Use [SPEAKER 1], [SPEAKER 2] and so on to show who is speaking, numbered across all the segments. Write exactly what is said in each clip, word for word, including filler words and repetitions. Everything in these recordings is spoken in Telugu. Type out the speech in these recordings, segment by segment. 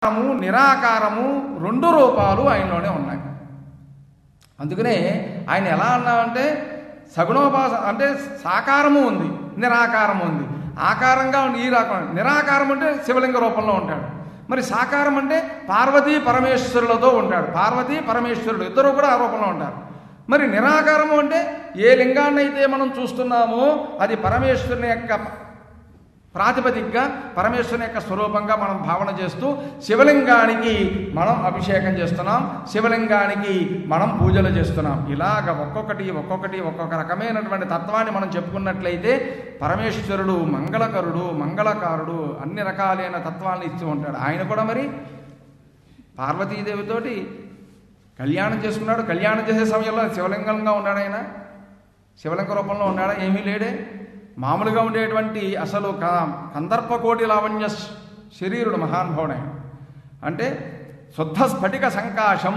[SPEAKER 1] నిరాకారము రెండు రూపాలు ఆయనలోనే ఉన్నాయి. అందుకనే ఆయన ఎలా అన్నామంటే సగుణోపాస అంటే సాకారము ఉంది, నిరాకారము ఉంది. ఆకారంగా ఈ రకం నిరాకారం అంటే శివలింగ రూపంలో ఉంటాడు. మరి సాకారం అంటే పార్వతీ పరమేశ్వరులతో ఉంటాడు. పార్వతీ పరమేశ్వరుడు ఇద్దరు కూడా ఆ రూపంలో ఉంటారు. మరి నిరాకారము అంటే ఏ లింగాన్ని అయితే మనం చూస్తున్నామో అది పరమేశ్వరుని యొక్క ప్రాతిపదికగా పరమేశ్వరుని యొక్క స్వరూపంగా మనం భావన చేస్తూ శివలింగానికి మనం అభిషేకం చేస్తున్నాం, శివలింగానికి మనం పూజలు చేస్తున్నాం. ఇలాగ ఒక్కొక్కటి ఒక్కొక్కటి ఒక్కొక్క రకమైనటువంటి తత్వాన్ని మనం చెప్పుకున్నట్లయితే పరమేశ్వరుడు మంగళకరుడు, మంగళకారుడు, అన్ని రకాలైన తత్వాలను ఇస్తూ ఉంటాడు. ఆయన కూడా మరి పార్వతీదేవితోటి కళ్యాణం చేసుకున్నాడు. కళ్యాణం చేసే సమయంలో శివలింగంగా ఉన్నాడు. ఆయన శివలింగ రూపంలో ఉన్నాడా? ఏమీ లేడే. మామూలుగా ఉండేటువంటి అసలు కందర్పకోటి లావణ్య శరీరుడు మహానుభావుడైన. అంటే శుద్ధ స్ఫటిక సంకాశం,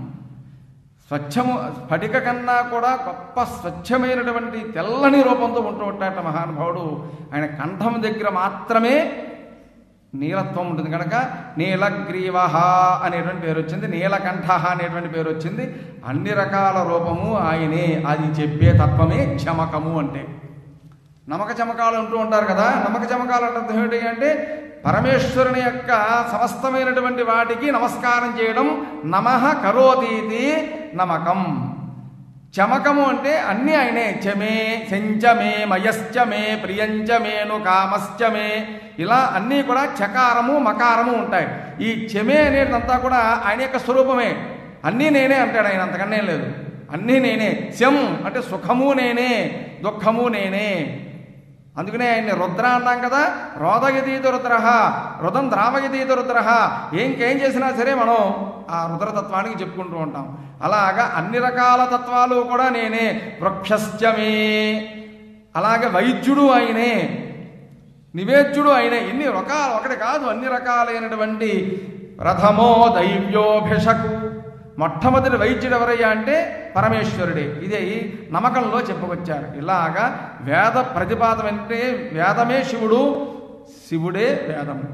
[SPEAKER 1] స్వచ్ఛము స్ఫటిక కన్నా కూడా గొప్ప స్వచ్ఛమైనటువంటి తెల్లని రూపంతో ఉంటూ ఉంటాట మహానుభావుడు. ఆయన కంఠం దగ్గర మాత్రమే నీలత్వం ఉంటుంది కనుక నీలగ్రీవ అనేటువంటి పేరు వచ్చింది, నీలకంఠ అనేటువంటి పేరు వచ్చింది. అన్ని రకాల రూపము ఆయనే. అది చెప్పే తత్వమే చమకము. అంటే నమక చమకాలు అంటూ ఉంటారు కదా. నమక చమకాలు అంటే అర్థం ఏంటి అంటే పరమేశ్వరుని యొక్క సమస్తమైనటువంటి వాటికి నమస్కారం చేయడం. నమః కరోతీతి నమకం. చమకము అంటే అన్నీ ఆయనే. చమే సెంచమే మయశ్చమే ప్రియంచమేను కామశ్చమే, ఇలా అన్నీ కూడా చకారము మకారము ఉంటాయి. ఈ చమే అనేదంతా కూడా ఆయన యొక్క స్వరూపమే. అన్నీ నేనే అంటాడు ఆయన, అంతకన్నా లేదు. అన్నీ నేనే. శం అంటే సుఖము నేనే, దుఃఖము నేనే. అందుకనే ఆయన్ని రుద్ర అన్నాం కదా. రోదయతీత రుద్ర, రుదం ద్రావయతీత రుద్ర. ఇంకేం చేసినా సరే మనం ఆ రుద్రతత్వానికి చెప్పుకుంటూ ఉంటాం. అలాగా అన్ని రకాల తత్వాలు కూడా నేనే. వృక్షశ్చమే, అలాగే వైద్యుడు ఆయనే, నివేద్యుడు ఆయనే. ఇన్ని రకాలు ఒకటి కాదు, అన్ని రకాలైనటువంటి ప్రథమో దైవ్యోభిషకు. మొట్టమొదటి వైద్యుడు ఎవరయ్యా అంటే పరమేశ్వరుడే. ఇదే నమ్మకంలో చెప్పుకొచ్చారు. ఇలాగా వేద ప్రతిపాదం అంటే వేదమే శివుడు, శివుడే వేదము.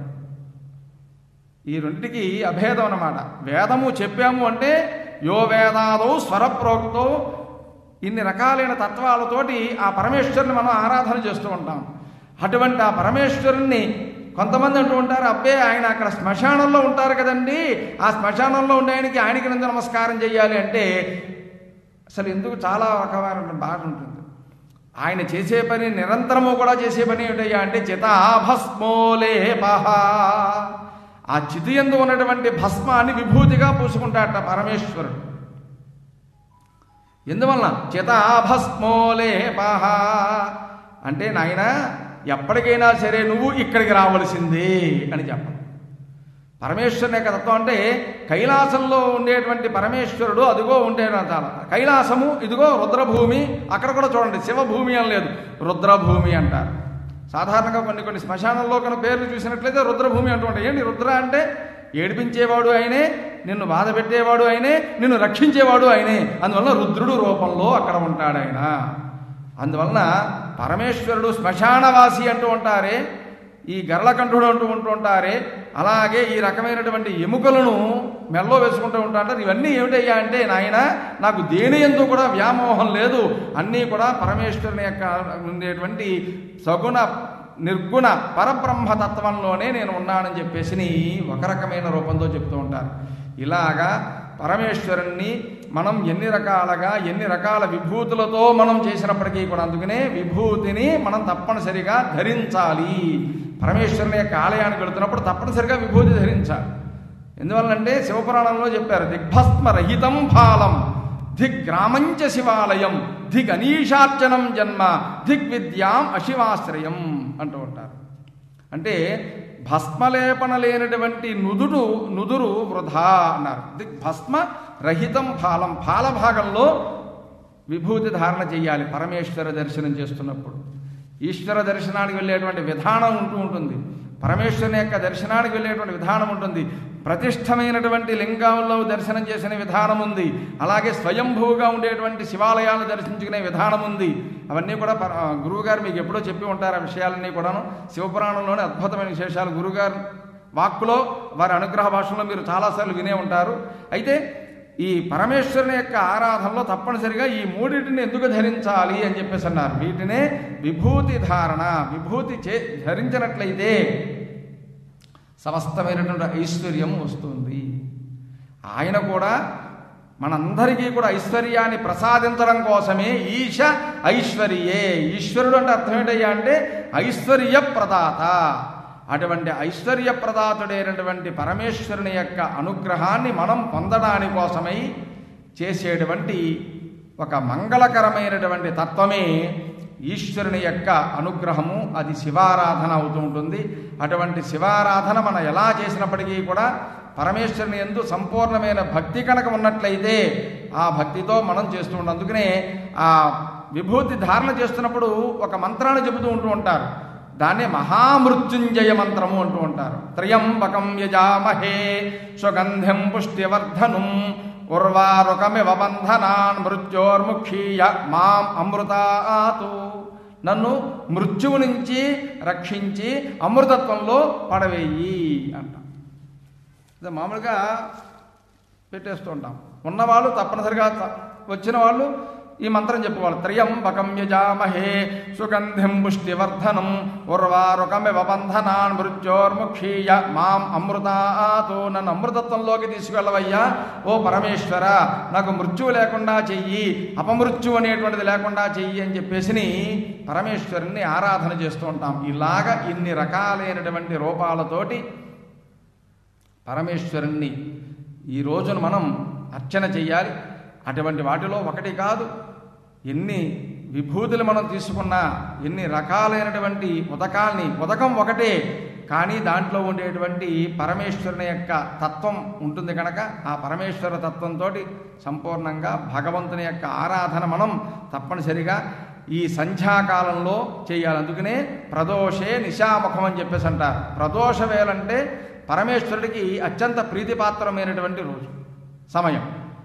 [SPEAKER 1] ఈ రెండింటికి అభేదం అన్నమాట. వేదము చెప్పాము అంటే యో వేదాదో స్వరప్రోక్తో, ఇన్ని రకాలైన తత్వాలతోటి ఆ పరమేశ్వరుని మనం ఆరాధన చేస్తూ ఉంటాం. అటువంటి ఆ పరమేశ్వరుణ్ణి కొంతమంది అంటూ ఉంటారు, అబ్బే ఆయన అక్కడ శ్మశానంలో ఉంటారు కదండి, ఆ శ్మశానంలో ఉండే ఆయనకి ఆయనకి ఎందుకు నమస్కారం చేయాలి అంటే అసలు ఎందుకు చాలా రకమైన బాధ ఉంటుంది. ఆయన చేసే పని నిరంతరము కూడా చేసే పని ఏమిటయ్యా అంటే చితాభస్మోలేపహ. ఆ చితి యందు ఉన్నటువంటి భస్మాన్ని విభూతిగా పూసుకుంటాట పరమేశ్వరుడు. ఎందువలన చితాభస్మోలేపహ అంటే నాయన ఎప్పటికైనా సరే నువ్వు ఇక్కడికి రావలసిందే అని చెప్పడం. పరమేశ్వరుని యొక్క తత్వం అంటే కైలాసంలో ఉండేటువంటి పరమేశ్వరుడు అదిగో ఉండే చాలా కైలాసము, ఇదిగో రుద్రభూమి. అక్కడ కూడా చూడండి శివభూమి అని లేదు, రుద్రభూమి అంటారు. సాధారణంగా కొన్ని కొన్ని శ్మశానంలో కొన్ని పేర్లు చూసినట్లయితే రుద్రభూమి అంటూ ఉంటాయి. ఏంటి రుద్ర అంటే ఏడిపించేవాడు ఆయనే, నిన్ను బాధ పెట్టేవాడు ఆయనే, నిన్ను రక్షించేవాడు ఆయనే. అందువల్ల రుద్రుడు రూపంలో అక్కడ ఉంటాడు ఆయన. అందువలన పరమేశ్వరుడు శ్మశానవాసి అంటూ ఉంటారే, ఈ గరళకంఠుడు అంటూ ఉంటూ ఉంటారే, అలాగే ఈ రకమైనటువంటి ఎముకలను మెల్లో వేసుకుంటూ ఉంటారు. ఇవన్నీ ఏమిటయ్యా అంటే నాయన నాకు దేని యందు కూడా వ్యామోహం లేదు, అన్నీ కూడా పరమేశ్వరుని యొక్క ఉండేటువంటి సగుణ నిర్గుణ పరబ్రహ్మతత్వంలోనే నేను ఉన్నానని చెప్పేసి ఒక రకమైన రూపంతో చెప్తూ ఉంటారు. ఇలాగా పరమేశ్వరుణ్ణి మనం ఎన్ని రకాలుగా ఎన్ని రకాల విభూతులతో మనం చేసినప్పటికీ కూడా అందుకనే విభూతిని మనం తప్పనిసరిగా ధరించాలి. పరమేశ్వరుని యొక్క ఆలయానికి వెళుతున్నప్పుడు తప్పనిసరిగా విభూతి ధరించాలి. ఎందువల్లంటే శివపురాణంలో చెప్పారు, దిగ్భస్మ రహితం ఫాలం దిగ్గ్రామంచ శివాలయం దిగనీషార్చనం జన్మ దిగ్విద్యాం అశివాశ్రయం అంటూ ఉంటారు. అంటే భస్మలేపన లేనటువంటి నుదుడు నుదురు వృధా అన్నారు. దిగ్భస్మ రహితం ఫాలం, ఫాల భాగంలో విభూతి ధారణ చెయ్యాలి పరమేశ్వర దర్శనం చేస్తున్నప్పుడు. ఈశ్వర దర్శనానికి వెళ్ళేటువంటి విధానం ఉంటూ ఉంటుంది, పరమేశ్వరుని యొక్క దర్శనానికి వెళ్ళేటువంటి విధానం ఉంటుంది, ప్రతిష్టమైనటువంటి లింగాల్లో దర్శనం చేసిన విధానం ఉంది, అలాగే స్వయంభూగా ఉండేటువంటి శివాలయాలను దర్శించుకునే విధానం ఉంది. అవన్నీ కూడా గురువుగారు మీకు ఎప్పుడో చెప్పి ఉంటారు. ఆ విషయాలన్నీ కూడాను శివపురాణంలోనే అద్భుతమైన విశేషాలు గురువుగారు వాక్కులో వారి అనుగ్రహ భాషలో మీరు చాలాసార్లు వినే ఉంటారు. అయితే ఈ పరమేశ్వరుని యొక్క ఆరాధనలో తప్పనిసరిగా ఈ మూడింటిని ఎందుకు ధరించాలి అని చెప్పేసి అన్నారు. వీటినే విభూతి ధారణ. విభూతి చే ధరించినట్లయితే సమస్తమైనటువంటి ఐశ్వర్యం వస్తుంది. ఆయన కూడా మనందరికీ కూడా ఐశ్వర్యాన్ని ప్రసాదించడం కోసమే ఈశ ఐశ్వర్యే. ఈశ్వరుడు అంటే అర్థం ఏంటయ్యా అంటే ఐశ్వర్య ప్రదాత. అటువంటి ఐశ్వర్య ప్రదాతుడైనటువంటి పరమేశ్వరుని యొక్క అనుగ్రహాన్ని మనం పొందడాని కోసమై చేసేటువంటి ఒక మంగళకరమైనటువంటి తత్వమే ఈశ్వరుని యొక్క అనుగ్రహము. అది శివారాధన అవుతూ ఉంటుంది. అటువంటి శివారాధన మనం ఎలా చేసినప్పటికీ కూడా పరమేశ్వరుని యందు సంపూర్ణమైన భక్తి కనుక ఉన్నట్లయితే ఆ భక్తితో మనం చేస్తూ ఉంటాం. అందుకనే ఆ విభూతి ధారణ చేస్తున్నప్పుడు ఒక మంత్రాన్ని చెబుతూ ఉంటూ ఉంటారు. దాన్నే మహామృత్యుంజయ మంత్రము అంటూ ఉంటారు. త్రయంబకం యజామహే సుగంధిం పుష్టివర్ధనం ఉర్వారుకమివ బంధనాన్ మృత్యోర్ముక్షీయ మాం అమృతాతు. నన్ను మృత్యువు నుంచి రక్షించి అమృతత్వంలో పడవేయి అంట. అదే మామూలుగా పెట్టేస్తూ ఉంటాం. ఉన్నవాళ్ళు తప్పనిసరిగా వచ్చిన వాళ్ళు ఈ మంత్రం చెప్పుకోవాలి. త్రయంబకం యజామహే సుగంధిం పుష్టివర్ధనం ఉర్వారుకమివ బంధనాన్ మృత్యోర్ముక్షీయ మాం అమృతాతు. నన్ను అమృతత్వంలోకి తీసుకెళ్ళవయ్యా ఓ పరమేశ్వర, నాకు మృత్యువు లేకుండా చెయ్యి, అపమృత్యు అనేటువంటిది లేకుండా చెయ్యి అని చెప్పేసి పరమేశ్వరుణ్ణి ఆరాధన చేస్తూ ఉంటాం. ఇలాగ ఇన్ని రకాలైనటువంటి రూపాలతోటి పరమేశ్వరుణ్ణి ఈ రోజున మనం అర్చన చెయ్యాలి. అటువంటి వాటిలో ఒకటి కాదు, ఎన్ని విభూతులు మనం తీసుకున్నా, ఎన్ని రకాలైనటువంటి ఉదకాల్ని, ఉదకం ఒకటే కానీ దాంట్లో ఉండేటువంటి పరమేశ్వరుని యొక్క తత్వం ఉంటుంది కనుక ఆ పరమేశ్వర తత్వంతో సంపూర్ణంగా భగవంతుని యొక్క ఆరాధన మనం తప్పనిసరిగా ఈ సంధ్యాకాలంలో చేయాలి. అందుకనే ప్రదోషే నిశాముఖం అని చెప్పేసి అంటారు. ప్రదోష వేలంటే పరమేశ్వరుడికి అత్యంత ప్రీతిపాత్రమైనటువంటి రోజు సమయం.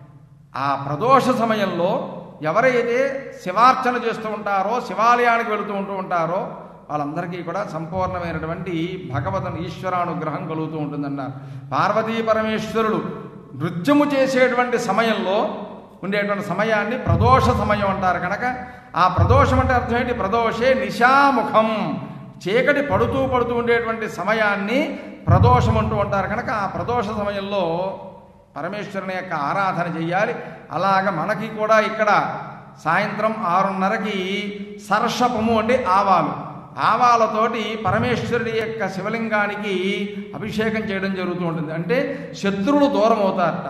[SPEAKER 1] ఆ ప్రదోష సమయంలో ఎవరైతే శివార్చన చేస్తూ ఉంటారో, శివాలయానికి వెళుతూ ఉంటూ ఉంటారో వాళ్ళందరికీ కూడా సంపూర్ణమైనటువంటి భగవతుని ఈశ్వరానుగ్రహం కలుగుతూ ఉంటుందన్నారు. పార్వతీ పరమేశ్వరులు నృత్యము చేసేటువంటి సమయంలో ఉండేటువంటి సమయాన్ని ప్రదోష సమయం అంటారు కనుక ఆ ప్రదోషం అంటే అర్థం ఏంటి? ప్రదోషే నిశాముఖం, చీకటి పడుతూ పడుతూ ఉండేటువంటి సమయాన్ని ప్రదోషం అంటూ ఉంటారు కనుక ఆ ప్రదోష సమయంలో పరమేశ్వరుని యొక్క ఆరాధన చెయ్యాలి. అలాగ మనకి కూడా ఇక్కడ సాయంత్రం ఆరున్నరకి సర్షపము అంటే ఆవాలు, ఆవాలతోటి పరమేశ్వరుడి యొక్క శివలింగానికి అభిషేకం చేయడం జరుగుతూ ఉంటుంది. అంటే శత్రువులు దూరం అవుతారట.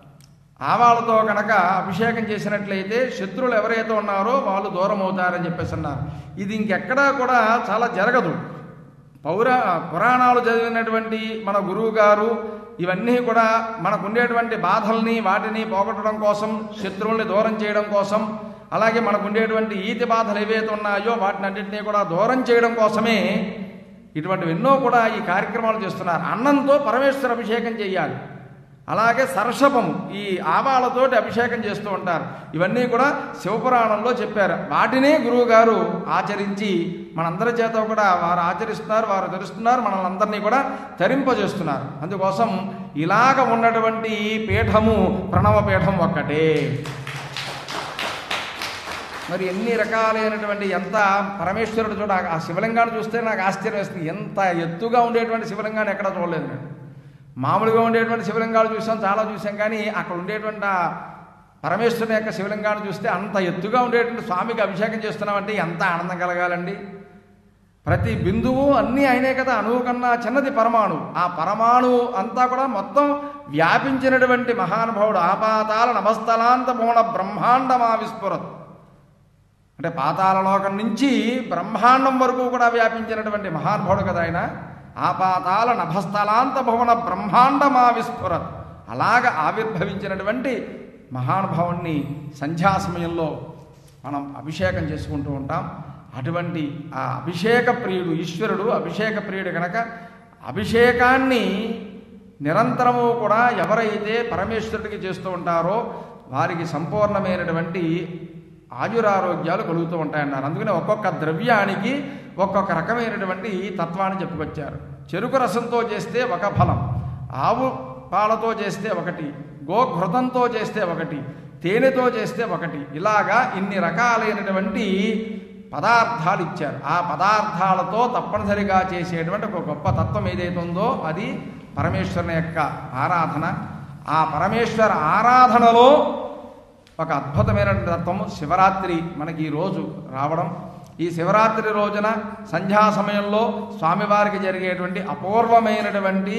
[SPEAKER 1] ఆవాలతో కనుక అభిషేకం చేసినట్లయితే శత్రువులు ఎవరైతే ఉన్నారో వాళ్ళు దూరం అవుతారని చెప్పేసి అన్నారు. ఇది ఇంకెక్కడా కూడా చాలా జరగదు. పౌరా పురాణాలు చదివినటువంటి మన గురువు గారు ఇవన్నీ కూడా మనకు ఉండేటువంటి బాధల్ని వాటిని పోగొట్టడం కోసం, శత్రువుల్ని దూరం చేయడం కోసం, అలాగే మనకు ఉండేటువంటి ఈతి బాధలు ఏవైతే ఉన్నాయో వాటిని అన్నింటినీ కూడా దూరం చేయడం కోసమే ఇటువంటివి ఎన్నో కూడా ఈ కార్యక్రమాలు చేస్తున్నారు. అన్నంతో పరమేశ్వర అభిషేకం చేయాలి. అలాగే సర్షపము ఈ ఆవాలతోటి అభిషేకం చేస్తూ ఉంటారు. ఇవన్నీ కూడా శివపురాణంలో చెప్పారు. వాటినే గురువు గారు ఆచరించి మనందరి చేత కూడా వారు ఆచరిస్తున్నారు, వారు తెలుస్తున్నారు, మనల్ని అందరినీ కూడా తరింపజేస్తున్నారు. అందుకోసం ఇలాగ ఉన్నటువంటి పీఠము ప్రణవ పీఠం ఒక్కటే. మరి ఎన్ని రకాలైనటువంటి ఎంత పరమేశ్వరుడు చూడ ఆ శివలింగాన్ని చూస్తే నాకు ఆశ్చర్యం వేస్తుంది. ఎంత ఎత్తుగా ఉండేటువంటి శివలింగాన్ని ఎక్కడ చూడలేదు నేను. మామూలుగా ఉండేటువంటి శివలింగాలు చూసాం, చాలా చూసాం, కానీ అక్కడ ఉండేటువంటి పరమేశ్వరుని యొక్క శివలింగాన్ని చూస్తే అంత ఎత్తుగా ఉండేటువంటి స్వామికి అభిషేకం చేస్తున్నామంటే ఎంత ఆనందం కలగాలండి. ప్రతి బిందువు అన్నీ అయినే కదా, అణువు కన్నా చిన్నది పరమాణు. ఆ పరమాణు అంతా కూడా మొత్తం వ్యాపించినటువంటి మహానుభావుడు. ఆపాతాల నభస్థలాంత భువన బ్రహ్మాండమా విస్ఫురత్ అంటే పాతాళలోకం నుంచి బ్రహ్మాండం వరకు కూడా వ్యాపించినటువంటి మహానుభావుడు కదా ఆయన. ఆపాతాల నభస్థలాంత భువన బ్రహ్మాండమా విస్ఫురత్ అలాగ ఆవిర్భవించినటువంటి మహానుభావుణ్ణి సంధ్యా సమయంలో మనం అభిషేకం చేసుకుంటూ ఉంటాం. అటువంటి ఆ అభిషేక ప్రియుడు ఈశ్వరుడు, అభిషేక ప్రియుడు కనుక అభిషేకాన్ని నిరంతరము కూడా ఎవరైతే పరమేశ్వరుడికి చేస్తూ ఉంటారో వారికి సంపూర్ణమైనటువంటి ఆయురారోగ్యాలు కలుగుతూ ఉంటాయన్నారు. అందుకనే ఒక్కొక్క ద్రవ్యానికి ఒక్కొక్క రకమైనటువంటి తత్వాన్ని చెప్పుకొచ్చారు. చెరుకు రసంతో చేస్తే ఒక ఫలం, ఆవు పాలతో చేస్తే ఒకటి, గోఘృతంతో చేస్తే ఒకటి, తేనెతో చేస్తే ఒకటి, ఇలాగా ఇన్ని రకాలైనటువంటి పదార్థాలు ఇచ్చారు. ఆ పదార్థాలతో తప్పనిసరిగా చేసేటువంటి ఒక గొప్ప తత్వం ఏదైతే ఉందో అది పరమేశ్వరుని యొక్క ఆరాధన. ఆ పరమేశ్వర ఆరాధనలో ఒక అద్భుతమైనటువంటి తత్వము శివరాత్రి మనకి ఈరోజు రావడం. ఈ శివరాత్రి రోజున సంధ్యా సమయంలో స్వామివారికి జరిగేటువంటి అపూర్వమైనటువంటి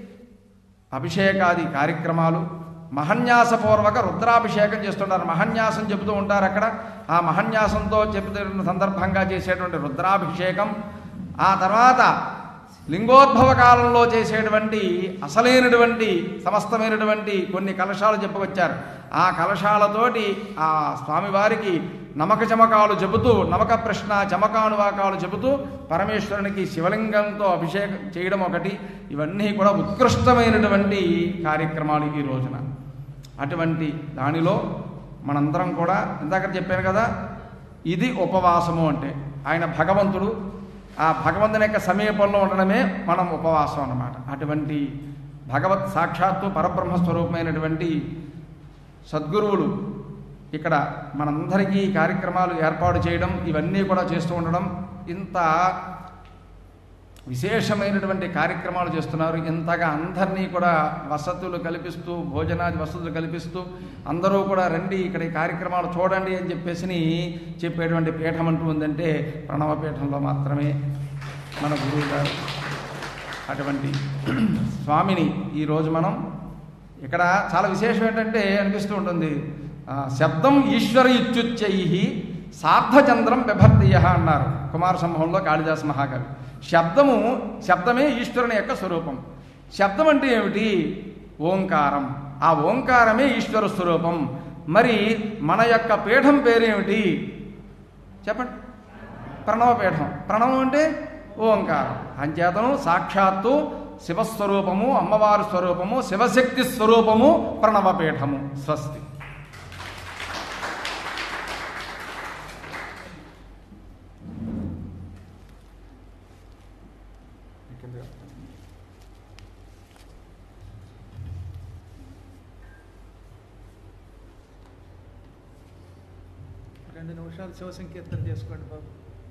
[SPEAKER 1] అభిషేకాది కార్యక్రమాలు, మహన్యాసపూర్వక రుద్రాభిషేకం చేస్తుంటారు. మహన్యాసం చెబుతూ ఉంటారు అక్కడ. ఆ మహన్యాసంతో చెబుతున్న సందర్భంగా చేసేటువంటి రుద్రాభిషేకం, ఆ తర్వాత లింగోద్భవ కాలంలో చేసేటువంటి అసలైనటువంటి సమస్తమైనటువంటి కొన్ని కలశాలు చెప్పుకొచ్చారు. ఆ కలశాలతోటి ఆ స్వామివారికి నమక చమకాలు చెబుతూ, నమక ప్రశ్న చమకానువాకాలు చెబుతూ పరమేశ్వరునికి శివలింగంతో అభిషేకం చేయడం ఒకటి. ఇవన్నీ కూడా ఉత్కృష్టమైనటువంటి కార్యక్రమాలు ఈ రోజున. అటువంటి దానిలో మనందరం కూడా ఇందాక చెప్పాను కదా, ఇది ఉపవాసము అంటే ఆయన భగవంతుడు, ఆ భగవంతుని యొక్క సమీపంలో ఉండడమే మనం ఉపవాసం అన్నమాట. అటువంటి భగవత్ సాక్షాత్తు పరబ్రహ్మస్వరూపమైనటువంటి సద్గురువులు ఇక్కడ మనందరికీ కార్యక్రమాలు ఏర్పాటు చేయడం, ఇవన్నీ కూడా చేస్తూ ఉండడం, ఇంత విశేషమైనటువంటి కార్యక్రమాలు చేస్తున్నారు. ఇంతగా అందరినీ కూడా వసతులు కల్పిస్తూ, భోజనాది వసతులు కల్పిస్తూ, అందరూ కూడా రండి ఇక్కడ ఈ కార్యక్రమాలు చూడండి అని చెప్పేసి చెప్పేటువంటి పీఠం అంటూ ఉందంటే ప్రణవపీఠంలో మాత్రమే మన గురువు గారు. అటువంటి స్వామిని ఈరోజు మనం ఇక్కడ చాలా విశేషం ఏంటంటే అనిపిస్తూ ఉంటుంది, శబ్దం ఈశ్వర ఇత్యుచ్చై సార్ధచంద్రం బిభర్తీయ అన్నారు కుమార సంభవంలో కాళిదాస మహాకవి. శబ్దము శబ్దమే ఈశ్వరుని యొక్క స్వరూపం. శబ్దం అంటే ఏమిటి? ఓంకారం. ఆ ఓంకారమే ఈశ్వర స్వరూపం. మరి మన యొక్క పీఠం పేరేమిటి చెప్పండి? ప్రణవపీఠం. ప్రణవం అంటే ఓంకారం. అంచేతను సాక్షాత్తు శివస్వరూపము, అమ్మవారి స్వరూపము, శివశక్తి స్వరూపము ప్రణవపీఠము. స్వస్తి.
[SPEAKER 2] రెండు నిమిషాలు శివ సంకీర్తన చేసుకోండి బాబు.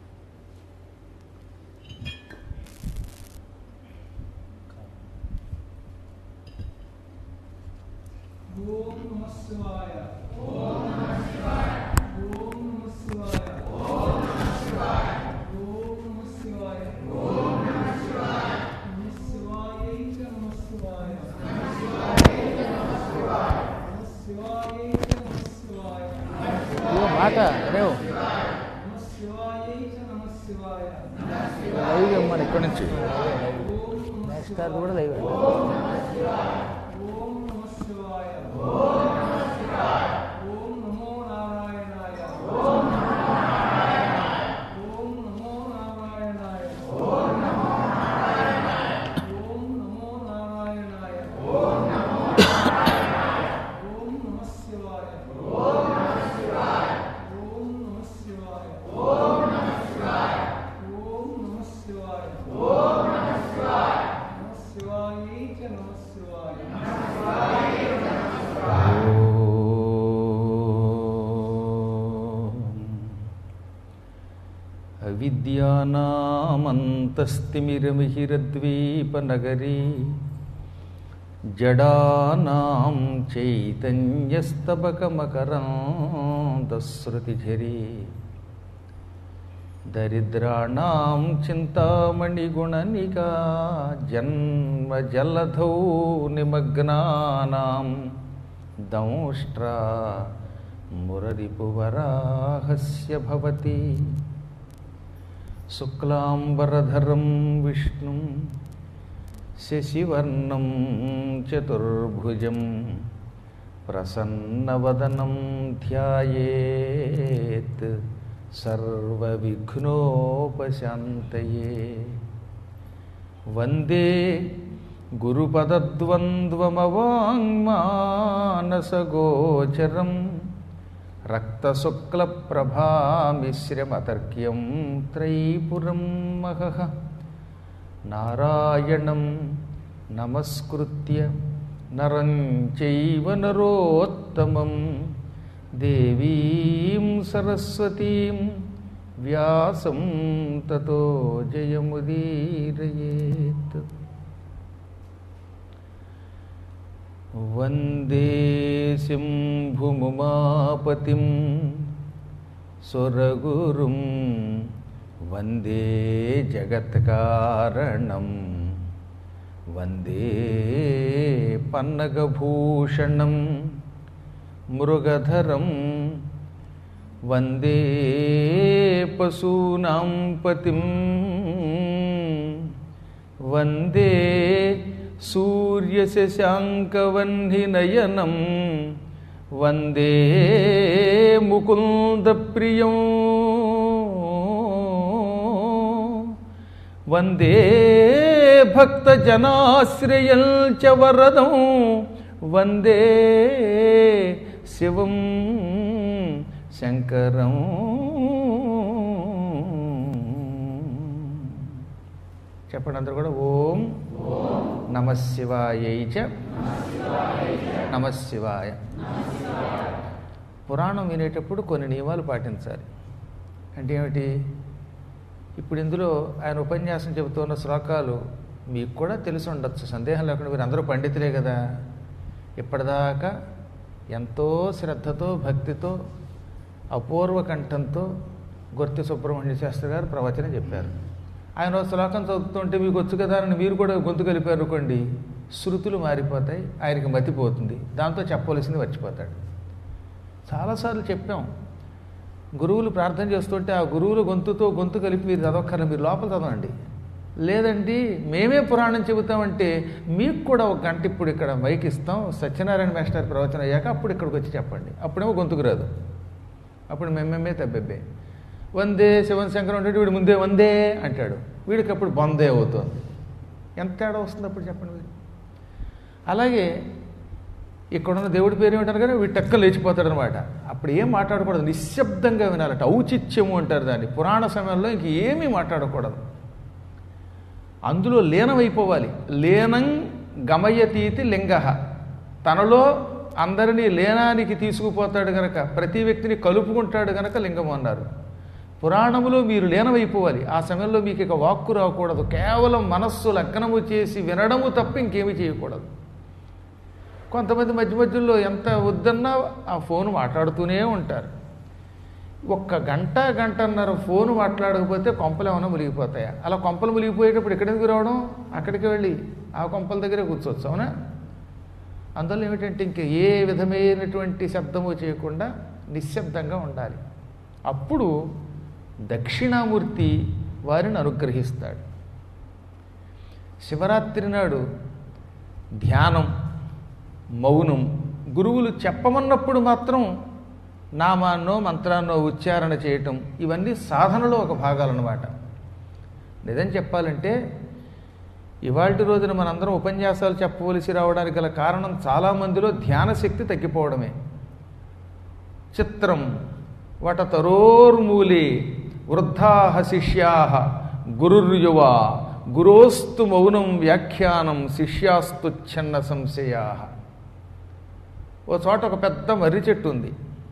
[SPEAKER 2] ఓం నమః శివాయ. ఓం నమః శివాయ. ఓం నమః శివాయ. ఓం నమః శివాయ. ఓం నమః శివాయ. ఓం నమః శివాయ. నమః శివాయ నమః శివాయ. నమః శివాయ నమః శివాయ. నమః శివాయ నమః శివాయ.
[SPEAKER 3] ఓ మాట రేవ్
[SPEAKER 2] నమః శివాయ నమః శివాయ.
[SPEAKER 3] లైవ్ ఇవ్వమని ఇక్కడి నుంచి
[SPEAKER 2] ఓం నమః
[SPEAKER 3] నెక్స్ట్ కార్ కూడా లైవ్ అండి.
[SPEAKER 2] ఓం నమః శివాయ. ఓం నమః శివాయ. ఓం నమః శివాయ. ఓం నమో నారాయణాయ. ఓం నమో నారాయణాయ. ఓం నమో నారాయణాయ. ఓం నమో నారాయణాయ. ఓం నమో నారాయణాయ. ఓం నమో నారాయణాయ. ఓం నమః శివాయ. ఓం నమః శివాయ. ఓం నమః శివాయ. ఓం నమః శివాయ. ఓం నమః శివాయ. ఓం నమః శివాయ. నమః శివాయ నమః శివాయ. నమః శివాయ నమః శివాయ.
[SPEAKER 3] అవిద్యానామంతస్తిమిరమిహిరద్వీపనగరీ జడానాం చైతన్యస్తబకమకరాంతశ్రుతిఝరీ దరిద్రాణాం చింతామణిగుణనికా జన్మజలధౌ నిమగ్నానాం దంష్ట్రా మురరిపువరాహస్య భవతి శుక్లాంబరధరం విష్ణుం శశివర్ణం చతుర్భుజం ప్రసన్నవదనం ధ్యాయేత్ సర్వవిఘ్నోపశాంతయే. వందే గురుపదద్వంద్వమవాङ्మానసగోచరం రక్తశుక్లప్రభామిశ్రమతర్క్యం త్రైపురం మహః నారాయణం నమస్కృత్య నరం చైవ నరోత్తమం దేవీం సరస్వతీం వ్యాసం తతో జయముదీరయేత్. వందే శంభుముమాపతిం సురగురుం వందే జగత్కారణం వందే పన్నగభూషణం మృగధరం వందే పశూనాం పతిం వందే సూర్యశశాంకవహ్నినయనం వందే ముకుందప్రియం వందే భక్తజనాశ్రయం చ వరదం వందే శివం శంకరం. చెప్పండి అందరూ కూడా. ఓం నమఃశివాయై చ నమఃశివాయ. పురాణం వినేటప్పుడు కొన్ని నియమాలు పాటించాలి. అంటే ఏమిటి? ఇప్పుడు ఇందులో ఆయన ఉపన్యాసం చెబుతున్న శ్లోకాలు మీకు కూడా తెలిసి ఉండొచ్చు, సందేహం లేకుండా. మీరు అందరూ పండితులే కదా. ఇప్పటిదాకా ఎంతో శ్రద్ధతో భక్తితో అపూర్వ కంఠంతో గొర్తి సుబ్రహ్మణ్య శాస్త్రి గారు ప్రవచనం చెప్పారు. ఆయన శ్లోకం చదువుతుంటే మీకు వచ్చు కదా అని మీరు కూడా గొంతు కలిపారు అనుకోండి, శృతులు మారిపోతాయి, ఆయనకి మతిపోతుంది, దాంతో చెప్పవలసింది మర్చిపోతాడు. చాలాసార్లు చెప్పాం, గురువులు ప్రార్థన చేస్తుంటే ఆ గురువుల గొంతుతో గొంతు కలిపి మీరు చదవక్కర్లేదు, మీరు లోపల చదవండి. లేదండి మేమే పురాణం చెబుతామంటే మీకు కూడా ఒక గంట ఇప్పుడు ఇక్కడ మైక్ ఇస్తాం, సత్యనారాయణ మాస్టర్ ప్రవచనం అయ్యాక అప్పుడు ఇక్కడికి వచ్చి చెప్పండి. అప్పుడేమో గొంతుకు రాదు, అప్పుడు మేమేమే తబ్బెబ్బే. వందే శివన్ శంకరం అంటే వీడు ముందే వందే అంటాడు, వీడికి అప్పుడు బందే అవుతుంది. ఎంత తేడా వస్తుంది అప్పుడు చెప్పండి మీరు. అలాగే ఇక్కడున్న దేవుడి పేరు ఏమిటారు కానీ వీడి టక్క లేచిపోతాడు అనమాట. అప్పుడు ఏం మాట్లాడకూడదు, నిశ్శబ్దంగా వినాలట. ఔచిత్యము అంటారు దాన్ని. పురాణ సమయంలో ఇంక ఏమీ మాట్లాడకూడదు, అందులో లీనమైపోవాలి. లీనం గమయతీతి లింగ, తనలో అందరినీ లీనానికి తీసుకుపోతాడు గనక, ప్రతి వ్యక్తిని కలుపుకుంటాడు గనక లింగం అన్నారు. పురాణములో మీరు లీనమైపోవాలి. ఆ సమయంలో మీకు ఇక వాక్కు రాకూడదు, కేవలం మనస్సు లగ్నము చేసి వినడము తప్ప ఇంకేమీ చేయకూడదు. కొంతమంది మధ్య మధ్యలో ఎంత వద్దన్నా ఆ ఫోన్ మాట్లాడుతూనే ఉంటారు. ఒక్క గంట గంటన్నర ఫోన్ మాట్లాడకపోతే కొంపలు ఏమైనా మునిగిపోతాయా? అలా కొంపలు మునిగిపోయేటప్పుడు ఎక్కడికి రావడం, అక్కడికి వెళ్ళి ఆ కొంపల దగ్గరే కూర్చోవచ్చు. అవునా? అందువల్ల ఏమిటంటే ఇంక ఏ విధమైనటువంటి శబ్దము చేయకుండా నిశ్శబ్దంగా ఉండాలి. అప్పుడు దక్షిణామూర్తి వారిని అనుగ్రహిస్తాడు. శివరాత్రి నాడు ధ్యానం, మౌనం, గురువులు చెప్పమన్నప్పుడు మాత్రం నామాన్నో మంత్రాన్నో ఉచ్చారణ చేయటం, ఇవన్నీ సాధనలో ఒక భాగాలన్నమాట. నిజం చెప్పాలంటే ఇవాల్టి రోజున మనందరం ఉపన్యాసాలు చెప్పవలసి రావడానికి గల కారణం చాలామందిలో ధ్యానశక్తి తగ్గిపోవడమే. చిత్రం వటతరోర్మూలే వృద్ధాః శిష్యాః గురుర్యువ గురోస్తు మౌనం వ్యాఖ్యానం శిష్యాస్తు ఛన్న సంశయాః. ఓ చోట ఒక పెద్ద మర్రి చెట్టు ఉంది,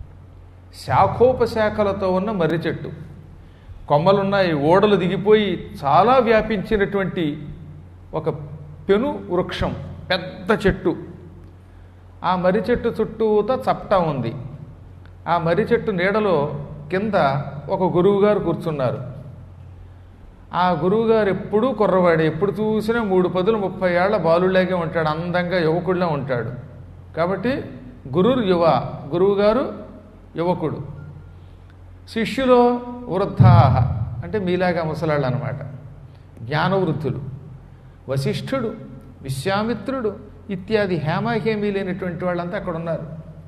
[SPEAKER 3] శాఖోపశాఖలతో ఉన్న మర్రి చెట్టు. కొమ్మలున్నాయి, ఓడలు దిగిపోయి చాలా వ్యాపించినటువంటి ఒక పెను వృక్షం, పెద్ద చెట్టు. ఆ మర్రి చెట్టు చుట్టూతా చప్టా ఉంది. ఆ మర్రి చెట్టు నీడలో కింద ఒక గురువుగారు కూర్చున్నారు. ఆ గురువుగారు ఎప్పుడూ కుర్రవాడు, ఎప్పుడు చూసినా మూడు పదులు ముప్పై ఏళ్ల బాలులాగే ఉంటాడు, అందంగా యువకుడిలా ఉంటాడు. కాబట్టి గురుర్ యువ, గురువుగారు యువకుడు. శిష్యులో వృద్ధాహ అంటే మీలాగా ముసలాళ్ళు అనమాట, జ్ఞానవృద్ధులు. వశిష్ఠుడు, విశ్వామిత్రుడు ఇత్యాది హేమాహేమీ లేనటువంటి వాళ్ళంతా అక్కడ ఉన్నారు.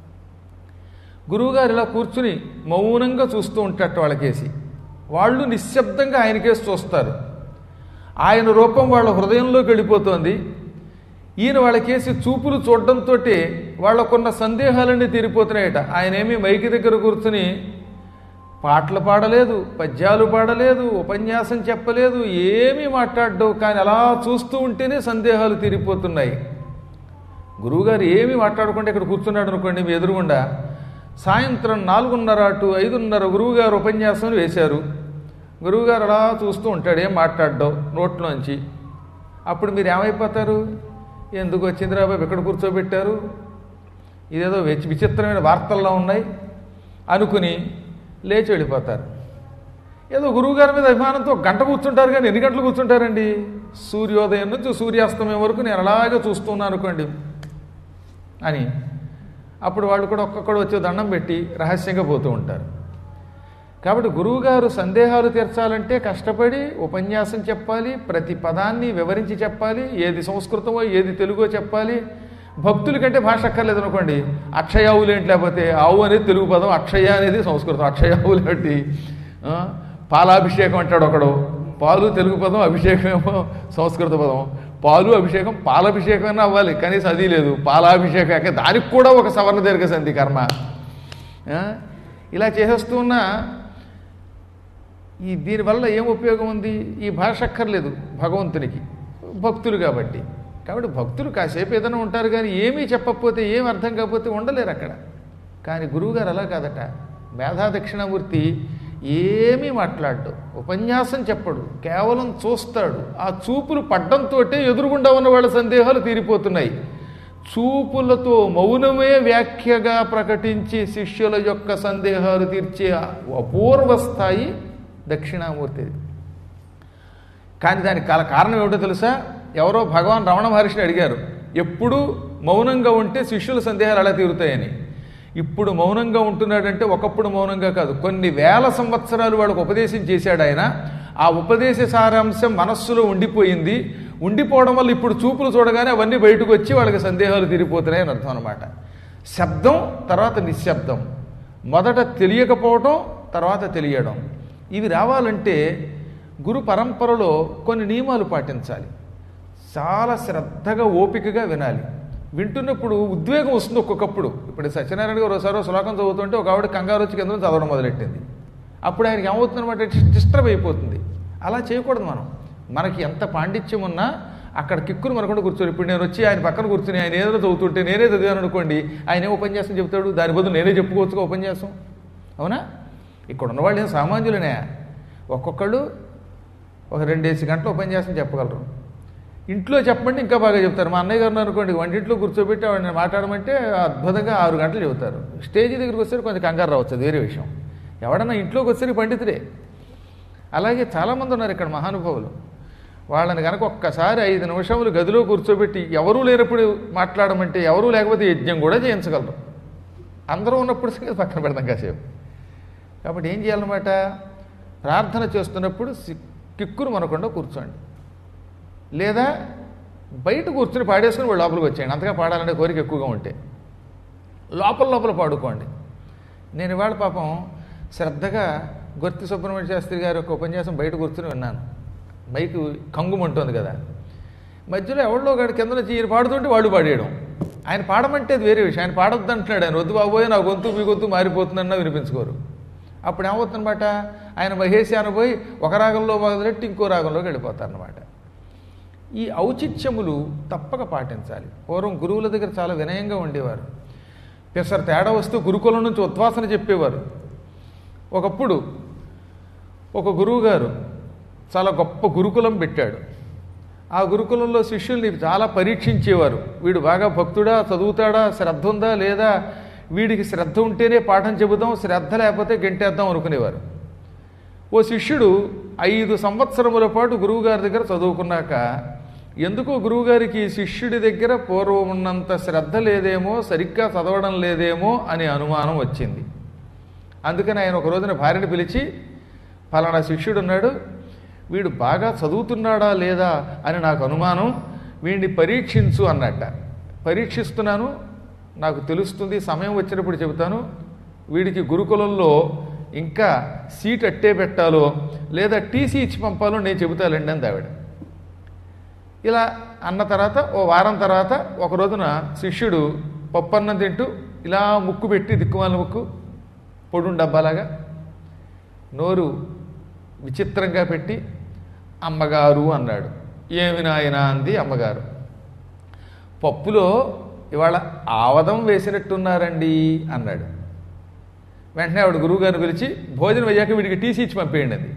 [SPEAKER 3] గురువుగారు ఇలా కూర్చుని మౌనంగా చూస్తూ ఉంటాడు వాళ్ళకేసి. వాళ్ళు నిశ్శబ్దంగా ఆయనకేసి చూస్తారు. ఆయన రూపం వాళ్ళ హృదయంలోకి వెళ్ళిపోతోంది. ఈయన వాళ్ళకేసి చూపులు చూడడంతో వాళ్ళకున్న సందేహాలన్నీ తీరిపోతున్నాయట. ఆయనేమి మైకి దగ్గర కూర్చుని పాటలు పాడలేదు, పద్యాలు పాడలేదు, ఉపన్యాసం చెప్పలేదు, ఏమీ మాట్లాడ్డు. కానీ అలా చూస్తూ ఉంటేనే సందేహాలు తీరిపోతున్నాయి. గురువుగారు ఏమీ మాట్లాడకుండా ఇక్కడ కూర్చున్నాడు అనుకోండి మీ ఎదురుగుండా, సాయంత్రం నాలుగున్నర అటు ఐదున్నర గురువుగారు ఉపన్యాసం వేశారు. గురువుగారు అలా చూస్తూ ఉంటాడు, ఏం మాట్లాడ్డావు నోట్లోంచి. అప్పుడు మీరు ఏమైపోతారు? ఎందుకు వచ్చింది రా బాబు, ఎక్కడ కూర్చోబెట్టారు, ఇదేదో విచి విచిత్రమైన వార్తల్లో ఉన్నాయి అనుకుని లేచి వెళ్ళిపోతారు. ఏదో గురువుగారి మీద అభిమానంతో గంట కూర్చుంటారు, కానీ ఎన్ని గంటలు కూర్చుంటారండి? సూర్యోదయం నుంచి సూర్యాస్తమయం వరకు నేను అలాగే చూస్తున్నాను అనుకోండి అని. అప్పుడు వాళ్ళు కూడా ఒక్కొక్కడు వచ్చి దండం పెట్టి రహస్యంగా పోతూ ఉంటారు. కాబట్టి గురువుగారు సందేహాలు తీర్చాలంటే కష్టపడి ఉపన్యాసం చెప్పాలి, ప్రతి పదాన్ని వివరించి చెప్పాలి, ఏది సంస్కృతమో ఏది తెలుగో చెప్పాలి. భక్తుల కంటే భాష అక్కర్లేదు అనుకోండి, అక్షయావులు ఏంటి, లేకపోతే ఆవు అనేది తెలుగు పదం, అక్షయ అనేది సంస్కృతం. అక్షయావులు ఏంటి, పాలాభిషేకం అంటాడు ఒకడు, పాలు తెలుగు పదం, అభిషేకం ఏమో సంస్కృత పదం. పాలు అభిషేకం పాలాభిషేకం అయినా అవ్వాలి, కనీసం అది లేదు. పాలాభిషేకం ఎక్క దానికి కూడా ఒక సవర్ణ దీర్ఘ సంధి కర్మ. ఇలా చేసేస్తున్న ఈ దీనివల్ల ఏం ఉపయోగం ఉంది? ఈ భాష అక్కర్లేదు భగవంతునికి, భక్తులు కాబట్టి. కాబట్టి భక్తులు కాసేపు ఏదైనా ఉంటారు, కానీ ఏమీ చెప్పకపోతే, ఏం అర్థం కాకపోతే ఉండలేరు అక్కడ. కానీ గురువుగారు అలా కాదట. మేధా దక్షిణామూర్తి ఏమీ మాట్లాడు, ఉపన్యాసం చెప్పడు, కేవలం చూస్తాడు. ఆ చూపులు పడ్డంతో ఎదురుగుండా ఉన్న వాళ్ళ సందేహాలు తీరిపోతున్నాయి. చూపులతో మౌనమే వ్యాఖ్యగా ప్రకటించి శిష్యుల యొక్క సందేహాలు తీర్చే అపూర్వ స్థాయి దక్షిణామూర్తిది. కానీ దానికి కాల కారణం ఏమిటో తెలుసా? ఎవరో భగవాన్ రమణ మహర్షిని అడిగారు, ఎప్పుడు మౌనంగా ఉంటే శిష్యుల సందేహాలు అలా తీరుతాయని. ఇప్పుడు మౌనంగా ఉంటున్నాడంటే ఒకప్పుడు మౌనంగా కాదు, కొన్ని వేల సంవత్సరాలు వాళ్ళకు ఉపదేశం చేశాడు ఆయన. ఆ ఉపదేశ సారాంశం మనస్సులో ఉండిపోయింది. ఉండిపోవడం వల్ల ఇప్పుడు చూపులు చూడగానే అవన్నీ బయటకు వచ్చి వాళ్ళకి సందేహాలు తీరిపోతున్నాయి అని అర్థం అనమాట. శబ్దం తర్వాత నిశ్శబ్దం, మొదట తెలియకపోవటం తర్వాత తెలియడం, ఇవి రావాలంటే గురు పరంపరలో కొన్ని నియమాలు పాటించాలి. చాలా శ్రద్ధగా ఓపికగా వినాలి. వింటున్నప్పుడు ఉద్వేగం వస్తుంది ఒక్కొక్కప్పుడు. ఇప్పుడు సత్యనారాయణ గారు ఒకసారి శ్లోకం చదువుతుంటే ఒక ఆవిడ కంగారు వచ్చి కింద చదవడం మొదలెట్టింది. అప్పుడు ఆయనకి ఏమవుతుందన్నమాట, డిస్టర్బ్ అయిపోతుంది. అలా చేయకూడదు. మనం మనకి ఎంత పాండిత్యం ఉన్నా అక్కడ కిక్కును మనకుండా కూర్చొని, ఇప్పుడు నేను వచ్చి ఆయన పక్కన కూర్చొని ఆయన ఏదైనా చదువుతుంటే నేనే చదివాను అనుకోండి, ఆయన ఏం ఉపన్యాసం చెప్తాడు, దాని బదులు నేనే చెప్పుకోవచ్చుగా ఉపన్యాసం. అవునా? ఇక్కడ ఉన్నవాళ్ళు ఏం సామాన్యులనే. ఒక్కొక్కళ్ళు ఒక రెండేసి గంటలు ఉపన్యాసం చెప్పగలరు. ఇంట్లో చెప్పమంటే ఇంకా బాగా చెప్తారు. మా అన్నయ్య గారు అనుకోండి, వంటింట్లో కూర్చోబెట్టి ఆవిడ మాట్లాడమంటే అద్భుతంగా ఆరు గంటలు చెబుతారు. స్టేజ్ దగ్గరికి వస్తే కొంచెం కంగారు రావచ్చు, అది వేరే విషయం. ఎవడన్నా ఇంట్లోకి వస్తే పండితుడే. అలాగే చాలామంది ఉన్నారు ఇక్కడ మహానుభావులు. వాళ్ళని కనుక ఒక్కసారి ఐదు నిమిషములు గదిలో కూర్చోబెట్టి ఎవరూ లేనప్పుడు మాట్లాడమంటే, ఎవరూ లేకపోతే యజ్ఞం కూడా చేయించగలరు. అందరూ ఉన్నప్పుడు సంగతి పక్కన పెడతాం కాసేపు. కాబట్టి ఏం చేయాలన్నమాట, ప్రార్థన చేస్తున్నప్పుడు కిక్కురు మనకుండా కూర్చోండి, లేదా బయట కూర్చుని పాడేసుకుని వాళ్ళు లోపలికి వచ్చేయండి. అంతగా పాడాలనే కోరిక ఎక్కువగా ఉంటే లోపల లోపల పాడుకోండి. నేను ఇవాళ పాపం శ్రద్ధగా గొర్తి సుబ్రహ్మణ్య శాస్త్రి గారి యొక్క ఉపన్యాసం బయట కూర్చుని విన్నాను. మైకు కంగుమంటుంది కదా, మధ్యలో ఎవరిలో గాడి కింద నుంచి ఈయన పాడుతుంటే వాళ్ళు పాడేయడం. ఆయన పాడమంటే అది వేరే విషయం. ఆయన పాడొద్దు అంటున్నాడు. ఆయన వద్దు బాబోయే నా గొంతు మీ గొంతు మారిపోతుందన్నా వినిపించుకోరు. అప్పుడు ఏమవుతుందన్నమాట, ఆయన మహేషి అనబోయి ఒక రాగంలో మొదలెట్టి ఇంకో రాగంలోకి వెళ్ళిపోతారన్నమాట. ఈ ఔచిత్యములు తప్పక పాటించాలి. పూర్వం గురువుల దగ్గర చాలా వినయంగా ఉండేవారు. పెసరు తేడా వస్తూ గురుకులం నుంచి ఉద్వాసన చెప్పేవారు. ఒకప్పుడు ఒక గురువుగారు చాలా గొప్ప గురుకులం పెట్టాడు. ఆ గురుకులంలో శిష్యుల్ని చాలా పరీక్షించేవారు. వీడు బాగా భక్తుడా, చదువుతాడా, శ్రద్ధ ఉందా లేదా, వీడికి శ్రద్ధ ఉంటేనే పాఠం చెబుదాం, శ్రద్ధ లేకపోతే గెంటేద్దాం అనుకునేవారు. ఓ శిష్యుడు ఐదు సంవత్సరముల పాటు గురువుగారి దగ్గర చదువుకున్నాక ఎందుకో గురువుగారికి శిష్యుడి దగ్గర పూర్వం ఉన్నంత శ్రద్ధ లేదేమో, సరిగ్గా చదవడం లేదేమో అని అనుమానం వచ్చింది. అందుకని ఆయన ఒక రోజున భార్యను పిలిచి, ఫలానా శిష్యుడు ఉన్నాడు, వీడు బాగా చదువుతున్నాడా లేదా అని నాకు అనుమానం, వీడిని పరీక్షించు అన్నట్ట. పరీక్షిస్తున్నాను, నాకు తెలుస్తుంది, సమయం వచ్చినప్పుడు చెబుతాను. వీడికి గురుకులంలో ఇంకా సీట్ అట్టే పెట్టాలో లేదా టీసీ ఇచ్చి పంపాలో నేను చెబుతానండి అంది ఆవిడ. ఇలా అన్న తర్వాత ఓ వారం తర్వాత ఒక రోజున శిష్యుడు పప్పన్నం తింటూ ఇలా ముక్కు పెట్టి, దిక్కుమాల ముక్కు పొడుం డబ్బాలాగా, నోరు విచిత్రంగా పెట్టి అమ్మగారు అన్నాడు. ఏమి నాయనా అంది అమ్మగారు. పప్పులో ఇవాళ ఆవదం వేసినట్టున్నారండి అన్నాడు. వెంటనే ఆవిడ గురువుగారిని పిలిచి భోజనం అయ్యాక వీడికి టీసీ ఇచ్చి పంపేయండి అంది.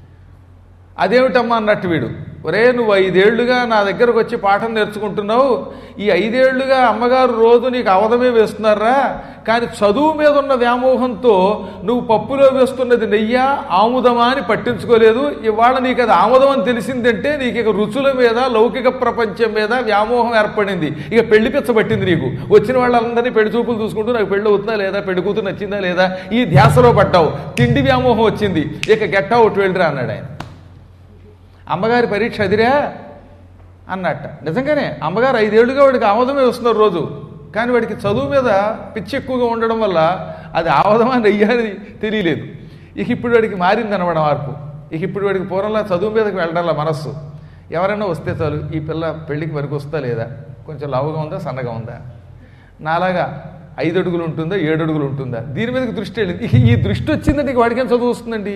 [SPEAKER 3] అదేమిటమ్మా అన్నట్టు వీడు, ఒరే నువ్వు ఐదేళ్లుగా నా దగ్గరకు వచ్చి పాఠం నేర్చుకుంటున్నావు, ఈ ఐదేళ్లుగా అమ్మగారు రోజు నీకు అవధమే వేస్తున్నారా, కానీ చదువు మీద ఉన్న వ్యామోహంతో నువ్వు పప్పులో వేస్తున్నది నెయ్యా ఆముదమా అని పట్టించుకోలేదు. ఇవాళ నీకు అది ఆముదం అని తెలిసిందంటే నీకు ఇక రుచుల మీద లౌకిక ప్రపంచం మీద వ్యామోహం ఏర్పడింది. ఇక పెళ్లి పిచ్చ పట్టింది నీకు. వచ్చిన వాళ్ళందరినీ పెళ్లి చూపులు చూసుకుంటూ నాకు పెళ్లి అవుతుందా లేదా, పెళ్లి కూతురు నచ్చిందా లేదా, ఈ ధ్యాసలో పడ్డావు. తిండి వ్యామోహం వచ్చింది, ఇక గెట్ అవుట్ వెళ్ళిరా అన్నాడు ఆయన. అమ్మగారి పరీక్ష అదిరా అన్నట్ట. నిజంగానే అమ్మగారు ఐదేళ్లుగా వాడికి ఆమోదమే వస్తున్నారు రోజు, కానీ వాడికి చదువు మీద పిచ్చి ఎక్కువగా ఉండడం వల్ల అది ఆమోదమా నెయ్యాని తెలియలేదు. ఇక ఇప్పుడు వాడికి మారిందనమాట మార్పు. ఇక ఇప్పుడు వాడికి పూర్వంలా చదువు మీదకి వెళ్ళడంలా మనస్సు. ఎవరైనా వస్తే చాలు, ఈ పిల్ల పెళ్ళికి వరకు వస్తా లేదా, కొంచెం లావుగా ఉందా సన్నగా ఉందా, నాలాగా ఐదు అడుగులు ఉంటుందా ఏడు అడుగులు ఉంటుందా, దీని మీదకి దృష్టి వెళ్ళింది. ఇక ఈ దృష్టి వచ్చిందంటే ఇక వాడికేం చదువు వస్తుందండి.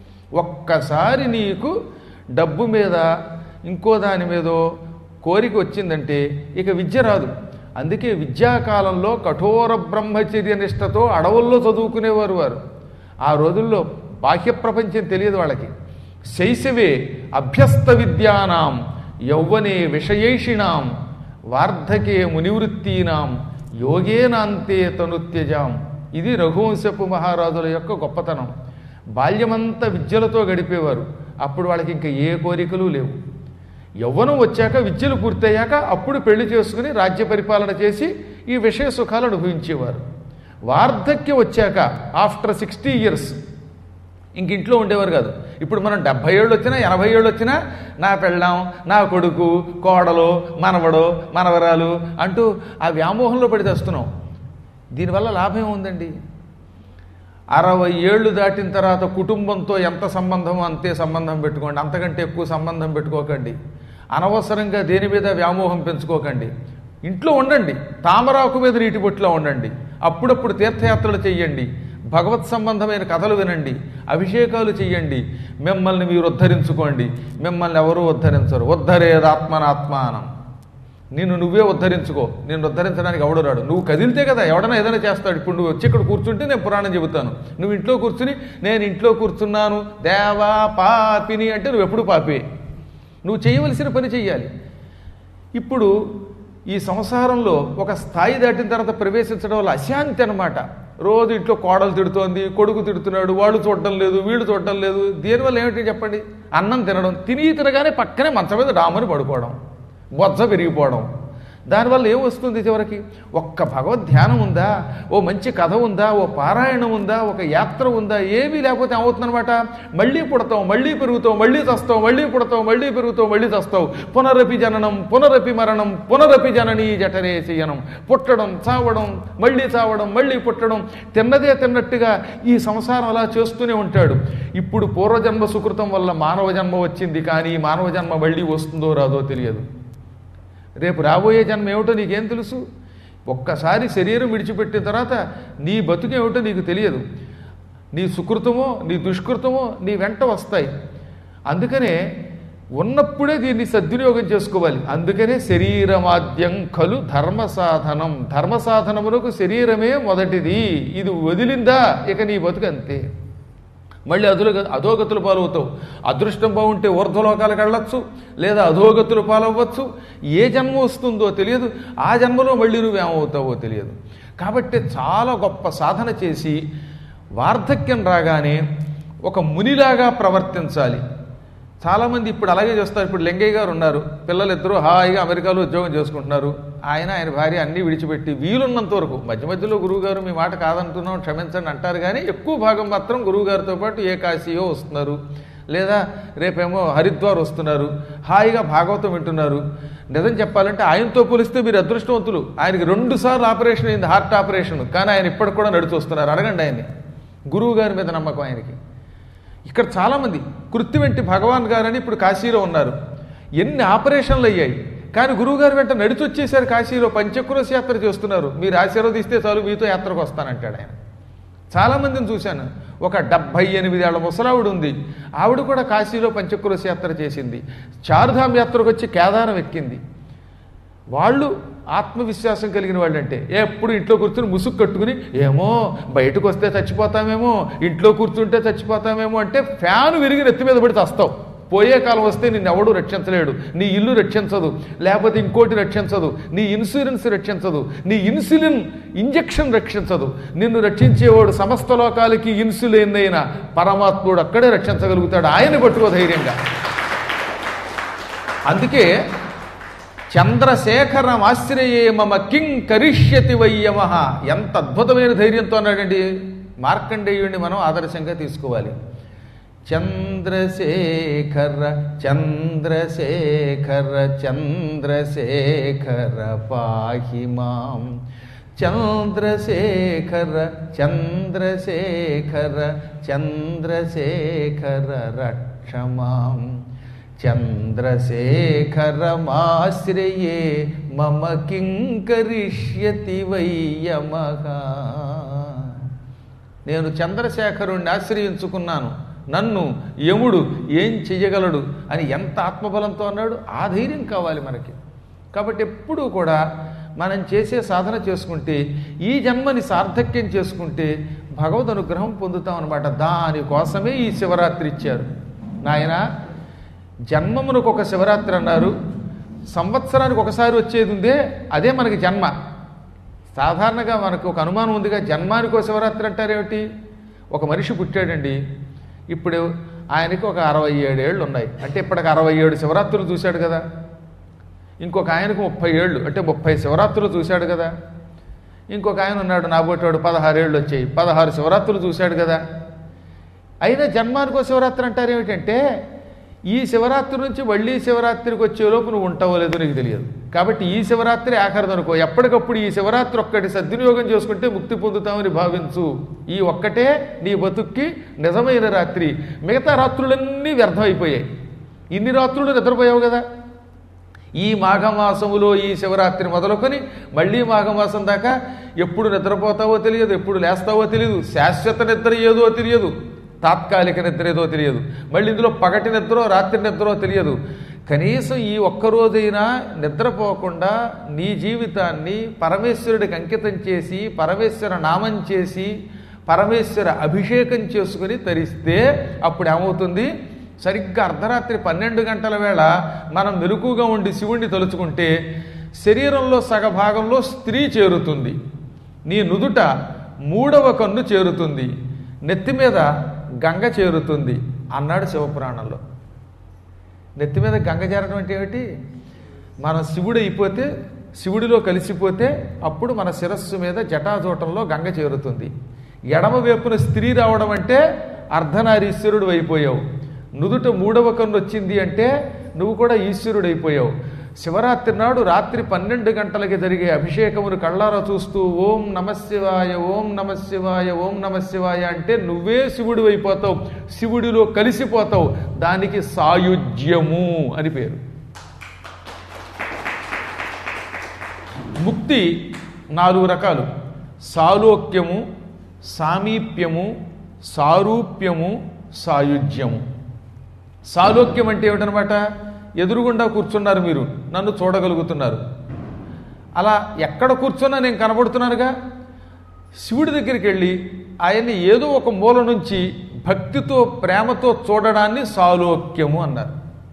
[SPEAKER 3] ఒక్కసారి నీకు డబ్బు మీద ఇంకో దాని మీదో కోరిక వచ్చిందంటే ఇక విద్య రాదు. అందుకే విద్యాకాలంలో కఠోర బ్రహ్మచర్య నిష్టతో అడవుల్లో చదువుకునేవారు వారు. ఆ రోజుల్లో బాహ్య ప్రపంచం తెలియదు వాళ్ళకి. శైశవే అభ్యస్త విద్యానాం యౌవనే విషయేషిణాం వార్ధకే మునివృత్తీనాం యోగేనాంతే తనుత్యజాం. ఇది రఘువంశపు మహారాజుల యొక్క గొప్పతనం. బాల్యమంతా విద్యలతో గడిపేవారు. అప్పుడు వాళ్ళకి ఇంకా ఏ కోరికలు లేవు. యవ్వనం వచ్చాక విద్యలు పూర్తయ్యాక అప్పుడు పెళ్లి చేసుకుని రాజ్య పరిపాలన చేసి ఈ విషయ సుఖాలు అనుభవించేవారు. వార్ధక్యం వచ్చాక ఆఫ్టర్ సిక్స్టీ ఇయర్స్ ఇంక ఇంట్లో ఉండేవారు కాదు. ఇప్పుడు మనం డెబ్భై ఏళ్ళు వచ్చినా ఎనభై ఏళ్ళు వచ్చినా నా పెళ్ళాం, నా కొడుకు, కోడలు, మనవడు, మనవరాలు అంటూ ఆ వ్యామోహంలో పడి తెస్తున్నాం. దీనివల్ల లాభం ఉందండి. అరవై ఏళ్ళు దాటిన తర్వాత కుటుంబంతో ఎంత సంబంధమో అంతే సంబంధం పెట్టుకోండి, అంతకంటే ఎక్కువ సంబంధం పెట్టుకోకండి. అనవసరంగా దేని మీద వ్యామోహం పెంచుకోకండి. ఇంట్లో ఉండండి, తామరాకు మీద నీటి బొట్టులో ఉండండి, అప్పుడప్పుడు తీర్థయాత్రలు చెయ్యండి, భగవత్ సంబంధమైన కథలు వినండి, అభిషేకాలు చెయ్యండి, మిమ్మల్ని మీరు ఉద్ధరించుకోండి. మిమ్మల్ని ఎవరూ ఉద్ధరించరు. ఉద్ధరేదాత్మనాత్మానం. నిన్ను నువ్వే ఉద్ధరించుకో. నిన్ను ఉద్ధరించడానికి ఎవడు రాడు. నువ్వు కదిలితే కదా ఎవడన్నా ఏదైనా చేస్తాడు. ఇప్పుడు నువ్వు వచ్చి ఇక్కడ కూర్చుంటే నేను పురాణం చెబుతాను, నువ్వు ఇంట్లో కూర్చుని నేను ఇంట్లో కూర్చున్నాను దేవా పాపిని అంటే నువ్వు ఎప్పుడు పాపే. నువ్వు చేయవలసిన పని చెయ్యాలి. ఇప్పుడు ఈ సంసారంలో ఒక స్థాయి దాటిన తర్వాత ప్రవేశించడం వల్ల అశాంతి అనమాట. రోజు ఇంట్లో కోడలు తిడుతోంది, కొడుకు తిడుతున్నాడు, వాళ్ళు చూడడం లేదు, వీళ్ళు చూడడం లేదు. దీనివల్ల ఏమిటి చెప్పండి? అన్నం తినడం, తిని తినగానే పక్కనే మంచం మీద డామని పడుకోవడం, బొజ్జ పెరిగిపోవడం. దానివల్ల ఏం వస్తుంది చివరికి? ఒక్క భగవద్ ధ్యానం ఉందా, ఓ మంచి కథ ఉందా, ఓ పారాయణం ఉందా, ఒక యాత్ర ఉందా? ఏమీ లేకపోతే ఏమవుతుందనమాట, మళ్ళీ పుడతాం, మళ్ళీ పెరుగుతాం, మళ్ళీ చస్తాం, మళ్ళీ పుడతాం, మళ్ళీ పెరుగుతాం, మళ్ళీ చస్తావు. పునరపి జననం పునరపి మరణం పునరపి జననీ జఠరే శయనం. పుట్టడం, చావడం, మళ్ళీ చావడం, మళ్ళీ పుట్టడం, తిన్నదే తిన్నట్టుగా ఈ సంసారం అలా చేస్తూనే ఉంటాడు. ఇప్పుడు పూర్వజన్మ సుకృతం వల్ల మానవ జన్మ వచ్చింది, కానీ మానవ జన్మ మళ్ళీ వస్తుందో రాదో తెలియదు. రేపు రాబోయే జన్మ ఏమిటో నీకేం తెలుసు? ఒక్కసారి శరీరం విడిచిపెట్టిన తర్వాత నీ బతుకేమిటో నీకు తెలియదు. నీ సుకృతమో నీ దుష్కృతమో నీ వెంట వస్తాయి. అందుకనే ఉన్నప్పుడే దీన్ని సద్వినియోగం చేసుకోవాలి. అందుకనే శరీరమాద్యం ఖలు ధర్మ సాధనం. ధర్మ సాధనమునకు శరీరమే మొదటిది. ఇది వదిలిందా ఇక నీ బతుకు అంతే. మళ్ళీ అదులు అధోగతులు పాలవుతావు. అదృష్టం బాగుంటే ఊర్ధ్వలోకాలకు వెళ్ళొచ్చు, లేదా అధోగతులు పాలవ్వచ్చు. ఏ జన్మ వస్తుందో తెలియదు, ఆ జన్మలో మళ్ళీ నువ్వేమవుతావో తెలియదు. కాబట్టి చాలా గొప్ప సాధన చేసి వార్ధక్యం రాగానే ఒక మునిలాగా ప్రవర్తించాలి. చాలామంది ఇప్పుడు అలాగే చేస్తారు. ఇప్పుడు లింగయ్య గారు ఉన్నారు, పిల్లలిద్దరూ హాయిగా అమెరికాలో ఉద్యోగం చేసుకుంటున్నారు. ఆయన ఆయన భార్య అన్నీ విడిచిపెట్టి వీలున్నంత వరకు, మధ్య మధ్యలో గురువుగారు మీ మాట కాదంటున్నాం క్షమించండి అంటారు, కానీ ఎక్కువ భాగం మాత్రం గురువుగారితో పాటు ఏ కాశీయో వస్తున్నారు, లేదా రేపేమో హరిద్వార్ వస్తున్నారు, హాయిగా భాగవతం వింటున్నారు. నిజం చెప్పాలంటే ఆయనతో పోలిస్తే మీరు అదృష్టవంతులు. ఆయనకి రెండు సార్లు ఆపరేషన్ అయింది, హార్ట్ ఆపరేషన్, కానీ ఆయన ఇప్పటికి కూడా నడిచి వస్తున్నారు. అడగండి ఆయన్ని. గురువు గారి మీద నమ్మకం ఆయనకి. ఇక్కడ చాలామంది కృత్తి వెంటి భగవాన్ గారని ఇప్పుడు కాశీలో ఉన్నారు. ఎన్ని ఆపరేషన్లు అయ్యాయి, కానీ గురువుగారు వెంట నడిచి వచ్చేసారు. కాశీలో పంచక్రోశ యాత్ర చేస్తున్నారు. మీరు ఆశీర్వదిస్తే చాలు మీతో యాత్రకు వస్తానంటాడు ఆయన. చాలామందిని చూశాను. ఒక డెబ్భై ఎనిమిదేళ్ల ముసలావిడ ఉంది. ఆవిడ కూడా కాశీలో పంచక్రోశ యాత్ర చేసింది. చారుధామ్ యాత్రకు వచ్చి కేదారం ఎక్కింది. వాళ్ళు ఆత్మవిశ్వాసం కలిగిన వాళ్ళంటే ఎప్పుడు ఇంట్లో కూర్చుని ముసుగు కట్టుకుని ఏమో బయటకు వస్తే చచ్చిపోతామేమో, ఇంట్లో కూర్చుంటే చచ్చిపోతామేమో అంటే ఫ్యాను విరిగి నెత్తి మీద పడి చస్తావు. పోయే కాలం వస్తే నిన్ను ఎవడూ రక్షించలేడు. నీ ఇల్లు రక్షించదు, లేకపోతే ఇంకోటి రక్షించదు, నీ ఇన్సూరెన్స్ రక్షించదు, నీ ఇన్సులిన్ ఇంజెక్షన్ రక్షించదు. నిన్ను రక్షించేవాడు సమస్త లోకాలకి ఇన్సులిన్ అయిన పరమాత్ముడు అక్కడే రక్షించగలుగుతాడు. ఆయన పట్టుకో ధైర్యంగా. అందుకే చంద్రశేఖరం ఆశ్రయే మమ కిం కరిష్యతి వయ్యమః. ఎంత అద్భుతమైన ధైర్యంతో అన్నాడండి. మార్కండేయుడిని మనం ఆదర్శంగా తీసుకోవాలి. చంద్రశేఖర చంద్రశేఖర చంద్రశేఖర పాహి మాం, చంద్రశేఖర చంద్రశేఖర చంద్రశేఖర రక్ష మాం, చంద్రశేఖరమాశ్రయే మమ కిం కరిష్యతి వయ్యమః. నేను చంద్రశేఖరుణ్ణి ఆశ్రయించుకున్నాను, నన్ను యముడు ఏం చెయ్యగలడు అని ఎంత ఆత్మబలంతో అన్నాడు. ఆ ధైర్యం కావాలి మనకి. కాబట్టి ఎప్పుడూ కూడా మనం చేసే సాధన చేసుకుంటే, ఈ జన్మని సార్థక్యం చేసుకుంటే భగవద్ అనుగ్రహం పొందుతాం అన్నమాట. దానికోసమే ఈ శివరాత్రి ఇచ్చారు. నాయన జన్మమునకు ఒక శివరాత్రి అన్నారు, సంవత్సరానికి ఒకసారి వచ్చేది ఉందే అదే మనకి జన్మ. సాధారణంగా మనకు ఒక అనుమానం ఉందిగా, జన్మానికి ఒక శివరాత్రి అంటారేమిటి? ఒక మనిషి పుట్టాడండి, ఇప్పుడు ఆయనకి ఒక అరవై ఏడేళ్ళు ఉన్నాయి అంటే ఇప్పటికి అరవై ఏడు శివరాత్రులు చూశాడు కదా. ఇంకొక ఆయనకు ముప్పై ఏళ్ళు అంటే ముప్పై శివరాత్రులు చూశాడు కదా. ఇంకొక ఆయన ఉన్నాడు నాబోటాడు, పదహారు ఏళ్ళు వచ్చాయి, పదహారు శివరాత్రులు చూశాడు కదా. అయినా జన్మానికో శివరాత్రి అంటారు ఏమిటంటే, ఈ శివరాత్రి నుంచి మళ్ళీ శివరాత్రికి వచ్చేలోపు నువ్వు ఉంటావో లేదో నీకు తెలియదు. కాబట్టి ఈ శివరాత్రి ఆఖరిదనుకో, ఎప్పటికప్పుడు ఈ శివరాత్రి ఒక్కటి సద్వినియోగం చేసుకుంటే ముక్తి పొందుతామని భావించు. ఈ ఒక్కటే నీ బతుక్కి నిజమైన రాత్రి. మిగతా రాత్రులన్నీ వ్యర్థమైపోయాయి. ఇన్ని రాత్రులు నిద్రపోయావు కదా. ఈ మాఘమాసములో ఈ శివరాత్రి మొదలుకొని మళ్ళీ మాఘమాసం దాకా ఎప్పుడు నిద్రపోతావో తెలియదు, ఎప్పుడు లేస్తావో తెలియదు, శాశ్వత నిద్ర ఏదో తెలియదు, తాత్కాలిక నిద్ర ఏదో తెలియదు, మళ్ళీ ఇందులో పగటి నిద్రో రాత్రి నిద్రో తెలియదు. కనీసం ఈ ఒక్కరోజైనా నిద్రపోకుండా నీ జీవితాన్ని పరమేశ్వరుడికి అంకితం చేసి, పరమేశ్వర నామం చేసి, పరమేశ్వర అభిషేకం చేసుకుని తరిస్తే అప్పుడు ఏమవుతుంది? సరిగ్గా అర్ధరాత్రి పన్నెండు గంటల వేళ మనం మెలకుగా ఉండి శివుణ్ణి తలుచుకుంటే శరీరంలో సగభాగంలో స్త్రీ చేరుతుంది, నీ నుదుట మూడవ కన్ను చేరుతుంది, నెత్తి మీద గంగ చేరుతుంది అన్నాడు శివపురాణంలో. నెత్తి మీద గంగ చేరడం అంటే ఏమిటి? మన శివుడు అయిపోతే, శివుడిలో కలిసిపోతే అప్పుడు మన శిరస్సు మీద జటాజూటంలో గంగ చేరుతుంది. ఎడమ వైపున స్త్రీ రావడం అంటే అర్ధనారీశ్వరుడు అయిపోయావు. నుదుట మూడవ కన్ను వచ్చింది అంటే నువ్వు కూడా ఈశ్వరుడు అయిపోయావు. శివరాత్రి నాడు రాత్రి పన్నెండు గంటలకి జరిగే అభిషేకమును కళ్ళారా చూస్తూ ఓం నమశివాయ ఓం నమశివాయ ఓం నమశివాయ అంటే నువ్వే శివుడు అయిపోతావు, శివుడిలో కలిసిపోతావు. దానికి సాయుజ్యము అని పేరు. ముక్తి నాలుగు రకాలు: సాలోక్యము, సామీప్యము, సారూప్యము, సాయుజ్యము. సాలోక్యం అంటే ఏమిటనమాట? ఎదురుగుండా కూర్చున్నారు మీరు, నన్ను చూడగలుగుతున్నారు. అలా ఎక్కడ కూర్చున్నా నేను కనబడుతున్నానుగా. శివుడి దగ్గరికి వెళ్ళి ఆయన్ని ఏదో ఒక మూల నుంచి భక్తితో ప్రేమతో చూడడాన్ని సాలోక్యము అన్నారు.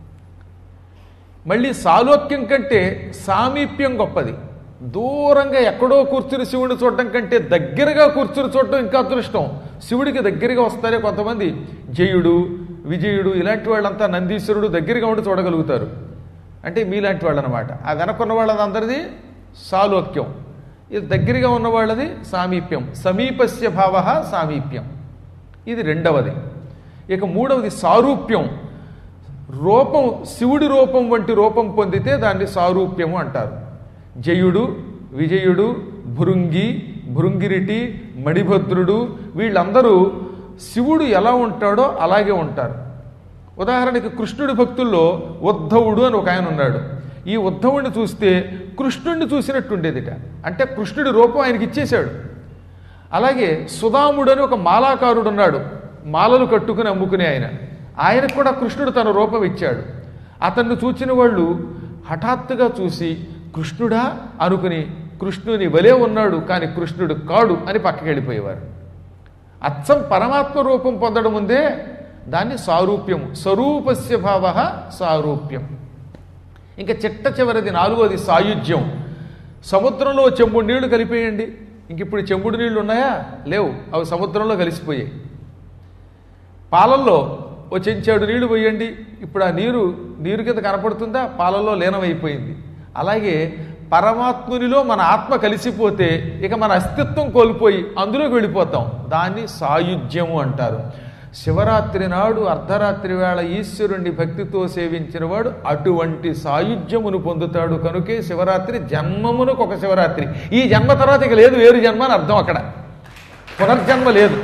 [SPEAKER 3] మళ్ళీ సాలోక్యం కంటే సామీప్యం గొప్పది. దూరంగా ఎక్కడో కూర్చుని శివుడిని చూడటం కంటే దగ్గరగా కూర్చుని చూడటం ఇంకా అదృష్టం. శివుడికి దగ్గరగా వస్తారే కొంతమంది, జయుడు, విజయుడు ఇలాంటి వాళ్ళంతా నందీశ్వరుడు దగ్గరగా ఉండి చూడగలుగుతారు. అంటే మీలాంటి వాళ్ళు అనమాట. ఆ వెనక్కున్న వాళ్ళది అందరిది సాలోక్యం, ఇది దగ్గరగా ఉన్న వాళ్ళది సామీప్యం. సమీపస్య భావ సామీప్యం, ఇది రెండవది. ఇక మూడవది సారూప్యం. రూపం శివుడి రూపం వంటి రూపం పొందితే దాన్ని సారూప్యము అంటారు. జయుడు, విజయుడు, భృంగి, భృంగిరిటి, మణిభద్రుడు వీళ్ళందరూ శివుడు ఎలా ఉంటాడో అలాగే ఉంటారు. ఉదాహరణకి కృష్ణుడి భక్తుల్లో ఉద్ధవుడు అని ఒక ఆయన ఉన్నాడు. ఈ ఉద్ధవుడిని చూస్తే కృష్ణుడిని చూసినట్టు ఉండేదిట. అంటే కృష్ణుడి రూపం ఆయనకి ఇచ్చేశాడు. అలాగే సుధాముడు అని ఒక మాలాకారుడు ఉన్నాడు, మాలలు కట్టుకుని అమ్ముకునే ఆయన. ఆయనకు కూడా కృష్ణుడు తన రూపం ఇచ్చాడు. అతన్ని చూచిన వాళ్ళు హఠాత్తుగా చూసి కృష్ణుడా అనుకుని కృష్ణుని వలే ఉన్నాడు కానీ కృష్ణుడు కాడు అని పక్కకి వెళ్ళిపోయేవారు. అచ్చం పరమాత్మ రూపం పొందడం ముందే దాన్ని సారూప్యం, స్వరూపస్య భావ సారూప్యం. ఇంకా చిట్ట చివరిది నాలుగోది సాయుధ్యం. సముద్రంలో చెంబుడు నీళ్లు కలిపేయండి, ఇంక ఇప్పుడు చెంబుడు నీళ్లు ఉన్నాయా? లేవు, అవి సముద్రంలో కలిసిపోయాయి. పాలల్లో ఓ చెంచాడు నీళ్లు పోయండి, ఇప్పుడు ఆ నీరు నీరు కింద కనపడుతుందా? పాలల్లో లీనమైపోయింది. అలాగే పరమాత్మునిలో మన ఆత్మ కలిసిపోతే ఇక మన అస్తిత్వం కోల్పోయి అందులోకి వెళ్ళిపోతాం. దాన్ని సాయుధ్యము అంటారు. శివరాత్రి నాడు అర్ధరాత్రి వేళ ఈశ్వరుణ్ణి భక్తితో సేవించిన వాడు అటువంటి సాయుధ్యమును పొందుతాడు. కనుకే శివరాత్రి జన్మమునకు ఒక శివరాత్రి. ఈ జన్మ తర్వాత ఇక లేదు వేరు జన్మ అని అర్థం. అక్కడ పునర్జన్మ లేదు.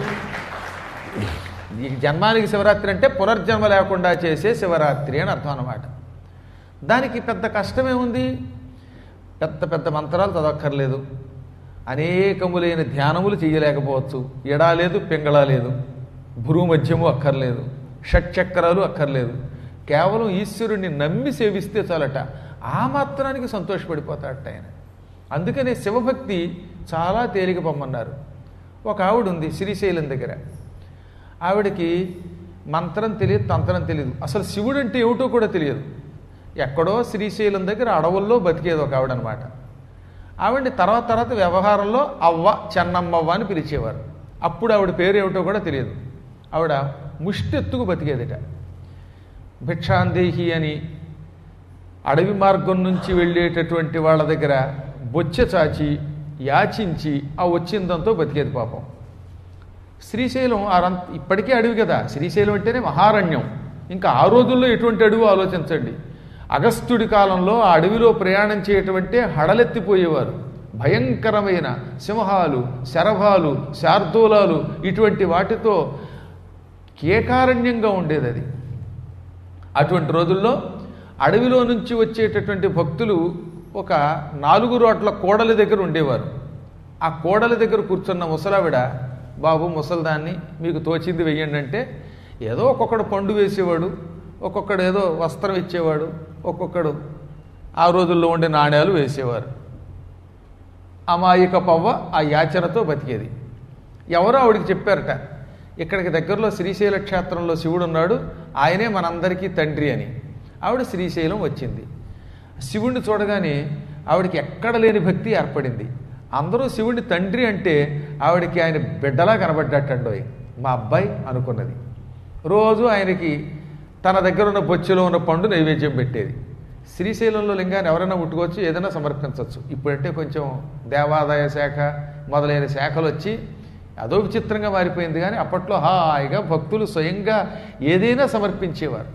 [SPEAKER 3] ఈ జన్మానికి శివరాత్రి అంటే పునర్జన్మ లేకుండా చేసే శివరాత్రి అని అర్థం అన్నమాట. దానికి పెద్ద కష్టమేముంది? పెద్ద పెద్ద మంత్రాలు చదవక్కర్లేదు, అనేకములైన ధ్యానములు చేయలేకపోవచ్చు, ఎడా లేదు పింగళా లేదు, భూమధ్యము అక్కర్లేదు, షట్చక్రాలు అక్కర్లేదు. కేవలం ఈశ్వరుణ్ణి నమ్మి సేవిస్తే చాలట. ఆ మాత్రానికి సంతోషపడిపోతాడట ఆయన. అందుకనే శివభక్తి చాలా తేలిక పొమ్మన్నారు. ఒక ఆవిడ ఉంది శ్రీశైలం దగ్గర. ఆవిడకి మంత్రం తెలియదు, తంత్రం తెలియదు, అసలు శివుడు అంటే ఏమిటో కూడా తెలియదు. ఎక్కడో శ్రీశైలం దగ్గర అడవుల్లో బతికేది ఒక ఆవిడ అనమాట. ఆవిడని తర్వాత తర్వాత వ్యవహారంలో అవ్వ, చెన్నమ్మవ్వ అని పిలిచేవారు. అప్పుడు ఆవిడ పేరు ఏమిటో కూడా తెలియదు. ఆవిడ ముష్టెత్తుకు బతికేదిట. భిక్షాందేహి అని అడవి మార్గం నుంచి వెళ్ళేటటువంటి వాళ్ళ దగ్గర బొచ్చె చాచి యాచించి ఆ వచ్చిందంతో బతికేది పాపం. శ్రీశైలం ఆరంత ఇప్పటికే అడవి కదా, శ్రీశైలం అంటేనే మహారణ్యం. ఇంకా ఆ రోజుల్లో ఎటువంటి అడవి ఆలోచించండి. అగస్త్యుడి కాలంలో ఆ అడవిలో ప్రయాణం చేయటమంటే హడలెత్తిపోయేవారు. భయంకరమైన సింహాలు, శరభాలు, శార్దూలాలు ఇటువంటి వాటితో కేకారణ్యంగా ఉండేది అది. అటువంటి రోజుల్లో అడవిలో నుంచి వచ్చేటటువంటి భక్తులు ఒక నాలుగు రోడ్ల కోడలి దగ్గర ఉండేవారు. ఆ కోడలి దగ్గర కూర్చున్న ముసలావిడ, బాబు ముసల్దాన్ని మీకు తోచింది వెయ్యండి అంటే ఏదో ఒక్కొక్కడు పండు వేసేవాడు, ఒక్కొక్కడు ఏదో వస్త్రం ఇచ్చేవాడు, ఒక్కొక్కడు ఆ రోజుల్లో ఉండే నాణ్యాలు వేసేవారు. అమాయక పవ్వ ఆ యాచనతో బతికేది. ఎవరో ఆవిడికి చెప్పారట, ఇక్కడికి దగ్గరలో శ్రీశైల క్షేత్రంలో శివుడు ఉన్నాడు, ఆయనే మనందరికీ తండ్రి అని. ఆవిడ శ్రీశైలం వచ్చింది. శివుణ్ణి చూడగానే ఆవిడకి ఎక్కడ లేని భక్తి ఏర్పడింది. అందరూ శివుడిని తండ్రి అంటే ఆవిడకి ఆయన బిడ్డలా కనబడ్డట్టండోయ్. మా అబ్బాయి అనుకున్నది. రోజు ఆయనకి తన దగ్గర ఉన్న బొచ్చులో ఉన్న పండు నైవేద్యం పెట్టేది. శ్రీశైలంలో లింగాన్ని ఎవరైనా ముట్టుకోవచ్చు, ఏదైనా సమర్పించవచ్చు. ఇప్పుడంటే కొంచెం దేవాదాయ శాఖ మొదలైన శాఖలు వచ్చి అదో విచిత్రంగా మారిపోయింది. కానీ అప్పట్లో హాయిగా భక్తులు స్వయంగా ఏదైనా సమర్పించేవారు.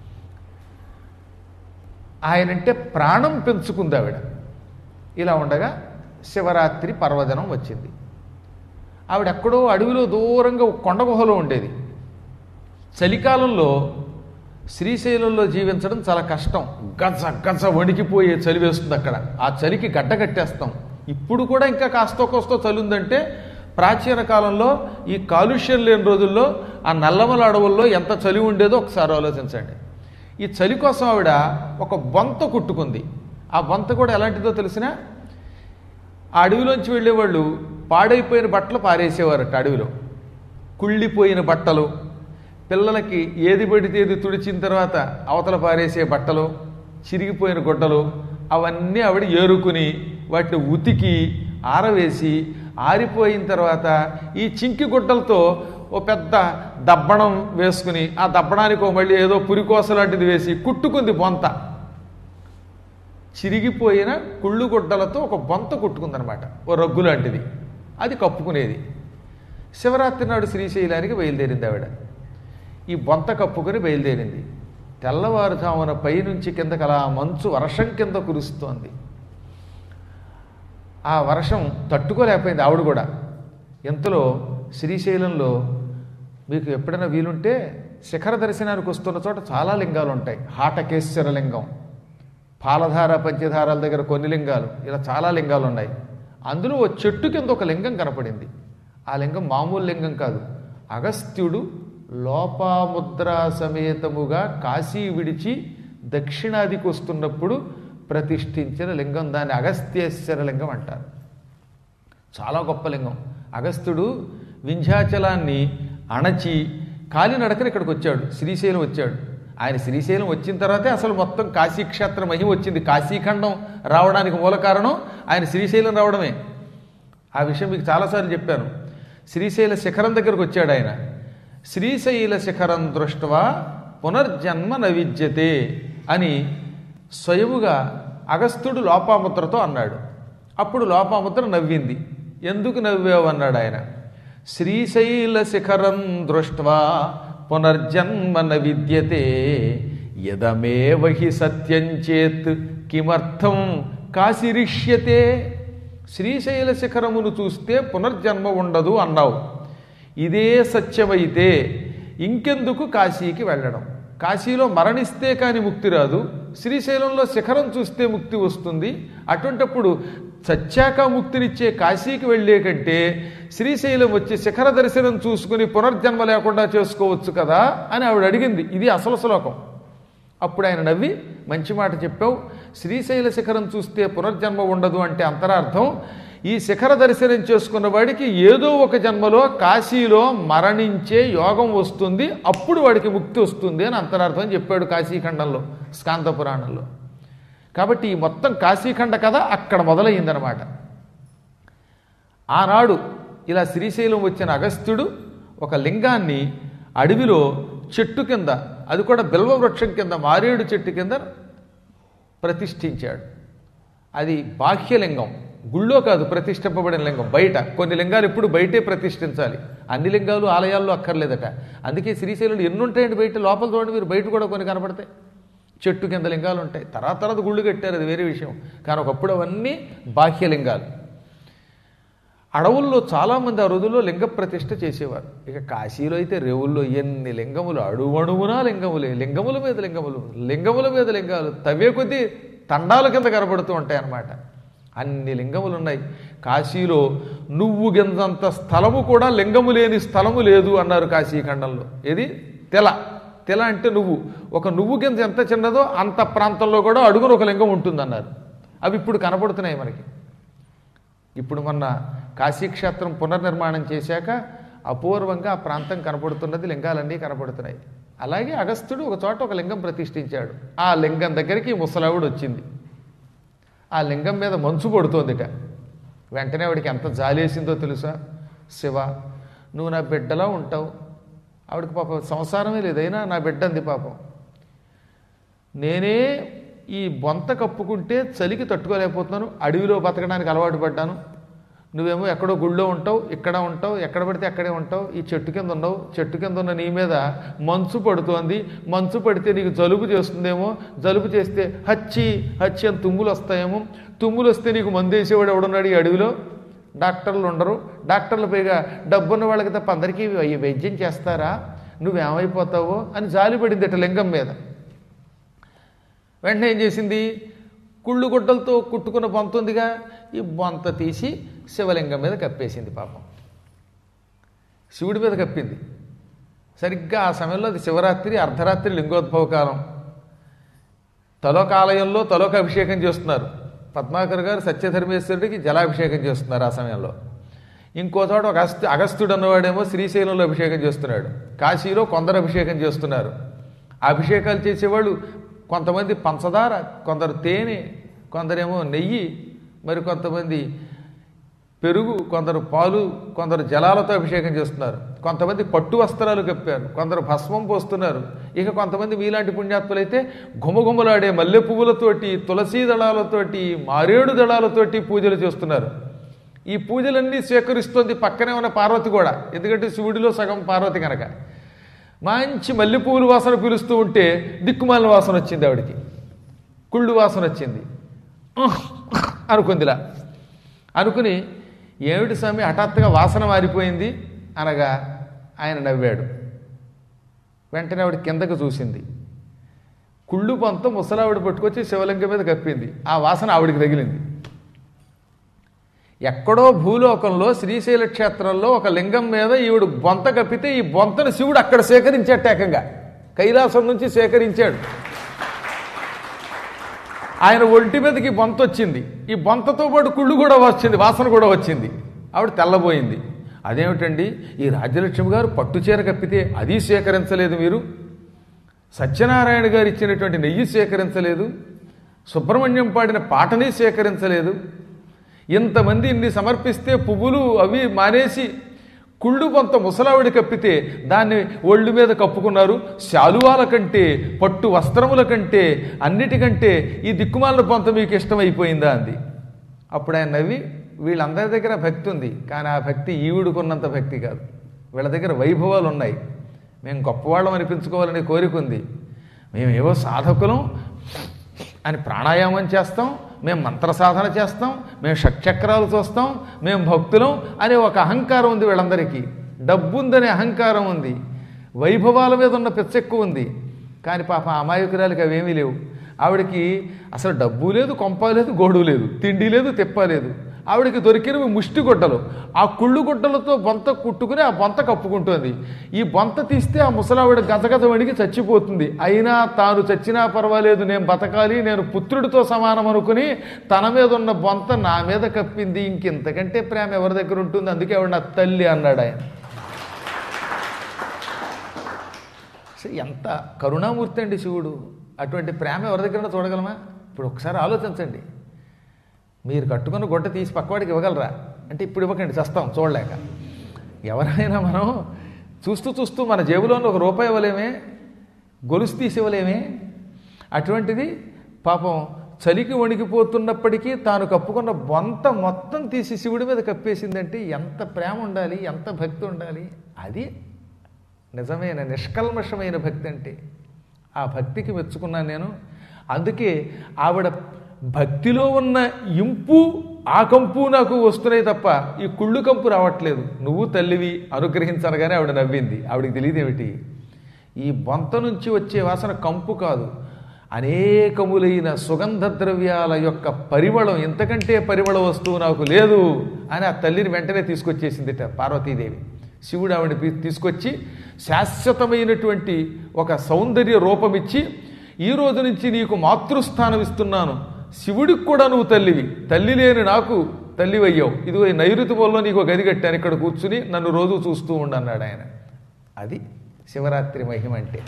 [SPEAKER 3] ఆయనంటే ప్రాణం పెంచుకుంది ఆవిడ. ఇలా ఉండగా శివరాత్రి పర్వదినం వచ్చింది. ఆవిడ ఎక్కడో అడవిలో దూరంగా కొండ గుహలో ఉండేది. చలికాలంలో శ్రీశైలంలో జీవించడం చాలా కష్టం. గజ గజ వణికిపోయే చలి వేస్తుంది అక్కడ. ఆ చలికి గడ్డ కట్టేస్తాం. ఇప్పుడు కూడా ఇంకా కాస్తో కోస్తో చలి ఉందంటే ప్రాచీన కాలంలో ఈ కాలుష్యం లేని రోజుల్లో ఆ నల్లమల అడవుల్లో ఎంత చలి ఉండేదో ఒకసారి ఆలోచించండి. ఈ చలి కోసం ఆవిడ ఒక బొంత కుట్టుకుంది. ఆ బొంత కూడా ఎలాంటిదో తెలిసినా, ఆ అడవిలోంచి వెళ్ళేవాళ్ళు పాడైపోయిన బట్టలు పారేసేవారట అడవిలో. కుళ్ళిపోయిన బట్టలు, పిల్లలకి ఏది పడితే ఏది తుడిచిన తర్వాత అవతల పారేసే బట్టలు, చిరిగిపోయిన గుడ్డలు అవన్నీ ఆవిడ ఏరుకుని వాటిని ఉతికి ఆరవేసి ఆరిపోయిన తర్వాత ఈ చింకి గుడ్డలతో ఓ పెద్ద దబ్బణం వేసుకుని ఆ దబ్బడానికి ఓ మళ్ళీ ఏదో పురికోస లాంటిది వేసి కుట్టుకుంది బొంత. చిరిగిపోయిన కుళ్ళు గుడ్డలతో ఒక బొంత కుట్టుకుందనమాట, ఓ రగ్గు లాంటిది. అది కప్పుకునేది. శివరాత్రి నాడు శ్రీశైలానికి బయలుదేరింది ఆవిడ. ఈ బొంత కప్పుకొని బయలుదేరింది. తెల్లవారుజామున పైనుంచి కిందకి అలా మంచు వర్షం కింద కురుస్తోంది. ఆ వర్షం తట్టుకోలేకపోయింది ఆవిడ కూడా. ఇంతలో శ్రీశైలంలో మీకు ఎప్పుడైనా వీలుంటే శిఖర దర్శనానికి వస్తున్న చోట చాలా లింగాలు ఉంటాయి. హాటకేశ్వర లింగం, పాలధార పంచధారాల దగ్గర కొన్ని లింగాలు, ఇలా చాలా లింగాలు ఉన్నాయి. అందులో ఓ చెట్టు కింద ఒక లింగం కనపడింది. ఆ ఆ లింగం మామూలు లింగం కాదు. అగస్త్యుడు లోపాముద్రా సమేతముగా కాశీ విడిచి దక్షిణాదికి వస్తున్నప్పుడు ప్రతిష్ఠించిన లింగం. దాన్ని అగస్త్యేశ్వర లింగం అంటారు. చాలా గొప్ప లింగం. అగస్త్యుడు వింధ్యాచలాన్ని అణచి కాలినడకన ఇక్కడికి వచ్చాడు, శ్రీశైలం వచ్చాడు. ఆయన శ్రీశైలం వచ్చిన తర్వాతే అసలు మొత్తం కాశీక్షేత్ర మహిమ వచ్చింది. కాశీఖండం రావడానికి మూల కారణం ఆయన శ్రీశైలం రావడమే. ఆ విషయం మీకు చాలాసార్లు చెప్పాను. శ్రీశైల శిఖరం దగ్గరకు వచ్చాడు ఆయన. శ్రీశైల శిఖరం దృష్ట్వా పునర్జన్మ నవిద్యతే అని స్వయముగా అగస్త్యుడు లోపాముద్రతో అన్నాడు. అప్పుడు లోపాముద్ర నవ్వింది. ఎందుకు నవ్వావు అన్నాడు ఆయన. శ్రీశైల శిఖరం దృష్ట్వా పునర్జన్మ నవిద్యతే యదమేవ హి సత్యం చేత్ కిమర్థం కాశీరిష్యతే. శ్రీశైల శిఖరమును చూస్తే పునర్జన్మ ఉండదు అన్నావు. ఇదే సత్యమైతే ఇంకెందుకు కాశీకి వెళ్ళడం? కాశీలో మరణిస్తే కానీ ముక్తి రాదు, శ్రీశైలంలో శిఖరం చూస్తే ముక్తి వస్తుంది. అటువంటప్పుడు సత్యాక ముక్తినిచ్చే కాశీకి వెళ్ళే కంటే శ్రీశైలం వచ్చి శిఖర దర్శనం చూసుకుని పునర్జన్మ లేకుండా చేసుకోవచ్చు కదా అని ఆవిడ అడిగింది. ఇది అసలు శ్లోకం. అప్పుడు ఆయన నవ్వి, మంచి మాట చెప్పావు, శ్రీశైల శిఖరం చూస్తే పునర్జన్మ ఉండదు అంటే అంతరార్థం ఈ శిఖర దర్శనం చేసుకున్న వాడికి ఏదో ఒక జన్మలో కాశీలో మరణించే యోగం వస్తుంది, అప్పుడు వాడికి ముక్తి వస్తుంది అని అంతరార్థం చెప్పాడు కాశీఖండంలో, స్కాంద పురాణంలో. కాబట్టి ఈ మొత్తం కాశీఖండ కథ అక్కడ మొదలయ్యిందనమాట. ఆనాడు ఇలా శ్రీశైలం వచ్చిన అగస్త్యుడు ఒక లింగాన్ని అడవిలో చెట్టు కింద, అది కూడా బిల్వ వృక్షం కింద, మారేడు చెట్టు కింద ప్రతిష్ఠించాడు. అది బాహ్యలింగం, గుళ్ళో కాదు ప్రతిష్ఠింపబడిన లింగం, బయట. కొన్ని లింగాలు ఎప్పుడు బయటే ప్రతిష్ఠించాలి, అన్ని లింగాలు ఆలయాల్లో అక్కర్లేదట. అందుకే శ్రీశైలంలో ఎన్ని ఉంటాయండి బయట, లోపల చూడండి మీరు, బయట కూడా కొన్ని కనపడతాయి. చెట్టు కింద లింగాలు ఉంటాయి. తర్వాత తర్వాత గుళ్ళు కట్టారు, అది వేరే విషయం. కానీ ఒకప్పుడు అవన్నీ బాహ్యలింగాలు. అడవుల్లో చాలామంది ఆ రోజుల్లో లింగ ప్రతిష్ఠ చేసేవారు. ఇక కాశీలో అయితే రేవుల్లో ఎన్ని లింగములు, అడువణువునా లింగములే, లింగముల మీద లింగములు, లింగముల మీద లింగాలు, తవ్వే కొద్దీ తండాల కింద కనబడుతూ ఉంటాయి అన్నమాట. అన్ని లింగములు ఉన్నాయి కాశీలో. నువ్వు గింజంత స్థలము కూడా లింగము లేని స్థలము లేదు అన్నారు కాశీఖండంలో. ఏది? తెల. తెల అంటే నువ్వు. ఒక నువ్వు గింజ ఎంత చిన్నదో అంత ప్రాంతంలో కూడా అడుగున ఒక లింగం ఉంటుందన్నారు. అవి ఇప్పుడు కనపడుతున్నాయి మనకి. ఇప్పుడు మొన్న కాశీక్షేత్రం పునర్నిర్మాణం చేశాక అపూర్వంగా ఆ ప్రాంతం కనపడుతున్నది, లింగాలన్నీ కనపడుతున్నాయి. అలాగే అగస్త్యుడు ఒక చోట ఒక లింగం ప్రతిష్ఠించాడు. ఆ లింగం దగ్గరికి ముసలావిడ వచ్చింది. ఆ లింగం మీద మంచు పడుతోందిట. వెంటనే ఆవిడికి ఎంత జాలేసిందో తెలుసా? శివ, నువ్వు నా బిడ్డలా ఉంటావు. ఆవిడకి పాపం సంసారమే లేదైనా నా బిడ్డ అంది పాపం. నేనే ఈ బొంత కప్పుకుంటే చలికి తట్టుకోలేకపోతున్నాను, అడవిలో బతకడానికి అలవాటు పడ్డాను. నువ్వేమో ఎక్కడో గుళ్ళో ఉంటావు, ఇక్కడ ఉంటావు, ఎక్కడ పడితే అక్కడే ఉంటావు. ఈ చెట్టు కింద ఉండవు, చెట్టు కింద ఉన్న నీ మీద మంచు పడుతోంది. మంచు పడితే నీకు జలుబు చేస్తుందేమో, జలుబు చేస్తే హచ్చి హచ్చి అని తుమ్ములు వస్తాయేమో, తుమ్ములు వస్తే నీకు మందు వేసేవాడు ఎవడున్నాడు ఈ అడవిలో? డాక్టర్లు ఉండరు. డాక్టర్లు పైగా డబ్బున్న వాళ్ళకి తప్ప అందరికీ వైద్యం చేస్తారా? నువ్వేమైపోతావో అని జాలిపడింది అట లింగం మీద. వెంటనే ఏం చేసింది? కుళ్ళు గుడ్డలతో కుట్టుకున్న బొంత ఉందిగా, ఈ బొంత తీసి శివలింగం మీద కప్పేసింది. పాపం శివుడి మీద కప్పింది. సరిగ్గా ఆ సమయంలో అది శివరాత్రి, అర్ధరాత్రి లింగోద్భవ కాలం. తలోక ఆలయంలో తలోక అభిషేకం చేస్తున్నారు. పద్మాకర్ గారు సత్యధర్మేశ్వరుడికి జలాభిషేకం చేస్తున్నారు ఆ సమయంలో. ఇంకో చోట ఒక అగస్త్యు అగస్త్యుడు అన్నవాడేమో శ్రీశైలంలో అభిషేకం చేస్తున్నాడు. కాశీలో కొందరు అభిషేకం చేస్తున్నారు. అభిషేకాలు చేసేవాళ్ళు కొంతమంది పంచదార, కొందరు తేనె, కొందరేమో నెయ్యి, మరి కొంతమంది పెరుగు, కొందరు పాలు, కొందరు జలాలతో అభిషేకం చేస్తున్నారు. కొంతమంది పట్టు వస్త్రాలు కప్పారు, కొందరు భస్మం పోస్తున్నారు. ఇక కొంతమంది మీలాంటి పుణ్యాత్ములైతే ఘుమఘుమలాడే మల్లె పువ్వులతోటి, తులసీ దళాలతోటి, మారేడు దళాలతోటి పూజలు చేస్తున్నారు. ఈ పూజలన్నీ స్వీకరిస్తుంది పక్కనే ఉన్న పార్వతి కూడా. ఎందుకంటే శివుడిలో సగం పార్వతి కనుక. మంచి మల్లె పువ్వుల వాసన పీలుస్తూ ఉంటే దిక్కుమాలిన వాసన వచ్చింది ఆవిడికి, కుళ్ళు వాసన వచ్చింది. అనుకుందిలా అనుకుని, ఏమిటి స్వామి హఠాత్తుగా వాసన మారిపోయింది అనగా ఆయన నవ్వాడు. వెంటనే ఆవిడ కిందకు చూసింది. కుళ్ళు పొంత ముసలావిడ పట్టుకొచ్చి శివలింగం మీద కప్పింది. ఆ వాసన ఆవిడికి తగిలింది. ఎక్కడో భూలోకంలో శ్రీశైల క్షేత్రంలో ఒక లింగం మీద ఈవిడు బొంత కప్పితే ఈ బొంతను శివుడు అక్కడ సేకరించాడు, ఏకంగా కైలాసం నుంచి సేకరించాడు. ఆయన ఒంటి మీదకి బొంత వచ్చింది, ఈ బొంతతో పాటు కుళ్ళు కూడా వచ్చింది, వాసన కూడా వచ్చింది. ఆవిడ తెల్లబోయింది. అదేమిటండి, ఈ రాజ్యలక్ష్మి గారు పట్టు చీర కప్పితే అది సేకరించలేదు, మీరు సత్యనారాయణ గారు ఇచ్చినటువంటి నెయ్యి సేకరించలేదు, సుబ్రహ్మణ్యం పాడిన పాటని సేకరించలేదు, ఇంతమంది ఇన్ని సమర్పిస్తే పువ్వులు అవి మానేసి కుళ్ళు బొంత ముసలావిడి కప్పితే దాన్ని ఒళ్ళు మీద కప్పుకున్నారు. శాలువాల కంటే పట్టు వస్త్రముల కంటే అన్నిటికంటే ఈ దిక్కుమాలిన బొంత మీకు ఇష్టమైపోయిందా అంది. అప్పుడు ఆయన నవ్వి, వీళ్ళందరి దగ్గర భక్తి ఉంది, కానీ ఆ భక్తి ఈవిడుకున్నంత భక్తి కాదు. వీళ్ళ దగ్గర వైభవాలు ఉన్నాయి, మేము గొప్పవాళ్ళం అనిపించుకోవాలనే కోరిక ఉంది. మేమేవో సాధకులం అని ప్రాణాయామం చేస్తాం, మేము మంత్ర సాధన చేస్తాం, మేము షట్చక్రాలు చూస్తాం, మేము భక్తులం అనే ఒక అహంకారం ఉంది వీళ్ళందరికీ. డబ్బు ఉందనే అహంకారం ఉంది, వైభవాల మీద ఉన్న పిచ్చెక్కువ ఉంది. కానీ పాప అమాయకురాలకి అవేమీ లేవు. ఆవిడకి అసలు డబ్బు లేదు, కొంప లేదు, గోడు లేదు, తిండి లేదు, తిప్ప లేదు. ఆవిడకి దొరికినవి ముష్టి గుడ్డలు, ఆ కుళ్ళు గుడ్డలతో బొంత కుట్టుకుని ఆ బొంత కప్పుకుంటోంది. ఈ బొంత తీస్తే ఆ ముసలావిడ గజగజ వణికి చచ్చిపోతుంది. అయినా తాను చచ్చినా పర్వాలేదు, నేను బతకాలి, నేను పుత్రుడితో సమానం అనుకుని తన మీద ఉన్న బొంత నా మీద కప్పింది. ఇంకెంతకంటే ప్రేమ ఎవరి దగ్గర ఉంటుంది? అందుకే ఆవిడ నా తల్లి అన్నాడు ఆయన. ఎంత కరుణామూర్తి అండి శివుడు. అటువంటి ప్రేమ ఎవరి దగ్గర చూడగలమా? ఇప్పుడు ఒకసారి ఆలోచించండి. మీరు కట్టుకున్న గుడ్డ తీసి పక్కవాడికి ఇవ్వగలరా అంటే ఇప్పుడు ఇవ్వకండి, చస్తాం చూడలేక. ఎవరైనా మనం చూస్తూ చూస్తూ మన జేబులో ఒక రూపాయి ఇవ్వలేమే, గొలుసు తీసి ఇవ్వలేమే. అటువంటిది పాపం చలికి వణికిపోతున్నప్పటికీ తాను కప్పుకున్న బొంత మొత్తం తీసి శివుడి మీద కప్పేసిందంటే ఎంత ప్రేమ ఉండాలి, ఎంత భక్తి ఉండాలి. అది నిజమైన నిష్కల్మషమైన భక్తి అంటే. ఆ భక్తికి మెచ్చుకున్నాను నేను. అందుకే ఆవిడ భక్తిలో ఉన్న ఇంపు ఆ కంపు నాకు వస్తున్నాయి తప్ప ఈ కుళ్ళు కంపు రావట్లేదు. నువ్వు తల్లివి అనుగ్రహించనగానే ఆవిడ నవ్వింది. ఆవిడకి తెలియదేమిటి, ఈ బొంత నుంచి వచ్చే వాసన కంపు కాదు, అనేకములైన సుగంధ ద్రవ్యాల యొక్క పరిమళం, ఇంతకంటే పరిమళ వస్తువు నాకు లేదు అని ఆ తల్లిని వెంటనే తీసుకొచ్చేసిందిట పార్వతీదేవి. శివుడు ఆవిడని తీసుకొచ్చి శాశ్వతమైనటువంటి ఒక సౌందర్య రూపమిచ్చి, ఈ రోజు నుంచి నీకు మాతృస్థానం ఇస్తున్నాను, శివుడికి కూడా నువ్వు తల్లివి, తల్లి లేని నాకు తల్లివయ్యావు, ఇదిగో ఈ నైరుతి మూలలో నీకు గది కట్టాను, ఇక్కడ కూర్చుని నన్ను రోజు చూస్తూ ఉండన్నాడు ఆయన. అది శివరాత్రి మహిమ అంటే.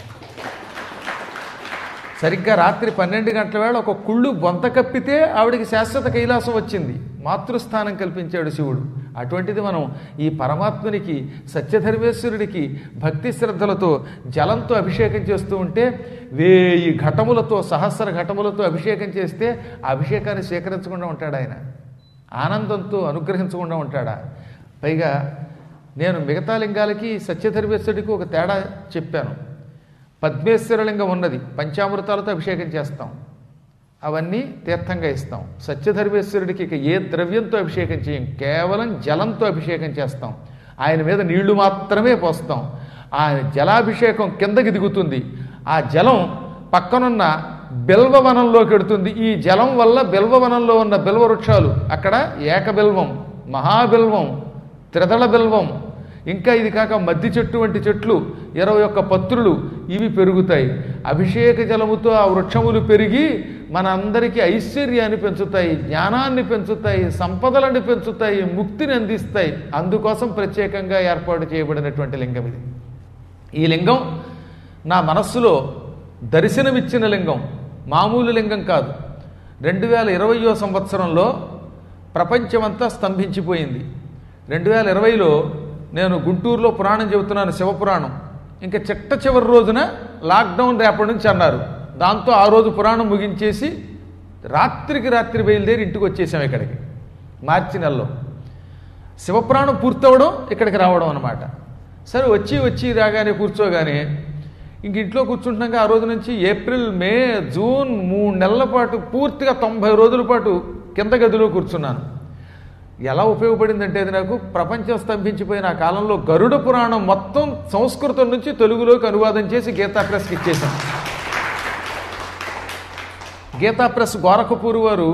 [SPEAKER 3] సరిగ్గా రాత్రి పన్నెండు గంటల వేళ ఒక కుళ్ళు బొంత కప్పితే ఆవిడికి శాశ్వత కైలాసం వచ్చింది, మాతృస్థానం కల్పించాడు శివుడు. అటువంటిది మనం ఈ పరమాత్మునికి సత్యధర్మేశ్వరుడికి భక్తి శ్రద్ధలతో జలంతో అభిషేకం చేస్తూ ఉంటే, వేయి ఘటములతో సహస్ర ఘటములతో అభిషేకం చేస్తే ఆ అభిషేకాన్ని స్వీకరించకుండా ఉంటాడు ఆయన, ఆనందంతో అనుగ్రహించకుండా ఉంటాడా? పైగా నేను మిగతా లింగాలకి సత్యధర్మేశ్వరుడికి ఒక తేడా చెప్పాను. పద్మేశ్వరలింగం ఉన్నది, పంచామృతాలతో అభిషేకం చేస్తాం, అవన్నీ తీర్థంగా ఇస్తాం. సత్యధర్మేశ్వరుడికి ఇక ఏ ద్రవ్యంతో అభిషేకం చేయం, కేవలం జలంతో అభిషేకం చేస్తాం. ఆయన మీద నీళ్లు మాత్రమే పోస్తాం. ఆ జలాభిషేకం కిందకి దిగుతుంది, ఆ జలం పక్కనున్న బిల్వవనంలోకి వెడుతుంది. ఈ జలం వల్ల బిల్వవనంలో ఉన్న బిల్వ వృక్షాలు, అక్కడ ఏకబిల్వం, మహాబిల్వం, త్రిదళ బిల్వం, ఇంకా ఇది కాక మద్ది చెట్టు వంటి చెట్లు, ఇరవై ఒక్క పత్రులు, ఇవి పెరుగుతాయి. అభిషేక జలముతో ఆ వృక్షములు పెరిగి మన అందరికీ ఐశ్వర్యాన్ని పెంచుతాయి, జ్ఞానాన్ని పెంచుతాయి, సంపదలను పెంచుతాయి, ముక్తిని అందిస్తాయి. అందుకోసం ప్రత్యేకంగా ఏర్పాటు చేయబడినటువంటి లింగం ఇది. ఈ లింగం నా మనస్సులో దర్శనమిచ్చిన లింగం, మామూలు లింగం కాదు. రెండు వేల ఇరవయో సంవత్సరంలో ప్రపంచమంతా స్తంభించిపోయింది. రెండు వేల ఇరవైలో నేను గుంటూరులో పురాణం చెబుతున్నాను, శివపురాణం. ఇంకా చిట్ట చివరి రోజున లాక్డౌన్ రేపటి నుంచి అన్నారు. దాంతో ఆ రోజు పురాణం ముగించేసి రాత్రికి రాత్రి బయలుదేరి ఇంటికి వచ్చేసాం. ఇక్కడికి మార్చి నెలలో శివపురాణం పూర్తవడం, ఇక్కడికి రావడం అనమాట. సరే వచ్చి వచ్చి రాగానే కూర్చోగానే ఇంక ఇంట్లో కూర్చుంటున్నాక ఆ రోజు నుంచి ఏప్రిల్, మే, జూన్ మూడు నెలల పాటు పూర్తిగా తొంభై రోజుల పాటు కింద గదిలో కూర్చున్నాను. ఎలా ఉపయోగపడిందంటే అది నాకు, ప్రపంచం స్తంభించిపోయిన ఆ కాలంలో గరుడ పురాణం మొత్తం సంస్కృతం నుంచి తెలుగులోకి అనువాదం చేసి గీతా ప్రెస్కి ఇచ్చేశాను. గీతా ప్రెస్ గోరఖపూర్ వారు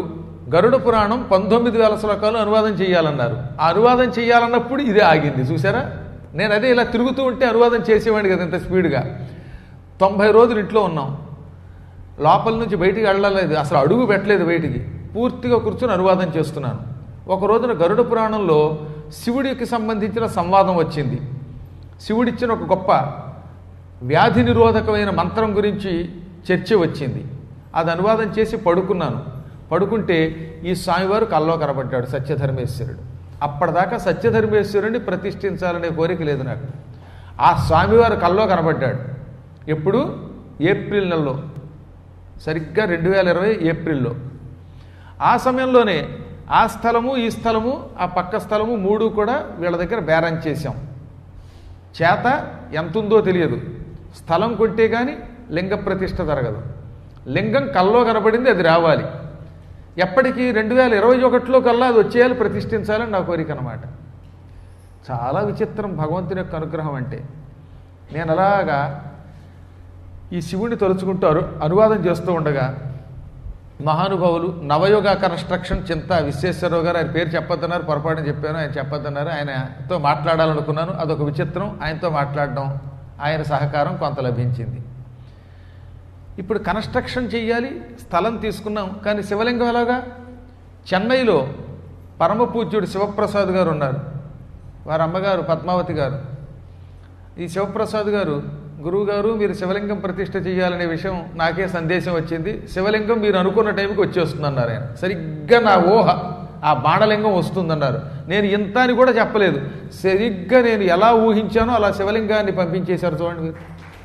[SPEAKER 3] గరుడ పురాణం పంతొమ్మిది వేల శ్లోకాలు అనువాదం చేయాలన్నారు. ఆ అనువాదం చేయాలన్నప్పుడు ఇదే ఆగింది. చూసారా, నేను అదే ఇలా తిరుగుతూ ఉంటే అనువాదం చేసేవాడిని కదా ఇంత స్పీడ్గా. తొంభై రోజులు ఇంట్లో ఉన్నాం, లోపల నుంచి బయటికి వెళ్ళలేదు, అసలు అడుగు పెట్టలేదు బయటికి, పూర్తిగా కూర్చొని అనువాదం చేస్తున్నాను. ఒక రోజున గరుడ పురాణంలో శివుడికి సంబంధించిన సంవాదం వచ్చింది. శివుడిచ్చిన ఒక గొప్ప వ్యాధి నిరోధకమైన మంత్రం గురించి చర్చ వచ్చింది. అది అనువాదం చేసి పడుకున్నాను. పడుకుంటే ఈ స్వామివారు కల్లో కనబడ్డాడు, సత్యధర్మేశ్వరుడు. అప్పటిదాకా సత్యధర్మేశ్వరుడిని ప్రతిష్ఠించాలనే కోరిక లేదు నాకు. ఆ స్వామివారు కల్లో కనబడ్డాడు. ఎప్పుడు? ఏప్రిల్ నెలలో, సరిగ్గా రెండు వేల ఇరవై ఏప్రిల్లో. ఆ సమయంలోనే ఆ స్థలము ఈ స్థలము ఆ పక్క స్థలము మూడు కూడా వీళ్ళ దగ్గర బేరం చేశాం. చేత ఎంతుందో తెలియదు, స్థలం కొంటే కానీ లింగ ప్రతిష్ఠ జరగదు. లింగం కల్లో కనబడింది, అది రావాలి. ఎప్పటికీ రెండు వేల ఇరవై ఒకటిలో కల్లా అది వచ్చేయాలి, ప్రతిష్ఠించాలని నా కోరిక అనమాట. చాలా విచిత్రం భగవంతుని యొక్క అనుగ్రహం అంటే. నేను అలాగా ఈ శివుడిని తలుచుకుంటారు అనువాదం చేస్తూ ఉండగా మహానుభావులు నవయోగ కన్స్ట్రక్షన్ చింత విశ్వేశ్వరరావు గారు, ఆయన పేరు చెప్పొద్దన్నారు, పొరపాటున చెప్పాను, ఆయన చెప్పొద్దన్నారు. ఆయనతో మాట్లాడాలనుకున్నాను, అదొక విచిత్రం. ఆయనతో మాట్లాడడం, ఆయన సహకారం కొంత లభించింది. ఇప్పుడు కన్స్ట్రక్షన్ చెయ్యాలి, స్థలం తీసుకున్నాం. కానీ శివలింగం ఎలాగా? చెన్నైలో పరమ పూజ్యుడు శివప్రసాద్ గారు ఉన్నారు, వారి అమ్మగారు పద్మావతి గారు. ఈ శివప్రసాద్ గారు, గురువుగారు మీరు శివలింగం ప్రతిష్ఠ చేయాలనే విషయం నాకే సందేశం వచ్చింది, శివలింగం మీరు అనుకున్న టైంకి వచ్చేస్తుందన్నారు ఆయన. సరిగ్గా నా ఊహ ఆ బాణలింగం వస్తుందన్నారు. నేను ఇంత అని కూడా చెప్పలేదు, సరిగ్గా నేను ఎలా ఊహించానో అలా శివలింగాన్ని పంపించేశారు. చూడండి మీరు,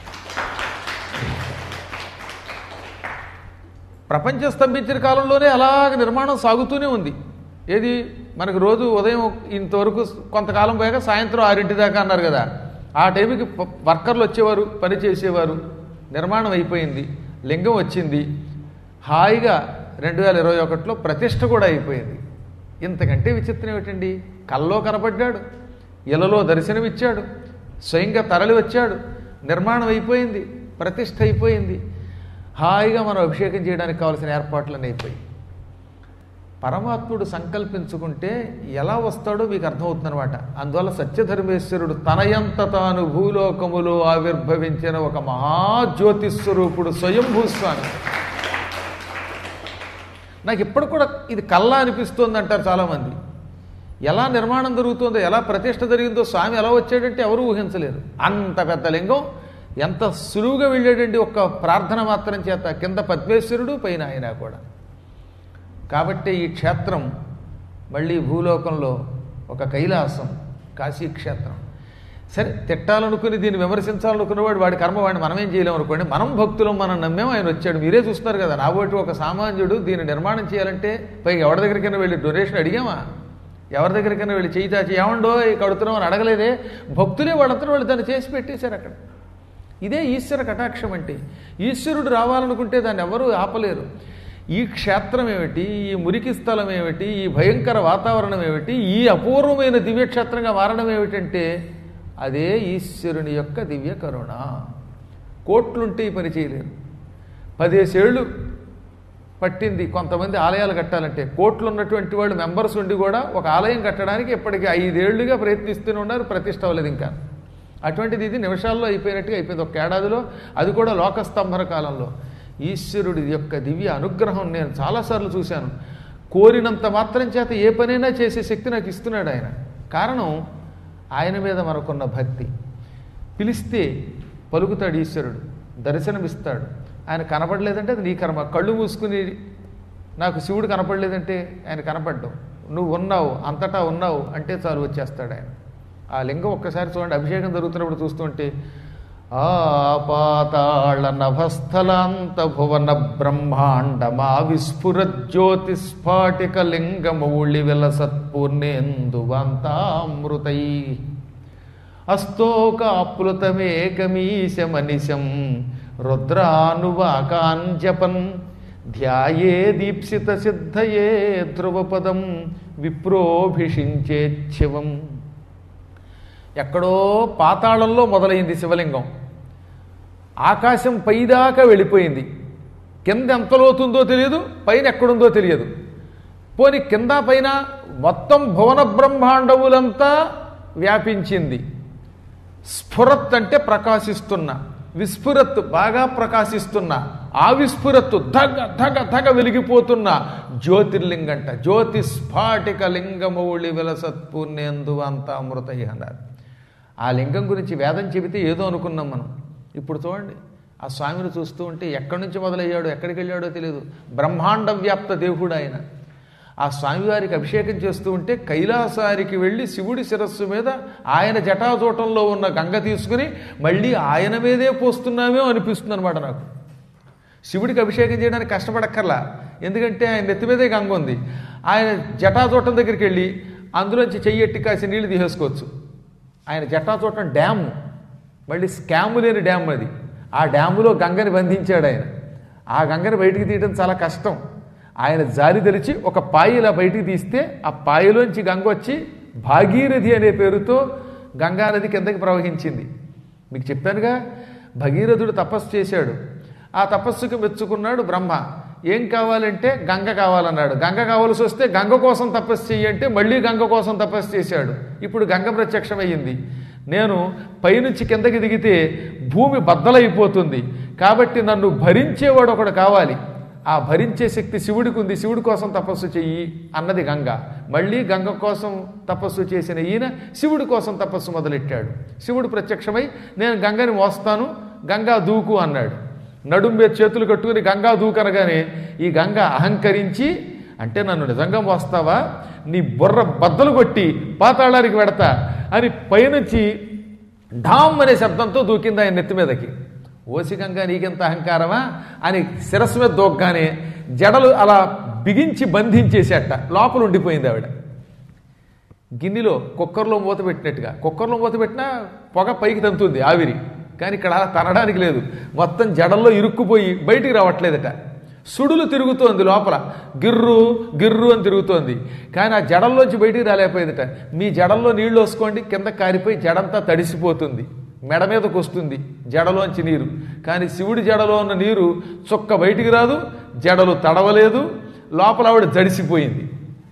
[SPEAKER 3] ప్రపంచం స్తంభించిన కాలంలోనే అలాగ నిర్మాణం సాగుతూనే ఉంది. ఏది మనకు రోజు ఉదయం ఇంతవరకు కొంతకాలం పోయాక సాయంత్రం ఆరింటి దాకా అన్నారు కదా, ఆ టైంకి వర్కర్లు వచ్చేవారు, పని చేసేవారు. నిర్మాణం అయిపోయింది, లింగం వచ్చింది, హాయిగా రెండు వేల ఇరవై ఒకటిలో ప్రతిష్ఠ కూడా అయిపోయింది. ఇంతకంటే విచిత్రం ఏమిటండి? కల్లో కనపడ్డాడు, ఇలలో దర్శనమిచ్చాడు, స్వయంగా తరలి వచ్చాడు, నిర్మాణం అయిపోయింది, ప్రతిష్ఠ అయిపోయింది. హాయిగా మనం అభిషేకం చేయడానికి కావాల్సిన ఏర్పాట్లన్నీ అయిపోయి. పరమాత్ముడు సంకల్పించుకుంటే ఎలా వస్తాడో మీకు అర్థమవుతుందనమాట. అందువల్ల సత్యధర్మేశ్వరుడు తనయంత తాను భూలోకములో ఆవిర్భవించిన ఒక మహాజ్యోతిస్వరూపుడు స్వయంభూస్వామి. నాకు ఇప్పుడు కూడా ఇది కల్లా అనిపిస్తోంది అంటారు చాలామంది. ఎలా నిర్మాణం జరుగుతుందో, ఎలా ప్రతిష్ఠ జరిగిందో, స్వామి ఎలా వచ్చాడంటే ఎవరు ఊహించలేరు. అంత పెద్ద లింగం ఎంత సులువుగా వెళ్ళాడండి ఒక్క ప్రార్థన మాత్రం చేత. కింద పద్మేశ్వరుడు, పైన ఆయన కూడా. కాబట్టి ఈ క్షేత్రం మళ్ళీ భూలోకంలో ఒక కైలాసం, కాశీక్షేత్రం. సరే, తిట్టాలనుకుని దీన్ని విమర్శించాలనుకున్నవాడు వాడి కర్మ, వాడిని మనం ఏం చేయలేము అనుకోండి. మనం భక్తులం, మనం నమ్మేం, ఆయన వచ్చాడు. మీరే చూస్తున్నారు కదా, నాబోటి ఒక సామాన్యుడు దీన్ని నిర్మాణం చేయాలంటే పైగా ఎవరి దగ్గరికైనా వెళ్ళి డొనేషన్ అడిగామా? ఎవరి దగ్గరికైనా వెళ్ళి చేయి చాచి ఏమండో కడుతున్నాం అని అడగలేదే. భక్తులే వాళ్ళంతా వాళ్ళు దాన్ని చేసి పెట్టేశారు అక్కడ. ఇదే ఈశ్వర కటాక్షం అంటే. ఈశ్వరుడు రావాలనుకుంటే దాన్ని ఎవరూ ఆపలేరు. ఈ క్షేత్రం ఏమిటి, ఈ మురికి స్థలం ఏమిటి, ఈ భయంకర వాతావరణం ఏమిటి, ఈ అపూర్వమైన దివ్యక్షేత్రంగా మారడం ఏమిటంటే అదే ఈశ్వరుని యొక్క దివ్య కరుణ. కోట్లుంటే ఈ పని చేయలేరు. పదేసేళ్ళు పట్టింది కొంతమంది ఆలయాలు కట్టాలంటే. కోట్లు ఉన్నటువంటి వాళ్ళు మెంబర్స్ ఉండి కూడా ఒక ఆలయం కట్టడానికి ఇప్పటికీ ఐదేళ్లుగా ప్రయత్నిస్తూనే ఉన్నారు, ప్రతిష్ట అవ్వలేదు ఇంకా. అటువంటిది ఇది నిమిషాల్లో అయిపోయినట్టుగా అయిపోయింది ఒక ఏడాదిలో, అది కూడా లోకస్తంభన కాలంలో. ఈశ్వరుడి యొక్క దివ్య అనుగ్రహం నేను చాలాసార్లు చూశాను. కోరినంత మాత్రం చేత ఏ పనైనా చేసే శక్తి నాకు ఇస్తున్నాడు ఆయన. కారణం ఆయన మీద మనకున్న భక్తి. పిలిస్తే పలుకుతాడు ఈశ్వరుడు, దర్శనమిస్తాడు. ఆయన కనపడలేదంటే అది నీ కర్మ. కళ్ళు మూసుకుని నాకు శివుడు కనపడలేదంటే ఆయన కనపడ్డావు, నువ్వు ఉన్నావు, అంతటా ఉన్నావు అంటే చాలు వచ్చేస్తాడు ఆయన. ఆ లింగం ఒక్కసారి చూడండి, అభిషేకం జరుగుతున్నప్పుడు చూస్తుంటే ఆ పాతాళ నభస్థలాంత భువన బ్రహ్మాండమా విస్ఫురజ్యోతిస్ఫాటిక లింగమౌళి విలసత్పూర్ణేందువాంతామృతై అస్తోకాప్లుతమేకమీశమనిశం రుద్రానువాకాంజపన్ ధ్యాయే దీప్సిత సిద్ధయే ధ్రువపదం విప్రోభిషించేచ్ఛివం. ఎక్కడో పాతాళంలో మొదలైంది శివలింగం, ఆకాశం పైదాకా వెళ్ళిపోయింది. కింద ఎంత లోతుందో తెలియదు, పైన ఎక్కడుందో తెలియదు. పోని కింద పైన మొత్తం భువన బ్రహ్మాండములంతా వ్యాపించింది. స్ఫురత్ అంటే ప్రకాశిస్తున్న, విస్ఫురత్ బాగా ప్రకాశిస్తున్న, ఆ విస్ఫురత్తు ధగ ధగ ధగ వెలిగిపోతున్న జ్యోతిర్లింగంట. జ్యోతి స్ఫాటిక లింగమౌళి విలసత్పూర్ణేందు అంతా అమృతయ్య అన్నారు. ఆ లింగం గురించి వేదం చెబితే ఏదో అనుకున్నాం మనం. ఇప్పుడు చూడండి, ఆ స్వామిని చూస్తూ ఉంటే ఎక్కడి నుంచి మొదలయ్యాడో ఎక్కడికి వెళ్ళాడో తెలియదు. బ్రహ్మాండ వ్యాప్త దేవుడు ఆయన. ఆ స్వామివారికి అభిషేకం చేస్తూ ఉంటే కైలాసానికి వెళ్ళి శివుడి శిరస్సు మీద ఆయన జటాజూటంలో ఉన్న గంగ తీసుకుని మళ్ళీ ఆయన మీదే పోస్తున్నామేమో అనిపిస్తుంది అనమాట నాకు. శివుడికి అభిషేకం చేయడానికి కష్టపడక్కర్లా, ఎందుకంటే ఆయన నెత్తి మీదే గంగ ఉంది. ఆయన జటాజూటం దగ్గరికి వెళ్ళి అందులోంచి చెయ్యెట్టి కాసి నీళ్లు తీసేసుకోవచ్చు. ఆయన జటాజూటం డ్యాము, మళ్ళీ స్కాము లేని డ్యామ్ అది. ఆ డ్యాములో గంగని బంధించాడు ఆయన. ఆ గంగని బయటికి తీయడం చాలా కష్టం. ఆయన జారి తెలిచి ఒక పాయి ఇలా బయటికి తీస్తే ఆ పాయిలోంచి గంగ వచ్చి భాగీరథి అనే పేరుతో గంగానది కిందకి ప్రవహించింది. మీకు చెప్పానుగా, భగీరథుడు తపస్సు చేశాడు. ఆ తపస్సుకు మెచ్చుకున్నాడు బ్రహ్మ. ఏం కావాలంటే గంగ కావాలన్నాడు. గంగ కావాల్సి వస్తే గంగ కోసం తపస్సు చెయ్యంటే మళ్ళీ గంగ కోసం తపస్సు చేశాడు. ఇప్పుడు గంగ ప్రత్యక్షమయ్యింది. నేను పైనుంచి కిందకి దిగితే భూమి బద్దలైపోతుంది, కాబట్టి నన్ను భరించేవాడు ఒకడు కావాలి. ఆ భరించే శక్తి శివుడికి ఉంది, శివుడి కోసం తపస్సు చెయ్యి అన్నది గంగ. మళ్ళీ గంగ కోసం తపస్సు చేసిన ఈయన శివుడి కోసం తపస్సు మొదలెట్టాడు. శివుడు ప్రత్యక్షమై నేను గంగని మోస్తాను, గంగా దూకు అన్నాడు. నడుం మీద చేతులు కట్టుకుని గంగా దూకనగానే ఈ గంగ అహంకరించి, అంటే నన్ను నిజంగా మోస్తావా, నీ బుర్ర బద్దలు కొట్టి పాతాళానికి వెడతా అని పైనుంచి ఢామ్ అనే శబ్దంతో దూకింది ఆయన నెత్తి మీదకి. ఓసి గంగ నీకెంత అహంకారమా అని శిరస్సు మీద దూకగానే జడలు అలా బిగించి బంధించేసేట. లోపల ఉండిపోయింది ఆవిడ. గిన్నెలో కుక్కర్లో మూత పెట్టినట్టుగా, కుక్కర్లో మూత పెట్టినా పొగ పైకి తంతుంది ఆవిరి, కానీ ఇక్కడ తనడానికి లేదు. మొత్తం జడల్లో ఇరుక్కుపోయి బయటికి రావట్లేదట. సుడులు తిరుగుతోంది లోపల, గిర్రు గిర్రు అని తిరుగుతోంది, కానీ ఆ జడల్లోంచి బయటికి రాలేకపోయేదట. మీ జడల్లో నీళ్లు వేసుకోండి, కింద కారిపోయి జడంతా తడిసిపోతుంది, మెడ మీదకు వస్తుంది జడలోంచి నీరు. కానీ శివుడి జడలో ఉన్న నీరు చుక్క బయటికి రాదు, జడలు తడవలేదు, లోపల ఆవిడ జడిసిపోయింది.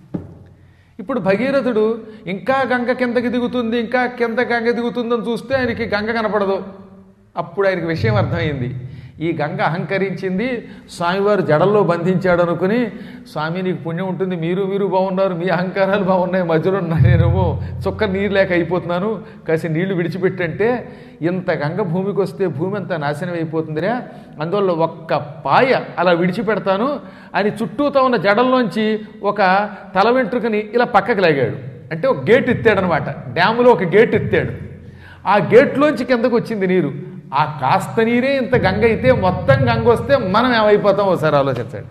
[SPEAKER 3] ఇప్పుడు భగీరథుడు ఇంకా గంగ కిందకి దిగుతుంది, ఇంకా కింద గంగ దిగుతుందని చూస్తే ఆయనకి గంగ కనపడదు. అప్పుడు ఆయనకి విషయం అర్థమైంది. ఈ గంగ అహంకరించింది, స్వామివారు జడల్లో బంధించాడు అనుకుని, స్వామి నీకు పుణ్యం ఉంటుంది, మీరు మీరు బాగున్నారు, మీ అహంకారాలు బాగున్నాయి, మధ్యలో నేనేమో చుక్క నీరు లేక అయిపోతున్నాను, కాసి నీళ్లు విడిచిపెట్టంటే ఇంత గంగ భూమికి వస్తే భూమి అంతా నాశనం అయిపోతుందిరా, అందువల్ల ఒక్క పాయ అలా విడిచిపెడతాను అని చుట్టూతో ఉన్న జడల్లోంచి ఒక తల వెంట్రుకని ఇలా పక్కకి లాగాడు. అంటే ఒక గేట్ ఎత్తాడనమాట, డ్యాములో ఒక గేట్ ఎత్తాడు. ఆ గేట్లోంచి కిందకు వచ్చింది నీరు. ఆ కాస్త నీరే ఇంత గంగ అయితే మొత్తం గంగ వస్తే మనం ఏమైపోతాం ఒకసారి ఆలోచించాడు.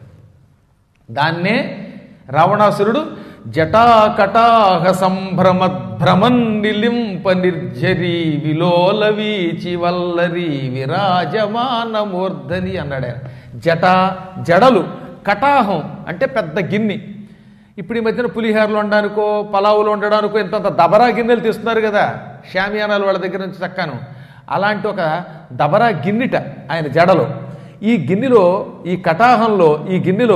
[SPEAKER 3] దాన్నే రావణాసురుడు జటాకటాహ సంభ్రమద్భ్రమన్ నిలింప నిర్జరి విలోల వీచి వల్లరి విరాజమాన మూర్ధని అన్నాడు. జట జడలు, కటాహం అంటే పెద్ద గిన్నె. ఇప్పుడు ఈ మధ్యన పులిహారలు వండడానికో పలావులు వండడానికో ఇంతంత దబరా గిన్నెలు తీస్తున్నారు కదా షామియానాలు వాళ్ళ దగ్గర నుంచి చక్కాను. అలాంటి ఒక దబరా గిన్నెట ఆయన జడలో. ఈ గిన్నెలో, ఈ కటాహంలో, ఈ గిన్నెలో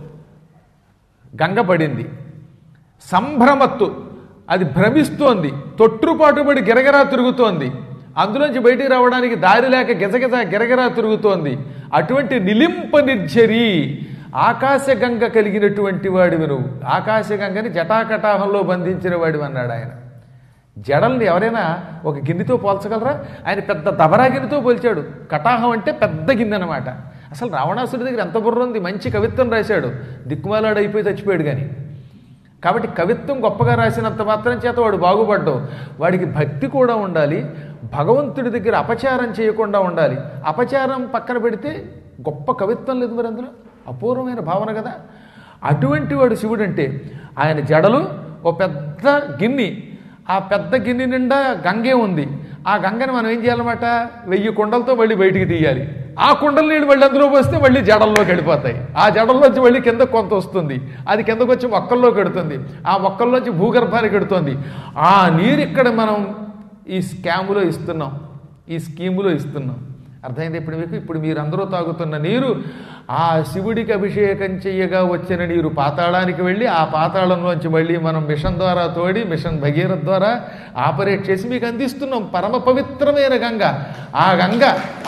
[SPEAKER 3] గంగ పడింది. సంభ్రమత్తు, అది భ్రమిస్తోంది, తొట్టుపాటుబడి గిరగిరా తిరుగుతోంది. అందులోంచి బయటికి రావడానికి దారి లేక గిజగిజ గిరగిరా తిరుగుతోంది. అటువంటి నిలింప నిర్జరి, ఆకాశగంగ కలిగినటువంటి వాడివి నువ్వు. ఆకాశగంగని జటాకటాహంలో బంధించిన వాడివి అన్నాడు ఆయన. జడల్ని ఎవరైనా ఒక గిన్నెతో పోల్చగలరా? ఆయన పెద్ద దబరా గిన్నెతో పోల్చాడు. కటాహం అంటే పెద్ద గిన్నె అనమాట. అసలు రావణాసుడి దగ్గర ఎంత బుర్ర ఉంది, మంచి కవిత్వం రాశాడు, దిక్కుమాలాడు అయిపోయి చచ్చిపోయాడు. కానీ కాబట్టి కవిత్వం గొప్పగా రాసినంత మాత్రం చేత వాడు బాగుపడ్డావు. వాడికి భక్తి కూడా ఉండాలి, భగవంతుడి దగ్గర అపచారం చేయకుండా ఉండాలి. అపచారం పక్కన పెడితే గొప్ప కవిత్వం లేదు మరి అందులో, అపూర్వమైన భావన కదా. అటువంటి వాడు శివుడు అంటే. ఆయన జడలు ఓ పెద్ద గిన్నె, ఆ పెద్ద గిన్నె నిండా గంగే ఉంది. ఆ గంగని మనం ఏం చేయాలన్నమాట, వెయ్యి కుండలతో మళ్ళీ బయటికి తీయాలి. ఆ కుండల నీళ్ళు మళ్ళీ అందులో పోస్తే మళ్ళీ జడల్లోకి వెళ్ళిపోతాయి. ఆ జడల్లోంచి మళ్ళీ కింద కొంత వస్తుంది, అది కిందకు వచ్చి మొక్కల్లోకి పెడుతుంది, ఆ మొక్కల్లోంచి భూగర్భానికి పెడుతుంది. ఆ నీరు ఇక్కడ మనం ఈ స్కాములో ఇస్తున్నాం, ఈ స్కీములో ఇస్తున్నాం. అర్థమైంది ఇప్పుడు మీకు? ఇప్పుడు మీరందరూ తాగుతున్న నీరు ఆ శివుడికి అభిషేకం చెయ్యగా వచ్చిన నీరు పాతాళానికి వెళ్ళి ఆ పాతాళంలోంచి మళ్ళీ మనం మిషన్ ద్వారా తోడి మిషన్ భగీరథ ద్వారా ఆపరేట్ చేసి మీకు అందిస్తున్నాం. పరమ పవిత్రమైన గంగ. ఆ గంగ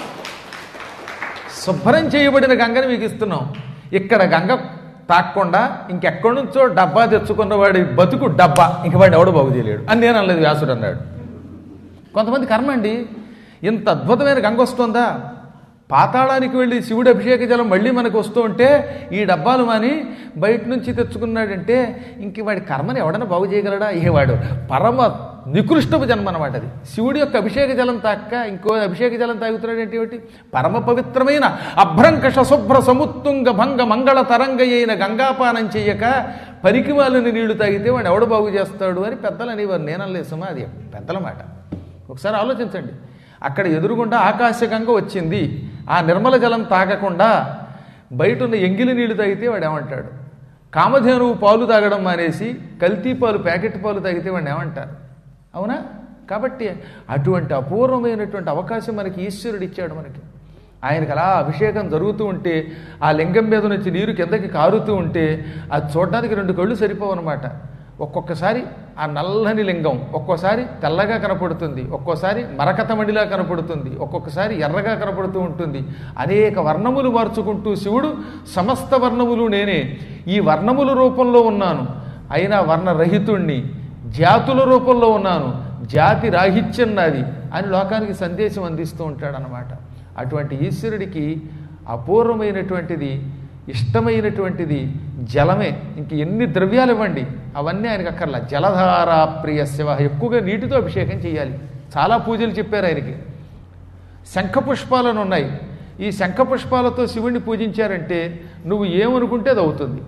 [SPEAKER 3] శుభ్రం చేయబడిన గంగని మీకు ఇస్తున్నాం. ఇక్కడ గంగ తాక్కుండా ఇంకెక్కడి నుంచో డబ్బా తెచ్చుకున్నవాడి బతుకు డబ్బా, ఇంక వాడిని ఎవడు బాగు చేయలేడు అని నేను అనలేదు, వ్యాసుడు అన్నాడు. కొంతమంది కర్మ అండి. ఇంత అద్భుతమైన గంగ వస్తుందా? పాతాళానికి వెళ్ళి శివుడి అభిషేక జలం మళ్ళీ మనకు వస్తూ ఉంటే ఈ డబ్బాలు మాని బయట నుంచి తెచ్చుకున్నాడంటే ఇంక వాడి కర్మని ఎవడన్నా బాగు చేయగలడా? ఏ వాడు పరమ నికృష్టపు జన్మ అనమాట అది. శివుడి యొక్క అభిషేక జలం తాక్క ఇంకో అభిషేక జలం తాగుతున్నాడు ఏంటి? ఏమిటి? పరమ పవిత్రమైన అభ్రంకష శుభ్ర సముత్తుంగ భంగ మంగళ తరంగ అయిన గంగాపానం చెయ్యక పరికి వాళ్ళని నీళ్లు తాగితే వాడు ఎవడు బాగు చేస్తాడు అని పెద్దలు అనేవారు. నేనలేదు సుమా, అది పెద్దల మాట. ఒకసారి ఆలోచించండి. అక్కడ ఎదురుగుండా ఆకాశగంగ వచ్చింది. ఆ నిర్మల జలం తాగకుండా బయట ఉన్న ఎంగిలి నీళ్లు తాగితే వాడు ఏమంటాడు? కామధేనువు పాలు తాగడం మానేసి కల్తీ పాలు ప్యాకెట్ పాలు తాగితే వాడిని ఏమంటారు? అవునా? కాబట్టి అటువంటి అపూర్వమైనటువంటి అవకాశం మనకి ఈశ్వరుడు ఇచ్చాడు. మనకి ఆయనకి అలా అభిషేకం జరుగుతూ ఉంటే ఆ లింగం మీద నుంచి నీరు కిందకి కారుతూ ఉంటే అది చూడడానికి రెండు కళ్ళు సరిపోవన్నమాట. ఒక్కొక్కసారి ఆ నల్లని లింగం ఒక్కోసారి తెల్లగా కనపడుతుంది, ఒక్కోసారి మరకతమడిలా కనపడుతుంది, ఒక్కొక్కసారి ఎర్రగా కనపడుతూ ఉంటుంది. అనేక వర్ణములు మార్చుకుంటూ శివుడు సమస్త వర్ణములు నేనే, ఈ వర్ణముల రూపంలో ఉన్నాను, అయినా వర్ణరహితుణ్ణి, జాతుల రూపంలో ఉన్నాను, జాతి రాహిత్యం నాది అని లోకానికి సందేశం అందిస్తూ ఉంటాడనమాట. అటువంటి ఈశ్వరుడికి అపూర్వమైనటువంటిది ఇష్టమైనటువంటిది జలమే. ఇంక ఎన్ని ద్రవ్యాలు ఇవ్వండి అవన్నీ ఆయనకు అక్కర్లా. జలధారా ప్రియ శివ, ఎక్కువగా నీటితో అభిషేకం చేయాలి. చాలా పూజలు చెప్పారు ఆయనకి. శంఖపుష్పాలను ఉన్నాయి. ఈ శంఖపుష్పాలతో శివుణ్ణి పూజించారంటే నువ్వు ఏమనుకుంటే అది అవుతుంది.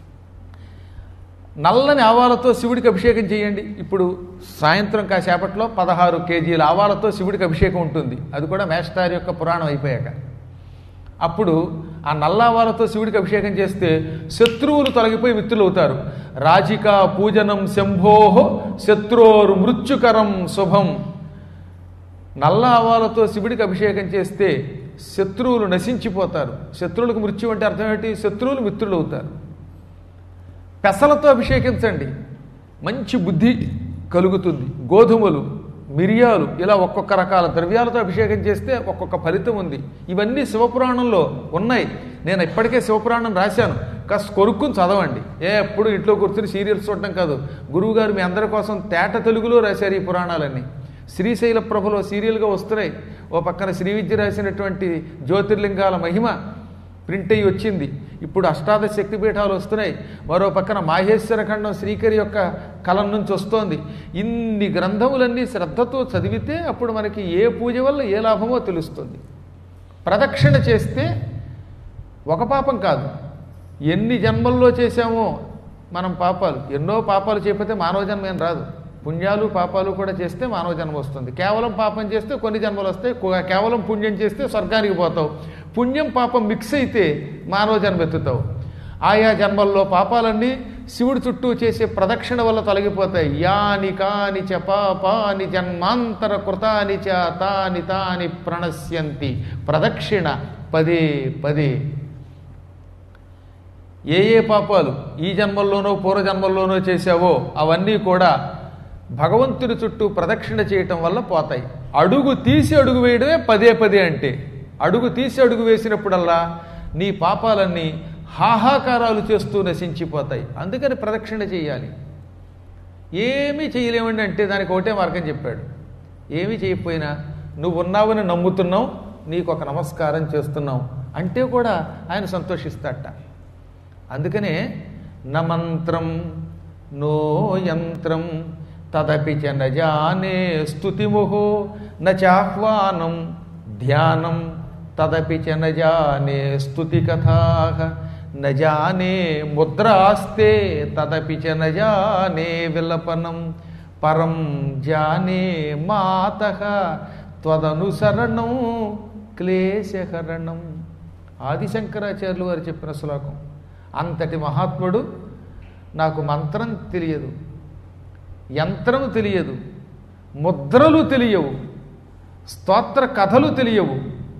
[SPEAKER 3] నల్లని ఆవాలతో శివుడికి అభిషేకం చేయండి. ఇప్పుడు సాయంత్రం కాసేపట్లో పదహారు కేజీల ఆవాలతో శివుడికి అభిషేకం ఉంటుంది. అది కూడా మేస్టార్ యొక్క పురాణం అయిపోయాక. అప్పుడు ఆ నల్లావాలతో శివుడికి అభిషేకం చేస్తే శత్రువులు తొలగిపోయి మిత్రులు అవుతారు. రాజికా పూజనం శంభోహో శత్రోరు మృత్యుకరం శుభం. నల్ల ఆవాలతో శివుడికి అభిషేకం చేస్తే శత్రువులు నశించిపోతారు. శత్రువులకు మృత్యు అంటే అర్థం ఏంటి? శత్రువులు మిత్రులు అవుతారు. పెసలతో అభిషేకించండి, మంచి బుద్ధి కలుగుతుంది. గోధుమలు, మిరియాలు, ఇలా ఒక్కొక్క రకాల ద్రవ్యాలతో అభిషేకం చేస్తే ఒక్కొక్క ఫలితం ఉంది. ఇవన్నీ శివపురాణంలో ఉన్నాయి. నేను ఇప్పటికే శివపురాణం రాశాను, కాస్త కొరుక్కుని చదవండి. ఏ ఎప్పుడు ఇంట్లో కూర్చుని సీరియల్స్ చూడటం కాదు. గురువుగారు మీ అందరి కోసం తేట తెలుగులో రాశారు ఈ పురాణాలన్నీ. శ్రీశైల ప్రభలో సీరియల్గా వస్తున్నాయి. ఓ పక్కన శ్రీ విద్య రాసినటువంటి జ్యోతిర్లింగాల మహిమ ప్రింట్ అయ్యి వచ్చింది. ఇప్పుడు అష్టాదశ శక్తిపీఠాలు వస్తున్నాయి. మరో పక్కన మాహేశ్వర ఖండం శ్రీకరి యొక్క కలం నుంచి వస్తోంది. ఇన్ని గ్రంథములన్నీ శ్రద్ధతో చదివితే అప్పుడు మనకి ఏ పూజ వల్ల ఏ లాభమో తెలుస్తుంది. ప్రదక్షిణ చేస్తే ఒక పాపం కాదు, ఎన్ని జన్మల్లో చేశామో మనం పాపాలు. ఎన్నో పాపాలు చేయకపోతే మానవ జన్మ ఏం రాదు. పుణ్యాలు పాపాలు కూడా చేస్తే మానవ జన్మ వస్తుంది. కేవలం పాపం చేస్తే కొన్ని జన్మలు వస్తాయి. కేవలం పుణ్యం చేస్తే స్వర్గానికి పోతావు. పుణ్యం పాపం మిక్స్ అయితే మానవ జన్మ ఎత్తుతావు. ఆయా జన్మల్లో పాపాలన్నీ శివుడి చుట్టూ చేసే ప్రదక్షిణ వల్ల తొలగిపోతాయి. యాని కాని చ పాపాని జన్మాంతర కృతాని చ తాని తాని ప్రణశ్యంతి. ప్రదక్షిణ పదే పదే. ఏ ఏ పాపాలు ఈ జన్మల్లోనో పూర్వజన్మల్లోనో చేశావో అవన్నీ కూడా భగవంతుడి చుట్టూ ప్రదక్షిణ చేయటం వల్ల పోతాయి. అడుగు తీసి అడుగు వేయడమే పదే పదే అంటే. అడుగు తీసి అడుగు వేసినప్పుడల్లా నీ పాపాలన్నీ హాహాకారాలు చేస్తూ నశించిపోతాయి. అందుకని ప్రదక్షిణ చేయాలి. ఏమీ చేయలేమండి అంటే దానికి ఒకటే మార్గం చెప్పాడు. ఏమీ చేయకపోయినా నువ్వు ఉన్నావని నమ్ముతున్నావు, నీకు ఒక నమస్కారం చేస్తున్నావు అంటే కూడా ఆయన సంతోషిస్తాడట. అందుకనే న మంత్రం నో యంత్రం తదపి చ న జానే స్తుతిముహో న చాహ్వానం ధ్యానం తదపి చ న జానే స్తుతి కథాః న జానే ముద్రాస్తే తదపి చ న జానే విలపనం పరం జానే మాతః త్వదనుసరణం క్లేశహరణం. ఆదిశంకరాచార్యులు వారు చెప్పిన శ్లోకం. అంతటి మహాత్ముడు నాకు మంత్రం తెలియదు, యంత్రము తెలియదు, ముద్రలు తెలియవు, స్తోత్ర కథలు తెలియవు,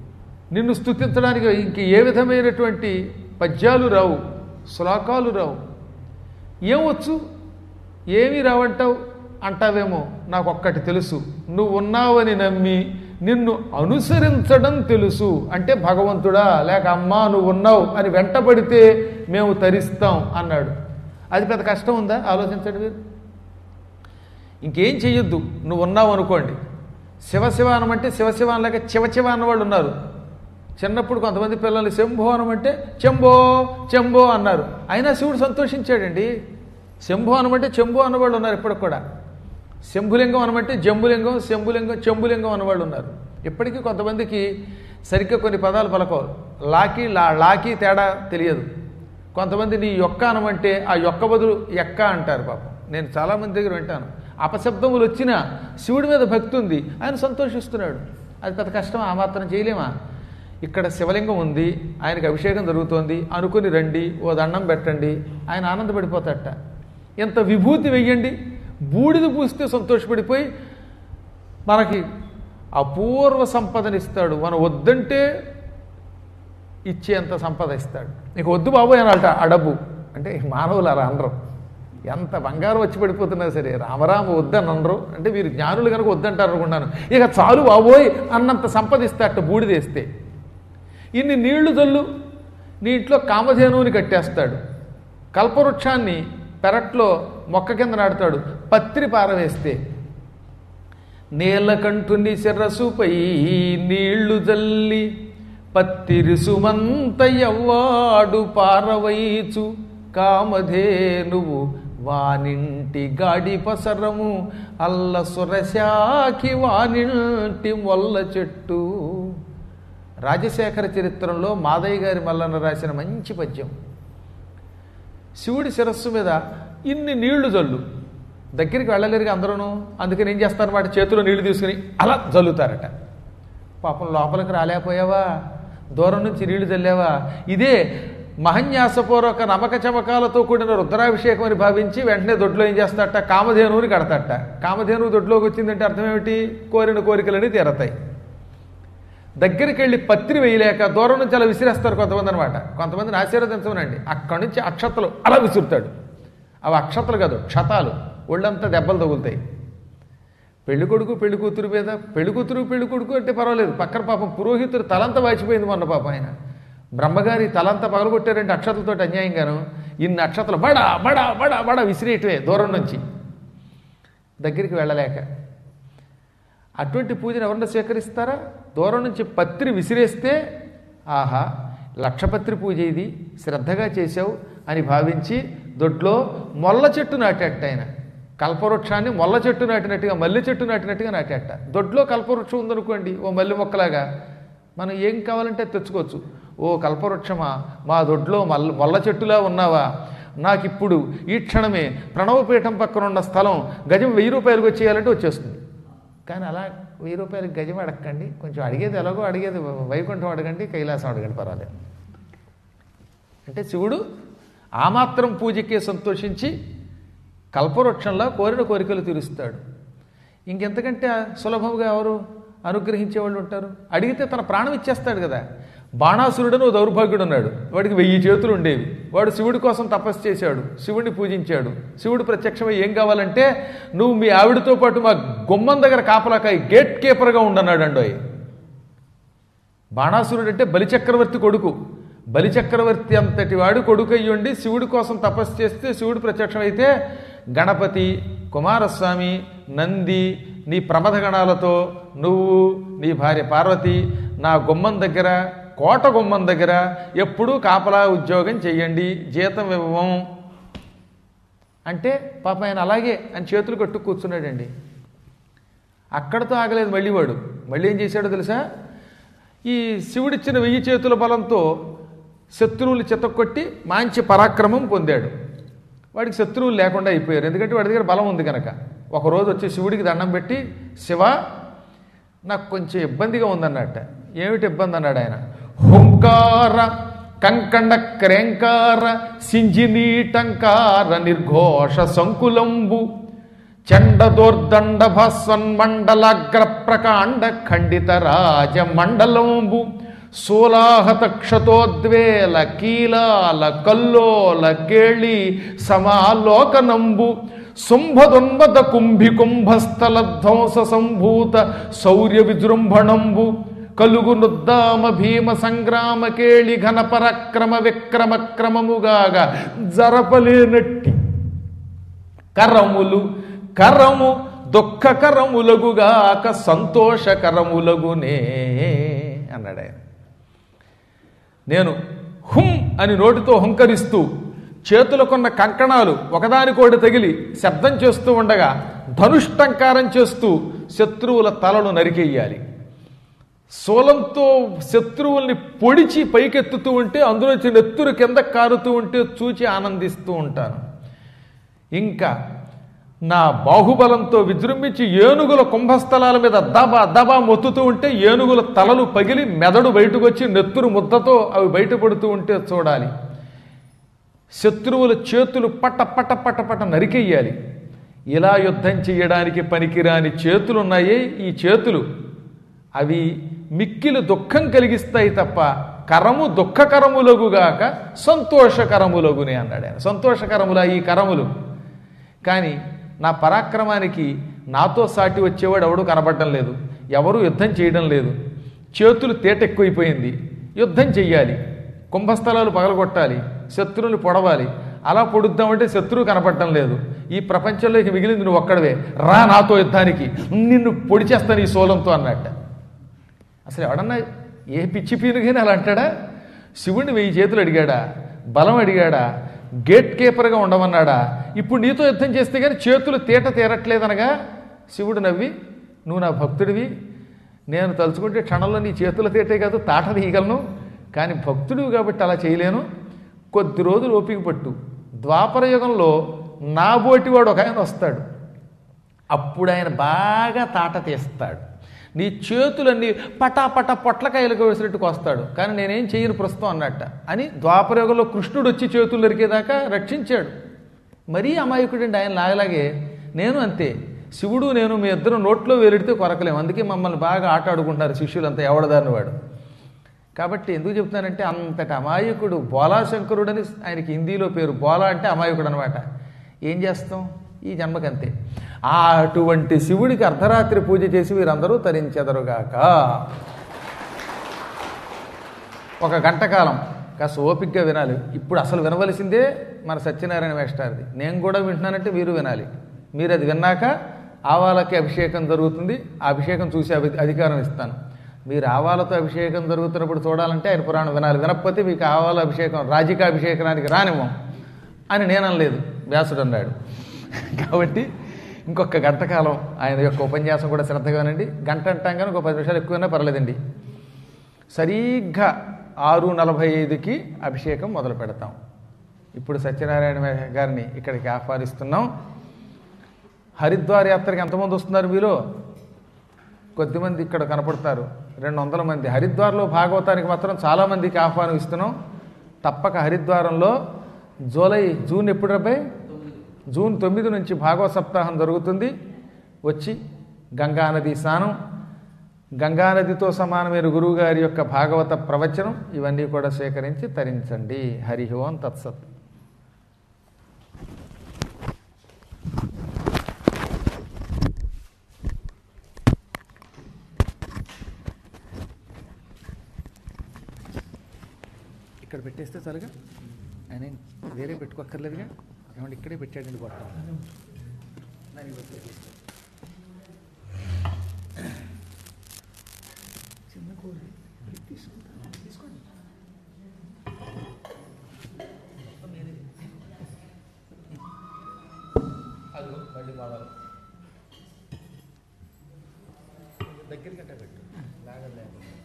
[SPEAKER 3] నిన్ను స్తుతించడానికి ఇంక ఏ విధమైనటువంటి పద్యాలు రావు, శ్లోకాలు రావు. ఏమొచ్చు, ఏమీ రావంటావు అంటావేమో. నాకు ఒక్కటి తెలుసు, నువ్వు ఉన్నావని నమ్మి నిన్ను అనుసరించడం తెలుసు. అంటే భగవంతుడా లేక అమ్మా నువ్వు ఉన్నావు అని వెంటబడితే మేము తరిస్తాం అన్నాడు. అది పెద్ద కష్టం ఉందా? ఆలోచించండి మీరు. ఇంకేం చెయ్యొద్దు, నువ్వు ఉన్నావు అనుకోండి. శివశివ అనమంటే శివశివ అనలేక చివచివ అన్నవాళ్ళు ఉన్నారు. చిన్నప్పుడు కొంతమంది పిల్లల్ని శంభో అనమంటే చెంబో చెంబో అన్నారు. అయినా శివుడు సంతోషించాడండి. శంభో అనమంటే చెంబో అన్నవాళ్ళు ఉన్నారు ఇప్పటికి కూడా. శంభులింగం అనమంటే జంబులింగం, శంభులింగం, చెంబులింగం అన్నవాళ్ళు ఉన్నారు. ఇప్పటికీ కొంతమందికి సరిగ్గా కొన్ని పదాలు పలకవు. లాకి లా లాకి తేడా తెలియదు. కొంతమంది నీ యొక్క అనమంటే ఆ యొక్క బదులు ఎక్క అంటారు. పాపం నేను చాలామంది దగ్గర వింటాను. అపశబ్దములు వచ్చినా శివుడి మీద భక్తి ఉంది, ఆయన సంతోషిస్తున్నాడు. అది పెద్ద కష్టం, ఆ మాత్రం చేయలేమా? ఇక్కడ శివలింగం ఉంది, ఆయనకి అభిషేకం జరుగుతోంది అనుకుని రండి, ఓ దండం పెట్టండి, ఆయన ఆనందపడిపోతాడట. ఎంత విభూతి వెయ్యండి, బూడిద పూస్తే సంతోషపడిపోయి మనకి అపూర్వ సంపదనిస్తాడు. మనం వద్దంటే ఇచ్చేంత సంపద ఇస్తాడు. నీకు వద్దు బాబోయ్ అనాలట ఆ డబ్బు. అంటే మానవులు అలా అనరు. ఎంత బంగారం వచ్చి పడిపోతున్నా సరే రామరామ వద్దని అనరు. అంటే మీరు జ్ఞానులు కనుక వద్దంటారు అనుకున్నాను. ఇక చాలు బాబోయ్ అన్నంత సంపదిస్తాట బూడిదేస్తే. ఇన్ని నీళ్లు జల్లు, నీ ఇంట్లో కామధేనువుని కట్టేస్తాడు. కల్పవృక్షాన్ని పెరట్లో మొక్క కింద నాటుతాడు. పత్రి పారవేస్తే నీలకంఠుని శిరసుపై నీళ్లు జల్లి పత్తిరిసుమంత ఎవ్వాడు పారవైచు కామధేనువు వానింటి గాడి పసరము అల్ల సురశాఖి వానింటి మొల్ల చెట్టు. రాజశేఖర చరిత్రంలో మాదయ్య గారి మల్లన్న రాసిన మంచి పద్యం. శివుడి శిరస్సు మీద ఇన్ని నీళ్లు జల్లు, దగ్గరికి వెళ్ళలేరుగా అందరూ. అందుకని ఏం చేస్తారు, వాటి చేతిలో నీళ్లు తీసుకుని అలా జల్లుతారట. పాపం లోపలికి రాలేకపోయావా, దూరం నుంచి నీళ్లు జల్లావా. ఇదే మహన్యాసపూర్వక నమక చమకాలతో కూడిన రుద్రాభిషేకం అని భావించి వెంటనే దొడ్లో ఏం చేస్తాడట, కామధేనువుని కడతాడట. కామధేనువు దొడ్లోకి వచ్చిందంటే అర్థం ఏమిటి, కోరిన కోరికలని తీరతాయి. దగ్గరికి వెళ్ళి పత్రి వేయలేక దూరం నుంచి అలా విసిరేస్తారు కొంతమంది అనమాట. కొంతమందిని ఆశీర్వదించమనండి, అక్కడి నుంచి అక్షతలు అలా విసురుతాడు. అవి అక్షతలు కాదు, క్షతాలు, ఒళ్ళంతా దెబ్బలు తగులుతాయి. పెళ్లి కొడుకు పెళ్లి కూతురు మీద, పెళ్లి కూతురు పెళ్లి కొడుకు అంటే పర్వాలేదు, పక్కన పాపం పురోహితుడు తలంతా వాచిపోయింది మొన్న. పాపం ఆయన బ్రహ్మగారి తలంతా పగలగొట్టారంటే అక్షతలతోటి అన్యాయంగాను. ఇన్ని అక్షతలు బడా బడా బడా బడా విసిరేయటమే దూరం నుంచి, దగ్గరికి వెళ్ళలేక. అటువంటి పూజను ఎవరన్నా స్వీకరిస్తారా? దూరం నుంచి పత్రి విసిరేస్తే ఆహా లక్షపత్రి పూజ ఇది, శ్రద్ధగా చేశావు అని భావించి దొడ్లో మొల్ల చెట్టు నాటేట. ఆయన కల్పవృక్షాన్ని మొల్ల చెట్టు నాటినట్టుగా, మల్లె చెట్టు నాటినట్టుగా నాటేట. దొడ్లో కల్పవృక్షం ఉందనుకోండి, ఓ మల్లె మొక్కలాగా మనం ఏం కావాలంటే తెచ్చుకోవచ్చు. ఓ కల్పవృక్షమా, మా దొడ్లో మల్ల మొల్ల చెట్టులా ఉన్నావా, నాకు ఇప్పుడు ఈ క్షణమే ప్రణవపీఠం పక్కన ఉన్న స్థలం గజం వెయ్యి రూపాయలకు వచ్చేయాలంటే వచ్చేస్తుంది. కానీ అలా వెయ్యి రూపాయలకి గజం అడగండి, కొంచెం అడిగేది ఎలాగో అడిగేది వైకుంఠం అడగండి, కైలాసం అడగండి, పర్వాలేదు. అంటే శివుడు ఆ మాత్రం పూజకే సంతోషించి కల్పవృక్షంలో కోరిన కోరికలు తీరుస్తాడు. ఇంకెంతకంటే సులభంగా ఎవరు అనుగ్రహించేవాళ్ళు ఉంటారు? అడిగితే తన ప్రాణం ఇచ్చేస్తాడు కదా. బాణాసురుడను దౌర్భాగ్యుడు ఉన్నాడు, వాడికి వెయ్యి చేతులు ఉండేవి. వాడు శివుడి కోసం తపస్సు చేశాడు, శివుడిని పూజించాడు. శివుడు ప్రత్యక్షమై ఏం కావాలంటే నువ్వు మీ ఆవిడతో పాటు మా గుమ్మం దగ్గర కాపలాకాయ గేట్ కీపర్గా ఉండన్నాడు అండోయ్. బాణాసురుడు అంటే బలిచక్రవర్తి కొడుకు. బలిచక్రవర్తి అంతటి వాడు కొడుకు అయ్యుండి శివుడి కోసం తపస్సు చేస్తే శివుడు ప్రత్యక్షమైతే గణపతి, కుమారస్వామి, నంది, నీ ప్రమథ గణాలతో నువ్వు నీ భార్య పార్వతి నా గుమ్మం దగ్గర, కోట గుమ్మం దగ్గర ఎప్పుడూ కాపలా ఉద్యోగం చెయ్యండి, జీతం ఇవ్వం అంటే పాప ఆయన అలాగే అని చేతులు కట్టు కూర్చున్నాడండి. అక్కడతో ఆగలేదు మళ్ళీ వాడు. మళ్ళీ ఏం చేశాడో తెలుసా? ఈ శివుడిచ్చిన వెయ్యి చేతుల బలంతో శత్రువులు చితక్కొట్టి మంచి పరాక్రమం పొందాడు. వాడికి శత్రువులు లేకుండా అయిపోయారు, ఎందుకంటే వాడి దగ్గర బలం ఉంది కనుక. ఒకరోజు వచ్చి శివుడికి దండం పెట్టి, శివ నాకు కొంచెం ఇబ్బందిగా ఉందన్నట్ట. ఏమిటి ఇబ్బంది అన్నాడు ఆయన. హుంకార కంకండ క్రేంకార సింజినీటంకార నిర్ఘోష సంకులంబు చండదోర్దండ భస్వన్మండలాగ్ర ప్రకాండ ఖండిత రాజ మండలంబు సోలాహత క్షతోద్వేల కీలాల కల్లోల కేళి సమాలోకనంబు శుంభదున్మద కుంభి కుంభస్థల ధ్వంస సంభూత శౌర్య విజృంభణంబు కలుగు నుద్దామ భీమ సంగ్రామ కేళి ఘన పరక్రమ విక్రమ క్రమముగాగా జరపలేనట్టి కరములు కరము దుఃఖకరములగుగాక సంతోషకరములగునే అన్నాడు ఆయన. నేను హుం అని నోటితో హుంకరిస్తూ చేతులకున్న కంకణాలు ఒకదానికోటి తగిలి శబ్దం చేస్తూ ఉండగా ధనుష్టంకారం చేస్తూ శత్రువుల తలను నరికెయ్యాలి. శూలంతో శత్రువుల్ని పొడిచి పైకెత్తుతూ ఉంటే అందులో నెత్తురు కింద కారుతూ ఉంటే చూచి ఆనందిస్తూ ఉంటాను. ఇంకా నా బాహుబలంతో విజృంభించి ఏనుగుల కుంభస్థలాల మీద దబా దబా మొత్తుతూ ఉంటే ఏనుగుల తలలు పగిలి మెదడు బయటకు వచ్చి నెత్తురు ముద్దతో అవి బయటపడుతూ ఉంటే చూడాలి. శత్రువుల చేతులు పట్ట పట్ట పట్ట పట్ట నరికెయ్యాలి. ఇలా యుద్ధం చెయ్యడానికి పనికిరాని చేతులున్నాయే ఈ చేతులు, అవి మిక్కిలి దుఃఖం కలిగిస్తాయి తప్ప కరము దుఃఖకరములగుగాక సంతోషకరములగునే అన్నాడు ఆయన. సంతోషకరములా ఈ కరములు, కానీ నా పరాక్రమానికి నాతో సాటి వచ్చేవాడు ఎవడు కనబడడం లేదు, ఎవరు యుద్ధం చేయడం లేదు. చేతులు తేటెక్కువైపోయింది. యుద్ధం చెయ్యాలి, కుంభస్థలాలు పగలగొట్టాలి, శత్రువులు పొడవాలి. అలా పొడుద్దామంటే శత్రువు కనపడటం లేదు. ఈ ప్రపంచంలోకి మిగిలింది నువ్వు ఒక్కడవే, రా నాతో యుద్ధానికి, నిన్ను పొడి చేస్తాను ఈ శూలంతో అన్నట్ట. అసలు ఎవడన్నా ఏ పిచ్చి పీనుగానే అలా అంటాడా? శివుణ్ణి వెయ్యి చేతులు అడిగాడా? బలం అడిగాడా? గేట్ కీపర్గా ఉండమన్నాడా? ఇప్పుడు నీతో యుద్ధం చేస్తే కానీ చేతులు తీట తీరట్లేదనగా శివుడు నవ్వి, నువ్వు నా భక్తుడివి, నేను తలుచుకుంటే క్షణంలో నీ చేతుల తీటే కాదు తాట తీయగలను, కానీ భక్తుడివి కాబట్టి అలా చేయలేను, కొద్ది రోజులు ఓపిక పట్టు, ద్వాపర యుగంలో నాబోటివాడు ఒక ఆయన వస్తాడు, అప్పుడు ఆయన బాగా తాట తీస్తాడు, నీ చేతులన్నీ పటాపట పొట్లకాయలకు వేసినట్టుకు వస్తాడు, కానీ నేనేం చేయను ప్రస్తుతం అన్నట్ట అని ద్వాపరయుగంలో కృష్ణుడు వచ్చి చేతులు నరికేదాకా రక్షించాడు. మరీ అమాయకుడండి ఆయన లాగలాగే. నేను అంతే, శివుడు నేను మీ ఇద్దరు నోట్లో వేరెడితే కొరకలేము, అందుకే మమ్మల్ని బాగా ఆట ఆడుకుంటున్నారు శిష్యులంతా ఎవడదాన్ని వాడు. కాబట్టి ఎందుకు చెప్తున్నానంటే అంతటి అమాయకుడు బోలాశంకరుడని ఆయనకి హిందీలో పేరు. బోలా అంటే అమాయకుడు అనమాట. ఏం చేస్తాం ఈ జన్మకంతే. ఆ అటువంటి శివుడికి అర్ధరాత్రి పూజ చేసి వీరందరూ తరించెదరుగాక. ఒక గంట కాలం కాస్త ఓపికగా వినాలి. ఇప్పుడు అసలు వినవలసిందే మన సత్యనారాయణ మేస్టార్ది. నేను కూడా వింటున్నానంటే మీరు వినాలి. మీరు అది విన్నాక ఆవాలకి అభిషేకం జరుగుతుంది. ఆ అభిషేకం చూసి అభి అధికారం ఇస్తాను. మీరు ఆవాలతో అభిషేకం జరుగుతున్నప్పుడు చూడాలంటే ఆయన పురాణం వినాలి. వినకపోతే మీకు ఆవాల అభిషేకం రాజిక అభిషేకానికి రానివ్వం అని నేను అనలేదు, వ్యాసుడు అన్నాడు. కాబట్టి ఇంకొక గంట కాలం ఆయన యొక్క ఉపన్యాసం కూడా శ్రద్ధగా వినండి. గంట అంటాం కానీ ఒక పది నిమిషాలు ఎక్కువైనా పర్లేదండి. సరిగ్గా ఆరు నలభై ఐదుకి అభిషేకం మొదలు పెడతాం. ఇప్పుడు సత్యనారాయణ గారిని ఇక్కడికి ఆహ్వానిస్తున్నాం. హరిద్వార్ యాత్రకి ఎంతమంది వస్తున్నారు మీలో? కొద్దిమంది ఇక్కడ కనపడతారు, రెండు వందల మంది. హరిద్వార్లో భాగవతానికి మాత్రం చాలామందికి ఆహ్వానం ఇస్తున్నాం. తప్పక హరిద్వారంలో జూలై జూన్ ఎప్పుడు రబ్బాయి జూన్ తొమ్మిది నుంచి భాగవత సప్తాహం జరుగుతుంది. వచ్చి గంగానది స్నానం, గంగానదితో సమానమైన గురువుగారి యొక్క భాగవత ప్రవచనం ఇవన్నీ కూడా సేకరించి తరించండి. హరి ఓం తత్సత్. ఇక్కడ పెట్టేస్తే చాలుగా, ఆయన వేరే పెట్టుకోక్కర్లేదుగా. ఏమంటే ఇక్కడే పెట్టాడండి గొట్టం. చిన్న కూర తీసుకుంటాను, తీసుకోండి. అది మళ్ళీ బాగా దగ్గరికి గట్ట పెట్టు, లాగలే.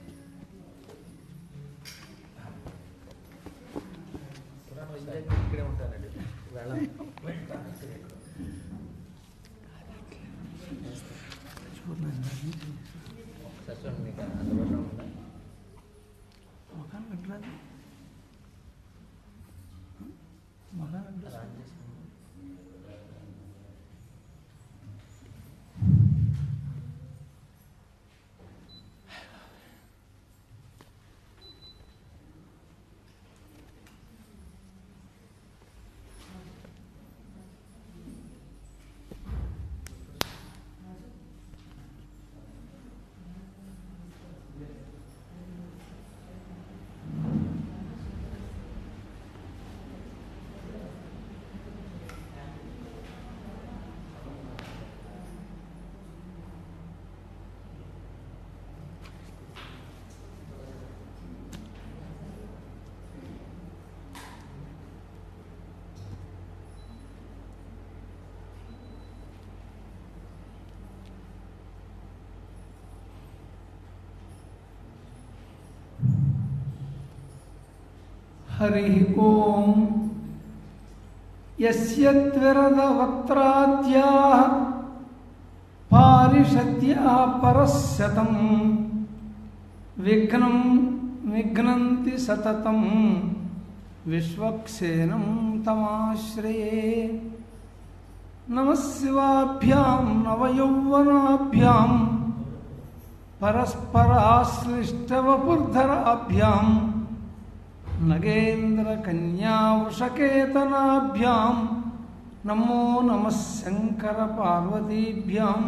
[SPEAKER 3] ఇక్కడే ఉంటానండి. సత్యం మీకు అందుబాటులో ఉందా? మొఖాన్ని పెట్టరాదు, మొఖాన్ని
[SPEAKER 2] హరి ఓం. యస్య త్వరదవక్త్రాద్యాః పారిషద్యా పరశతం విఘ్నం విఘ్నంతి సతతం విశ్వక్సేనం తమాశ్రయే. నమః శివాభ్యాం నవయౌవనాభ్యాం పరస్పరాశ్లిష్టవపుర్ధరాభ్యాం నగేంద్రకన్యావృషకేతనాభ్యాం నమో నమః శంకర పార్వతీభ్యాం.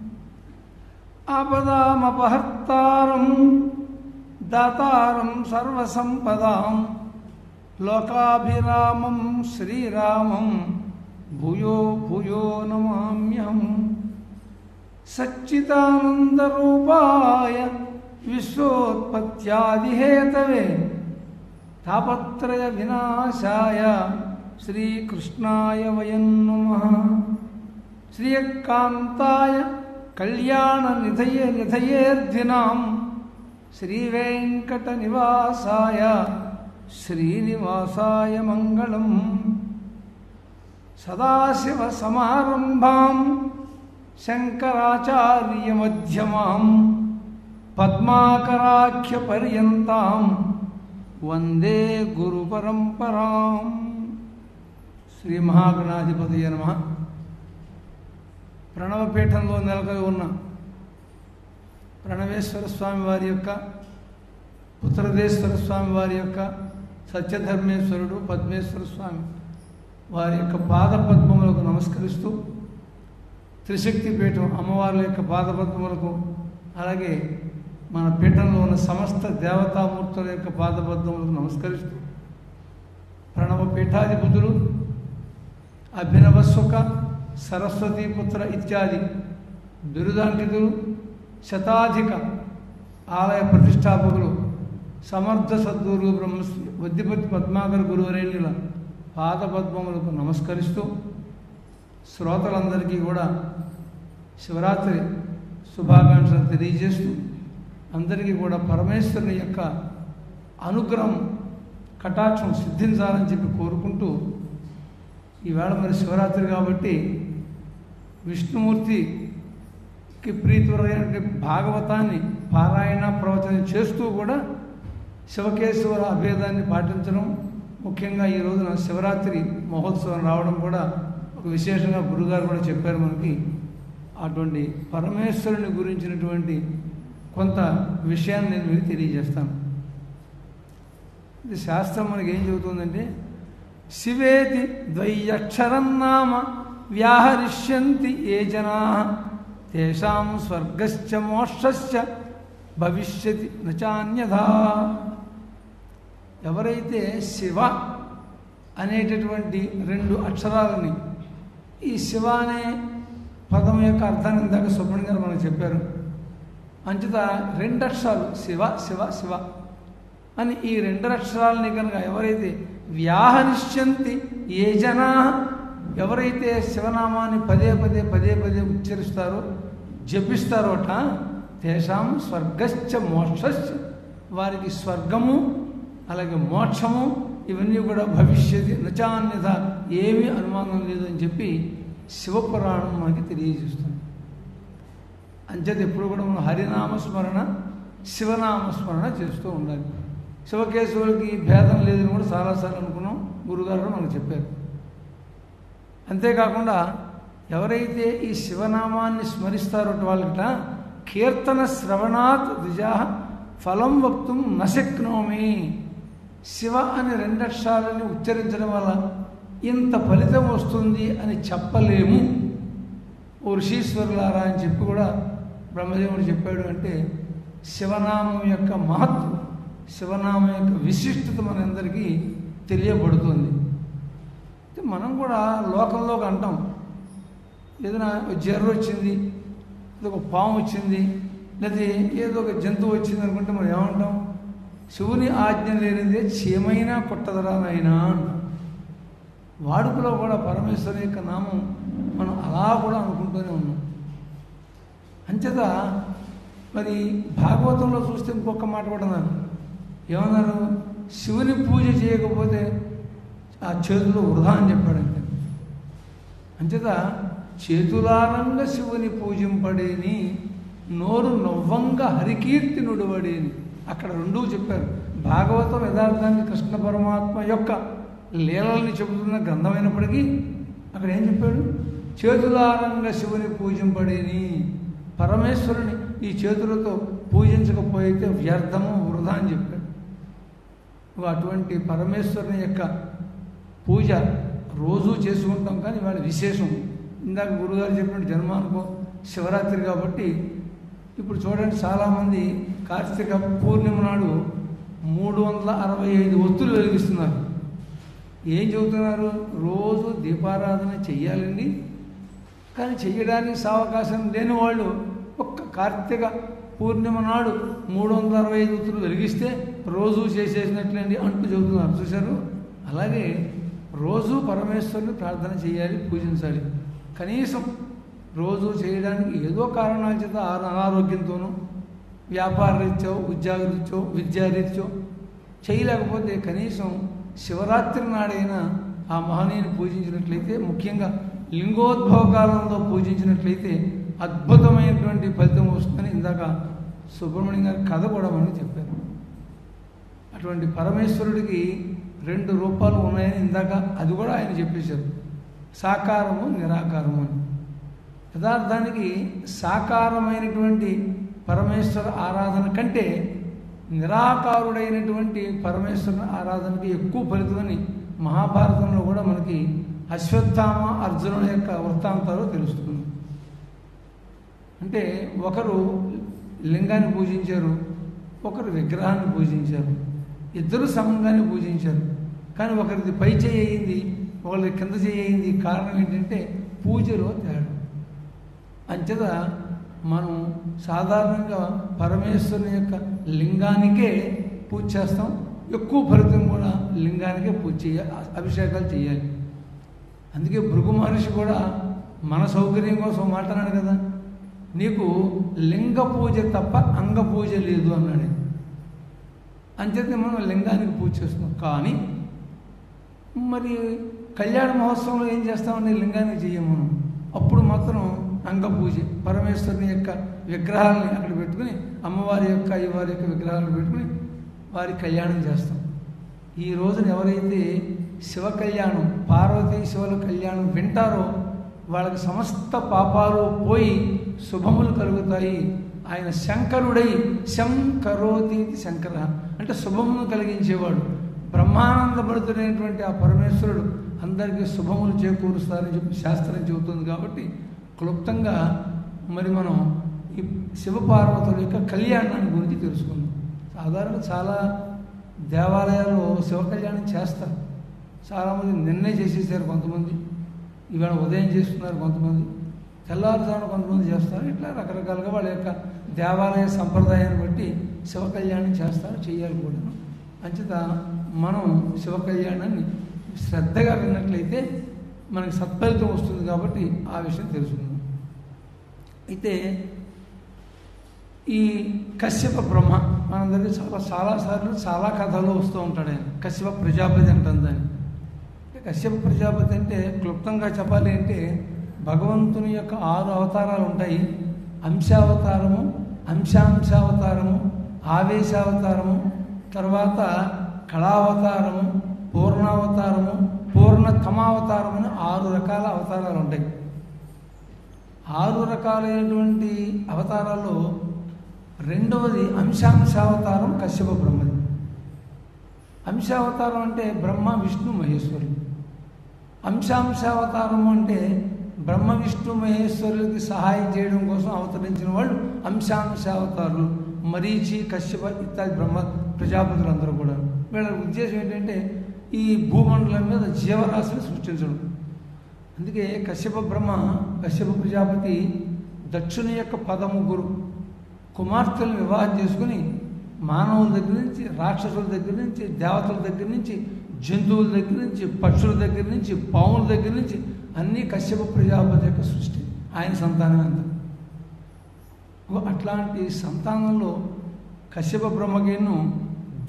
[SPEAKER 2] ఆపదామపహర్తారం దాతారం సర్వసంపదాం లోకాభిరామం శ్రీరామం భూయో భూయో నమామ్యహం. సచ్చిదానందరూపాయ విశ్వోత్పత్యాదిహేతవే తాపత్రయ వినాశాయ శ్రీకృష్ణాయ వయం నమః. శ్రీయకాంతాయ కళ్యాణ నిధయే నిధయేర్ధినాం శ్రీవేంకట నివాసాయ శ్రీనివాసాయ మంగళం. సదాశివ సమారంభాం శంకరాచార్య మధ్యమాం పద్మాకరాఖ్య పర్యంతాం వందే గురు పరంపరాం. శ్రీ మహాగణాధిపతయ నమః. ప్రణవపీఠంలో నెలకొని ఉన్న ప్రణవేశ్వర స్వామి వారి యొక్క పుత్రదేశ్వర స్వామి వారి యొక్క సత్యధర్మేశ్వరుడు పద్మేశ్వర స్వామి వారి యొక్క పాదపద్మములకు నమస్కరిస్తూ త్రిశక్తి పీఠం అమ్మవార్ల యొక్క పాదపద్మములకు అలాగే మన పీఠంలో ఉన్న సమస్త దేవతామూర్తుల యొక్క పాదపద్మములకు నమస్కరిస్తూ ప్రణవ పీఠాధిపతులు అభినవస్వక సరస్వతీపుత్ర ఇత్యాది బిరుదాంకితులు శతాధిక ఆలయ ప్రతిష్టాపకులు సమర్థ సద్గురు బ్రహ్మశ్రీ వద్దిపతి పద్మాకర్ గురువరేణ్యుల పాదపద్మములకు నమస్కరిస్తూ శ్రోతలందరికీ కూడా శివరాత్రి శుభాకాంక్షలు తెలియజేస్తూ అందరికీ కూడా పరమేశ్వరుని యొక్క అనుగ్రహం కటాక్షం సిద్ధించాలని చెప్పి కోరుకుంటూ ఈవేళ మరి శివరాత్రి కాబట్టి విష్ణుమూర్తికి ప్రీతివరైనటువంటి భాగవతాన్ని పారాయణ ప్రవచనం చేస్తూ కూడా శివకేశవుల అభేదాన్ని పాటించడం, ముఖ్యంగా ఈ రోజున శివరాత్రి మహోత్సవం రావడం కూడా ఒక విశేషంగా గురుగారు కూడా చెప్పారు మనకి. అటువంటి పరమేశ్వరుని గురించినటువంటి కొంత విషయాన్ని నేను మీకు తెలియజేస్తాను. ఇది శాస్త్రం మనకి ఏం చెబుతుందంటే, శివేతి ద్వయ్యక్షరం నామ వ్యాహరిష్యంతి ఏ జనా తేషాం స్వర్గశ్చ మోక్షశ్చ భవిష్యతి నచాన్యథా. ఎవరైతే శివ అనేటటువంటి రెండు అక్షరాలని, ఈ శివ అనే పదం యొక్క అర్థాన్ని ఇందాక సుబ్రహ్మణ్యం గారు మనకు చెప్పారు. అంచేత రెండు అక్షరాలు శివ శివ శివ అని ఈ రెండు అక్షరాలని కనుక ఎవరైతే వ్యాహరిష్యంతి ఏ జనా, ఎవరైతే శివనామాన్ని పదే పదే పదే పదే ఉచ్చరిస్తారో జపిస్తారోట, తేషాం స్వర్గశ్చ మోక్షశ్చ, వారికి స్వర్గము అలాగే మోక్షము ఇవన్నీ కూడా భవిష్యత్ నచాన్యత, ఏమీ అనుమానం లేదని చెప్పి శివపురాణం మనకి తెలియజేస్తుంది. అంచేత ఎప్పుడు కూడా మనం హరినామస్మరణ శివనామస్మరణ చేస్తూ ఉండాలి. శివకేశవులకి భేదం లేదని కూడా చాలాసార్లు అనుకున్నాం, గురుగారు కూడా మనకు చెప్పారు. అంతేకాకుండా ఎవరైతే ఈ శివనామాన్ని స్మరిస్తారో వాళ్ళకిట కీర్తన శ్రవణాత్ ద్విజా ఫలం వక్తుం నశక్నోమి. శివ అనే రెండక్షరాలని ఉచ్చరించడం వల్ల ఇంత ఫలితం వస్తుంది అని చెప్పలేము ఓ ఋషీశ్వరులారా అని చెప్పి కూడా బ్రహ్మదేవుడు చెప్పాడు. అంటే శివనామం యొక్క మహత్వం, శివనామం యొక్క విశిష్టత మనందరికీ తెలియబడుతుంది. మనం కూడా లోకంలోకి అంటాం, ఏదైనా జ్వరం వచ్చింది, ఏదో ఒక పాము వచ్చింది, లేదా ఏదో ఒక జంతువు వచ్చింది అనుకుంటే మనం ఏమంటాం? శివుని ఆజ్ఞ లేనిదే చీమైనా కొట్టదరా నాయనా. వాడుకలో కూడా పరమేశ్వరు యొక్క నామం మనం అలా కూడా అనుకుంటూనే ఉన్నాం. అంచేత మరి భాగవతంలో చూస్తే ఇంకొక మాట కూడా అన్నారు. ఏమన్నారు? శివుని పూజ చేయకపోతే ఆ చేతులు వృధా అని చెప్పాడంటే. అంచేత చేతులారంగా శివుని పూజింపడేని, నోరు నవ్వంగా హరికీర్తి నుడివడేని. అక్కడ రెండూ చెప్పారు. భాగవతం యథార్థాన్ని కృష్ణ పరమాత్మ యొక్క లీలల్ని చెబుతున్న గ్రంథమైనప్పటికీ అక్కడ ఏం చెప్పాడు? చేతులారంగా శివుని పూజింపడేని, పరమేశ్వరుని ఈ చేతులతో పూజించకపోతే వ్యర్థము వృధా అని చెప్పాడు. అటువంటి పరమేశ్వరుని యొక్క పూజ రోజూ చేసుకుంటాం, కానీ వాళ్ళ విశేషం ఇందాక గురుగారు చెప్పిన జన్మానుకో శివరాత్రి కాబట్టి ఇప్పుడు చూడండి చాలామంది కార్తీక పూర్ణిమ నాడు మూడు వందల అరవై ఐదు ఒత్తులు వెలిగిస్తున్నారు. ఏం చెబుతున్నారు? రోజు దీపారాధన చెయ్యాలండి, కానీ చెయ్యడానికి సావకాశం లేని వాళ్ళు ఒక్క కార్తీక పూర్ణిమ నాడు మూడు వందల అరవై ఐదు ఒత్తులు వెలిగిస్తే రోజు చేసేసినట్లండి అంటూ చెబుతున్నారు. చూశారు? అలాగే రోజు పరమేశ్వరుని ప్రార్థన చేయాలి, పూజించాలి. కనీసం రోజు చేయడానికి ఏదో కారణాల చేత అనారోగ్యంతోనూ, వ్యాపార రీత్యో, ఉద్యోగ రీత్యో, విద్యారీత్యో చేయలేకపోతే కనీసం శివరాత్రి నాడైనా ఆ మహనీయుని పూజించినట్లయితే, ముఖ్యంగా లింగోద్భవ కాలంలో పూజించినట్లయితే అద్భుతమైనటువంటి ఫలితం వస్తుందని ఇందాక సుబ్రహ్మణ్యం గారి కథ కూడా మనకి చెప్పారు. అటువంటి పరమేశ్వరుడికి రెండు రూపాలు ఉన్నాయని ఇందాక అది కూడా ఆయన చెప్పేశారు, సాకారము నిరాకారము అని. యథార్థానికి సాకారమైనటువంటి పరమేశ్వర ఆరాధన కంటే నిరాకారుడైనటువంటి పరమేశ్వరుని ఆరాధనకి ఎక్కువ ఫలితమని మహాభారతంలో కూడా మనకి అశ్వత్థామ అర్జునుల యొక్క వృత్తాంతాలు తెలుస్తుంది. అంటే ఒకరు లింగాన్ని పూజించారు, ఒకరు విగ్రహాన్ని పూజించారు, ఇద్దరు సమంగానే పూజించారు. కానీ ఒకరిది పై చేయి అయింది, ఒకరిది కింద చేయి అయింది. కారణం ఏంటంటే పూజలో తేడా. అంచేత మనం సాధారణంగా పరమేశ్వరుని యొక్క లింగానికే పూజ చేస్తాం, ఎక్కువ ఫలితం కూడా లింగానికే పూజ చేయాలి, అభిషేకాలు చేయాలి. అందుకే భృగు మహర్షి కూడా మన సౌకర్యం కోసం మాట్లాడాడు కదా, నీకు లింగ పూజ తప్ప అంగ పూజ లేదు అన్నాడు. అంచేత మనం లింగానికి పూజ చేస్తున్నాం. కానీ మరి కళ్యాణ మహోత్సవంలో ఏం చేస్తామండి? లింగానికి చెయ్యం మనం. అప్పుడు మాత్రం అంగ పూజ, పరమేశ్వరుని యొక్క విగ్రహాలని అక్కడ పెట్టుకుని, అమ్మవారి యొక్క అయ్యవారి యొక్క విగ్రహాలను పెట్టుకుని వారి కళ్యాణం చేస్తాం. ఈ రోజున ఎవరైతే శివ కళ్యాణం, పార్వతీ శివుల కళ్యాణం వింటారో వాళ్ళకి సమస్త పాపాలు పోయి శుభములు కలుగుతాయి. ఆయన శంకరుడై శంకరోతి శంకర అంటే శుభమును కలిగించేవాడు. బ్రహ్మానందభరితుడైనటువంటి ఆ పరమేశ్వరుడు అందరికీ శుభములు చేకూరుస్తారని చెప్పి శాస్త్రం చెబుతుంది. కాబట్టి క్లుప్తంగా మరి మనం ఈ శివపార్వతుల యొక్క కళ్యాణాన్ని గురించి తెలుసుకుందాం. సాధారణంగా చాలా దేవాలయాల్లో శివ కళ్యాణం చేస్తారు. చాలామంది నిన్నే చేసేసారు, కొంతమంది ఇవాళ ఉదయం చేస్తున్నారు, కొంతమంది తెల్లారుజామున కొంతమంది చేస్తారు. ఇట్లా రకరకాలుగా వాళ్ళ యొక్క దేవాలయ సంప్రదాయాన్ని బట్టి శివ కళ్యాణం చేస్తారు, చేయాలి కూడా. అంచేత మనం శివ కళ్యాణాన్ని శ్రద్ధగా విన్నట్లయితే మనకి సత్ఫలితం వస్తుంది. కాబట్టి ఆ విషయం తెలుసుకుందాం. అయితే ఈ కశ్యప బ్రహ్మ మనందరికీ చాలా చాలాసార్లు చాలా కథలు వస్తూ ఉంటాడు. ఆయన కశ్యప ప్రజాపతి అంటుంది దాన్ని. కశ్యప ప్రజాపతి అంటే క్లుప్తంగా చెప్పాలి అంటే భగవంతుని యొక్క ఆరు అవతారాలు ఉంటాయి. అంశావతారము, అంశాంశావతారము, ఆవేశావతారము, తర్వాత కళావతారము, పూర్ణావతారము, పూర్ణతమావతారం అని ఆరు రకాల అవతారాలు ఉంటాయి. ఆరు రకాలైనటువంటి అవతారాల్లో రెండవది అంశాంశావతారం కశ్యప బ్రహ్మది. అంశావతారం అంటే బ్రహ్మ విష్ణు మహేశ్వరులు. అంశాంశావతారం అంటే బ్రహ్మ విష్ణు మహేశ్వరులకి సహాయం చేయడం కోసం అవతరించిన వాళ్ళు అంశాంశావతారులు. మరీచి, కశ్యప ఇత్యాది బ్రహ్మ ప్రజాపతులందరూ కూడా వీళ్ళ ఉద్దేశం ఏంటంటే ఈ భూమండలం మీద జీవరాశిని సృష్టించడం. అందుకే కశ్యప బ్రహ్మ, కశ్యప ప్రజాపతి దక్షుని యొక్క పదముగ్గురు కుమార్తెలను వివాహం చేసుకుని మానవుల దగ్గర నుంచి, రాక్షసుల దగ్గర నుంచి, దేవతల దగ్గర నుంచి, జంతువుల దగ్గర నుంచి, పక్షుల దగ్గర నుంచి, పాముల దగ్గర నుంచి అన్నీ కశ్యప ప్రజాపతి యొక్క సృష్టి, ఆయన సంతానం అంతా. అట్లాంటి సంతానంలో కశ్యప బ్రహ్మకేను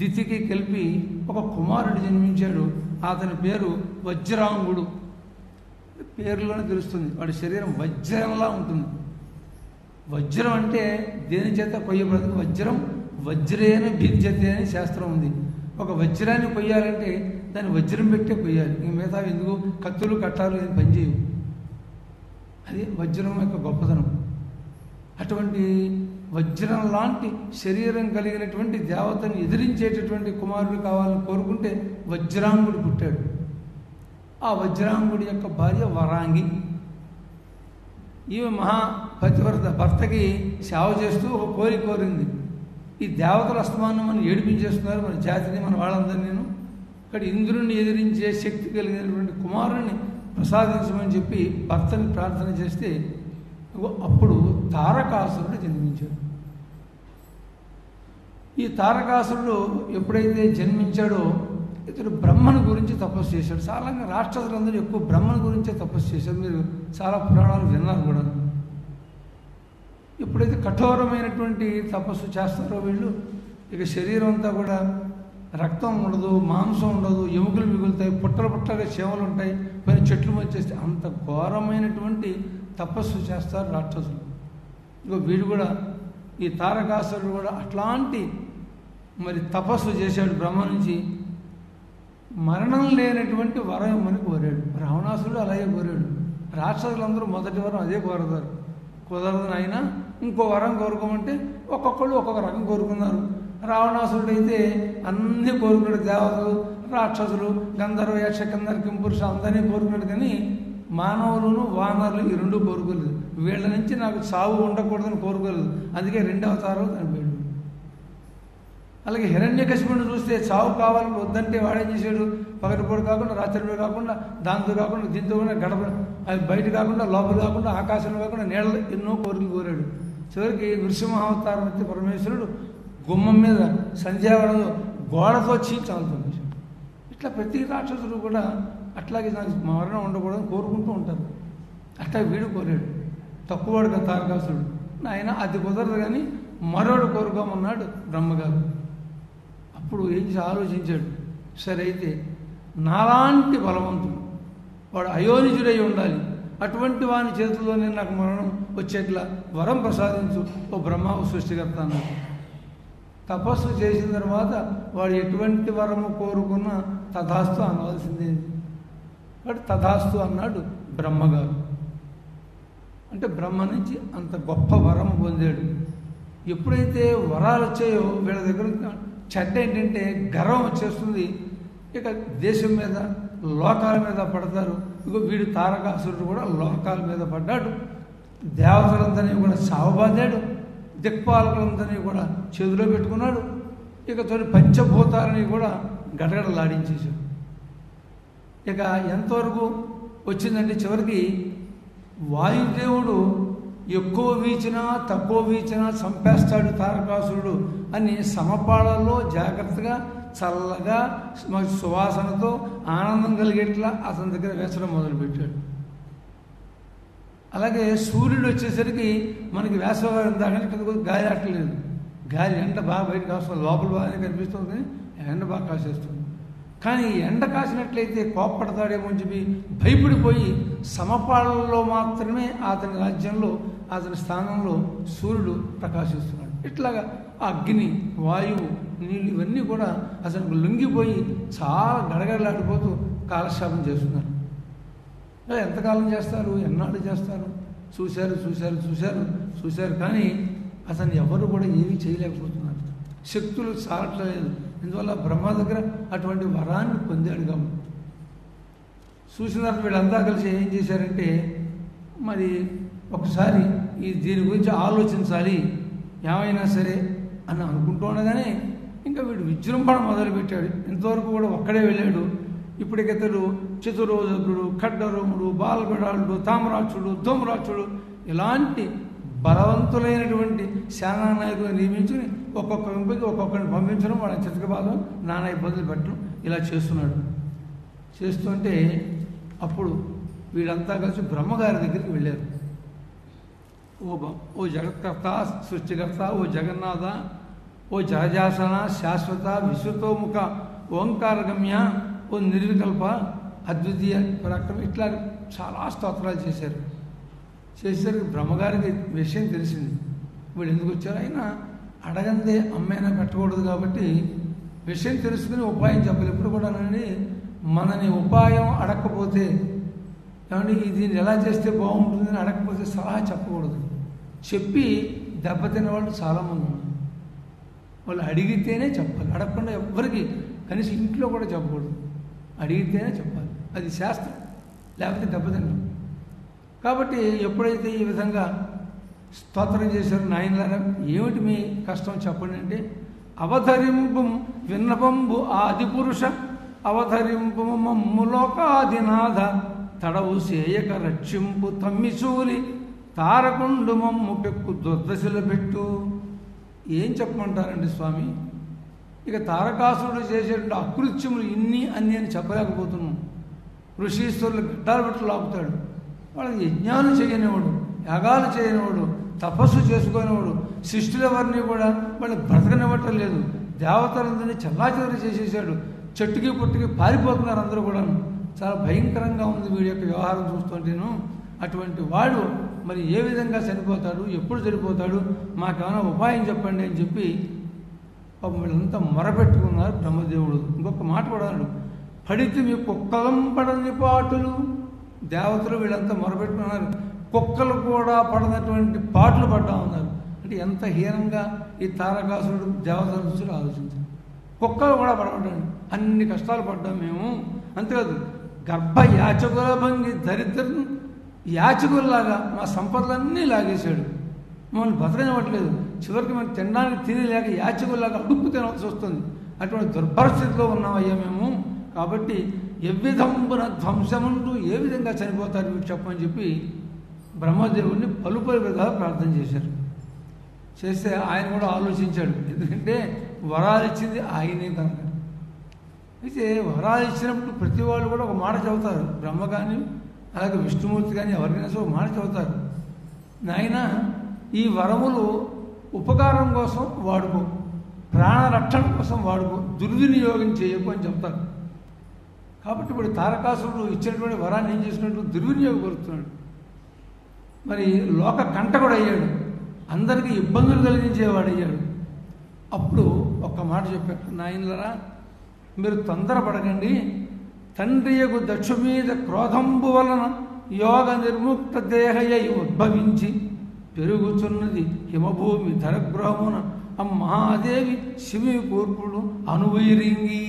[SPEAKER 2] దితికి కలిపి ఒక కుమారుడు జన్మించాడు. అతని పేరు వజ్రాంగుడు. పేరులోనే తెలుస్తుంది, వాడి శరీరం వజ్రంలా ఉంటుంది. వజ్రం అంటే దేని చేత కొయ్యబడదు. వజ్రం వజ్రేన భిద్యతే అని శాస్త్రం ఉంది. ఒక వజ్రాన్ని కొయ్యాలంటే దాన్ని వజ్రం పెట్టే కొయ్యాలి. ఇంక మిగతా ఎందుకు కత్తులు కట్టాలు ఏం పనిచేయవు. అది వజ్రం యొక్క గొప్పతనం. అటువంటి వజ్రం లాంటి శరీరం కలిగినటువంటి దేవతను ఎదిరించేటటువంటి కుమారుడు కావాలని కోరుకుంటే వజ్రాంగుడు పుట్టాడు. ఆ వజ్రాంగుడి యొక్క భార్య వరాంగి. ఈమె మహా పతివ్రత, భర్తకి సేవ చేస్తూ ఒక కోరిక కోరింది. ఈ దేవతల అస్తమానం మనం ఏడిపించేస్తున్నారు మన జాతిని, మన వాళ్ళందరినీ. నేను ఇక్కడ ఇంద్రుణ్ణి ఎదిరించే శక్తి కలిగినటువంటి కుమారుణ్ణి ప్రసాదించమని చెప్పి భర్తని ప్రార్థన చేస్తే అప్పుడు తారకాసురుడు జన్మించాడు. ఈ తారకాసురుడు ఎప్పుడైతే జన్మించాడో ఇతడు బ్రహ్మను గురించి తపస్సు చేశాడు. చాలా రాక్షసులందరూ ఎక్కువ బ్రహ్మను గురించే తపస్సు చేశారు. మీరు చాలా పురాణాలు విన్నారు కూడా. ఎప్పుడైతే కఠోరమైనటువంటి తపస్సు చేస్తారో వీళ్ళు, ఇక శరీరం అంతా కూడా రక్తం ఉండదు, మాంసం ఉండదు, ఎముకలు మిగులుతాయి, పుట్టలు పుట్టగా చెవులు ఉంటాయి, పైన చెట్లు వచ్చేస్తే అంత ఘోరమైనటువంటి తపస్సు చేస్తారు రాక్షసులు. ఇక వీడు కూడా, ఈ తారకాసురుడు కూడా అట్లాంటి మరి తపస్సు చేశాడు. బ్రహ్మ నుంచి మరణం లేనటువంటి వరం ఇవ్వమని కోరాడు. రావణాసురుడు అలాగే కోరాడు. రాక్షసులందరూ మొదటి వరం అదే కోరతారు. కుదరదు నాయన ఇంకో వరం కోరుకోమంటే ఒక్కొక్కళ్ళు ఒక్కొక్క రకం కోరుకున్నారు. రావణాసురుడు అయితే అన్నీ కోరుకున్నాడు. దేవతలు, రాక్షసులు, గంధర్వ, యక్ష, కిందర, కింపురుష అందరినీ కోరుకున్నాడు. కానీ మానవులను వానరులు ఈ రెండు కోరుకోలేదు. వీళ్ళ నుంచి నాకు చావు ఉండకూడదని కోరుకోలేదు. అందుకే రెండు అవతారాలు చనిపోయాడు. అలాగే హిరణ్యకశిపుడిని చూస్తే చావు కావాలని వద్దంటే వాడేం చేశాడు? పగటిపూట కాకుండా రాత్రిపూట కాకుండా దాంతో కాకుండా దీంతో కూడా గడప అది బయట కాకుండా లోపల కాకుండా ఆకాశంలో కాకుండా నీళ్ళ ఎన్నో కోరికలు కోరాడు. చివరికి నృసింహావతారం వచ్చి పరమేశ్వరుడు గుమ్మం మీద సంధ్యావళంలో గోడతో చీల్చాల్సింది. ఇట్లా ప్రతి రాక్షసుడు కూడా అట్లాగే నాకు మరణం ఉండకూడదని కోరుకుంటూ ఉంటారు. అట్లా వీడు కోరాడు. తక్కువవాడు కదా తారకాసురుడు. ఆయన అది కుదరదు కానీ మరోడు కోరుకోమన్నాడు బ్రహ్మగారు. అప్పుడు ఏం చేసి ఆలోచించాడు. సరే అయితే నాలాంటి బలవంతుడు, వాడు అయోనిజుడై ఉండాలి, అటువంటి వాని చేతుల్లోనే నాకు మరణం వచ్చేట్లా వరం ప్రసాదించు ఓ బ్రహ్మ సృష్టికర్త అన్నాడు. తపస్సు చేసిన తర్వాత వాడు ఎటువంటి వరము కోరుకున్నా తథాస్తు అనవలసిందే. వాడు తథాస్తు అన్నాడు బ్రహ్మగారు. అంటే బ్రహ్మ నుంచి అంత గొప్ప వరం పొందాడు. ఎప్పుడైతే వరాలు వచ్చాయో వీళ్ళ దగ్గర చెడ్డ ఏంటంటే గర్వం వచ్చేస్తుంది. ఇక దేశం మీద లోకాల మీద పడతారు. ఇక వీడు తారకాసురుడు కూడా లోకాల మీద పడ్డాడు. దేవతలందరినీ కూడా సావబాదాడు. దిక్పాలకులందరినీ కూడా చేతిలో పెట్టుకున్నాడు. ఇక తోని పంచభూతాలని కూడా గడగడలాడించేశాడు. ఇక ఎంతవరకు వచ్చిందంటే చివరికి వాయుదేవుడు ఎక్కువ వీచినా తక్కువ వీచినా చంపేస్తాడు తారకాసురుడు అని సమపాళల్లో జాగ్రత్తగా చల్లగా సువాసనతో ఆనందం కలిగేట్లా అతని దగ్గర వేసడం మొదలుపెట్టాడు. అలాగే సూర్యుడు వచ్చేసరికి మనకి వేసవకాలం దాకా కింద గాలి ఆటలేదు. గాలి ఎండ బాగా బయట కాస్తుంది, లోపల బాగానే కనిపిస్తుంది, ఎండ బాగా కాసేస్తుంది. కానీ ఎండ కాసినట్లయితే కోప్పడతాడేమో అని చెప్పి భయపడిపోయి సమపాళల్లో మాత్రమే అతని రాజ్యంలో అతని స్థానంలో సూర్యుడు ప్రకాశిస్తున్నాడు. ఇట్లాగా అగ్ని, వాయువు, నీళ్ళు ఇవన్నీ కూడా అతనికి లొంగిపోయి చాలా గడగడలాడిపోతూ కాలక్షేపం చేస్తున్నారు. ఎంతకాలం చేస్తారు, ఎన్నాళ్ళు చేస్తారు? చూశారు చూశారు చూశారు చూశారు కానీ అతను ఎవరు కూడా ఏమీ చేయలేకపోతున్నారు. శక్తులు చాలట్లేదు. ఇందువల్ల బ్రహ్మ దగ్గర అటువంటి వరాన్ని పొందాడు కాబట్టి చూసిన తర్వాత వీళ్ళంతా కలిసి ఏం చేశారంటే మరి ఒకసారి ఈ దీని గురించి ఆలోచించాలి ఏమైనా సరే అని అనుకుంటూ ఉండగానే ఇంకా వీడు విజృంభణ మొదలుపెట్టాడు. ఇంతవరకు కూడా ఒక్కడే వెళ్ళాడు. ఇప్పటికితడు చతురోజకుడు, ఖడ్డరోముడు, బాలగడాలుడు, తామరాక్షుడు, ధూమరాక్షుడు ఇలాంటి బలవంతులైనటువంటి సేనా నాయకులను నియమించుకుని ఒక్కొక్క ఇంటికి ఒక్కొక్కరిని పంపించడం, వాళ్ళ చితకబాదం, నానా ఇబ్బందులు పెట్టడం ఇలా చేస్తున్నాడు. చేస్తుంటే అప్పుడు వీళ్ళంతా కలిసి బ్రహ్మగారి దగ్గరికి వెళ్ళారు. ఓ ఓ జగత్కర్త, సృష్టికర్త, ఓ జగన్నాథ, ఓ జలజాసన శాశ్వత విశ్వతోముఖ ఓంకారగమ్య, ఓ నిర్వికల్ప అద్వితీయ పరాక్రమ, ఇట్లా చాలా స్తోత్రాలు చేశారు. చేసేసరికి బ్రహ్మగారికి విషయం తెలిసింది. వీళ్ళు ఎందుకు వచ్చారు? అయినా అడగందే అమ్మైనా పెట్టకూడదు కాబట్టి విషయం తెలుసుకుని ఉపాయం చెప్పాలి. ఎప్పుడు కూడా నండి మనని ఉపాయం అడగకపోతే, ఏమండి దీన్ని ఎలా చేస్తే బాగుంటుందని అడగకపోతే సలహా చెప్పకూడదు. చెప్పి దెబ్బతిన్న వాళ్ళు చాలామంది ఉన్నారు. వాళ్ళు అడిగితేనే చెప్పాలి, అడగకుండా ఎవ్వరికి కనీసం ఇంట్లో కూడా చెప్పకూడదు. అడిగితేనే చెప్పాలి, అది శాస్త్రం, లేకపోతే దెబ్బతిన్నాం. కాబట్టి ఎప్పుడైతే ఈ విధంగా స్తోత్రం చేశారు, నాయనలారా ఏమిటి మీ కష్టం చెప్పండి అంటే, అవధరింపు విన్నపంబు ఆది పురుష అవధరింపు మమ్ము లోకాదినాథ తడవు సేయక రక్షింపు తమ్మిసూలి తారకుండు మమ్ము పెక్కు దుర్దశలు పెట్టు. ఏం చెప్పమంటారండి స్వామి? ఇక తారకాసురుడు చేసేటువంటి అకృత్యములు ఇన్ని అన్ని అని చెప్పలేకపోతున్నాం. ఋషీశ్వరులు గిడ్డాలు పెట్టి లాపుతాడు. వాళ్ళకి యజ్ఞాలు చేయనివాడు, యాగాలు చేయనివాడు, తపస్సు చేసుకునేవాడు, శిష్టులెవరిని కూడా వాళ్ళకి బ్రతకనివ్వటం లేదు. దేవతలందరినీ చల్లాచెదరు చేసేసాడు. చెట్టుకి పుట్టుకి పారిపోతున్నారు అందరూ కూడా. చాలా భయంకరంగా ఉంది వీడి యొక్క వ్యవహారం చూస్తుంటేను. అటువంటి వాడు మరి ఏ విధంగా చనిపోతాడు, ఎప్పుడు చనిపోతాడు, మాకేమైనా ఉపాయం చెప్పండి అని చెప్పి పాపం వీళ్ళంతా మొరపెట్టుకున్నారు. బ్రహ్మదేవుడు ఇంకొక మాట కూడా అన్నాడు, పడితే మీ కుక్కలం పడని పాటులు. దేవతలు వీళ్ళంతా మొరపెట్టుకున్నారు, కుక్కలు కూడా పడనటువంటి పాటలు పడ్డా ఉన్నారు. అంటే ఎంత హీనంగా ఈ తారకాసురుడు దేవతల నుంచి ఆలోచించారు. కుక్కలు కూడా పడబడ్డాడు, అన్ని కష్టాలు పడ్డాం మేము. అంతేకాదు గర్భ యాచకుల భంగి దరిద్రం యాచకుల్లాగా మా సంపదలన్నీ లాగేశాడు. మమ్మల్ని బతకనివ్వట్లేదు. చివరికి మేము తినడానికి తినలేక యాచకుల్లాగా అడుక్కు తినవలసి వస్తుంది. అటువంటి దుర్పరిస్థితిలో ఉన్నామయ్యా మేము. కాబట్టి ఎవ్విధంబున ధ్వంసముంటూ ఏ విధంగా చనిపోతారు వీడు చెప్పని చెప్పి బ్రహ్మదేవుడిని పలు పలు విధాలు ప్రార్థన చేశారు. చేస్తే ఆయన కూడా ఆలోచించాడు. ఎందుకంటే వరాలు ఇచ్చింది ఆయనే కనుక. అయితే వరాలు ఇచ్చినప్పుడు ప్రతి వాళ్ళు కూడా ఒక మాట చెబుతారు. బ్రహ్మ కానీ అలాగే విష్ణుమూర్తి కానీ ఎవరికైనా సరే ఒక మాట చెబుతారు, నాయన ఈ వరములు ఉపకారం కోసం వాడుకో, ప్రాణరక్షణ కోసం వాడుకో, దుర్వినియోగం చేయకు అని చెప్తారు. కాబట్టి ఇప్పుడు తారకాసురుడు ఇచ్చినటువంటి వరాన్ని ఏం చేసినట్టు దుర్వినియోగపరుస్తున్నాడు. మరి లోక కంటకుడు అయ్యాడు, అందరికీ ఇబ్బందులు కలిగించేవాడు అయ్యాడు. అప్పుడు ఒక్క మాట చెప్పారు, నాయనలరా మీరు తొందరపడకండి. తండ్రియకు దక్షు మీద క్రోధంబు వలన యోగ నిర్ముక్త దేహయ్య ఉద్భవించి పెరుగుచున్నది హిమభూమి ధరగృహమున ఆ మహాదేవి శివి కూర్పుడు అనువైరింగి.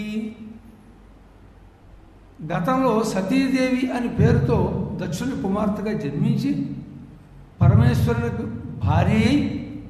[SPEAKER 2] గతంలో సతీదేవి అని పేరుతో దక్షుని కుమార్తెగా జన్మించి పరమేశ్వరునికి భార్య అయి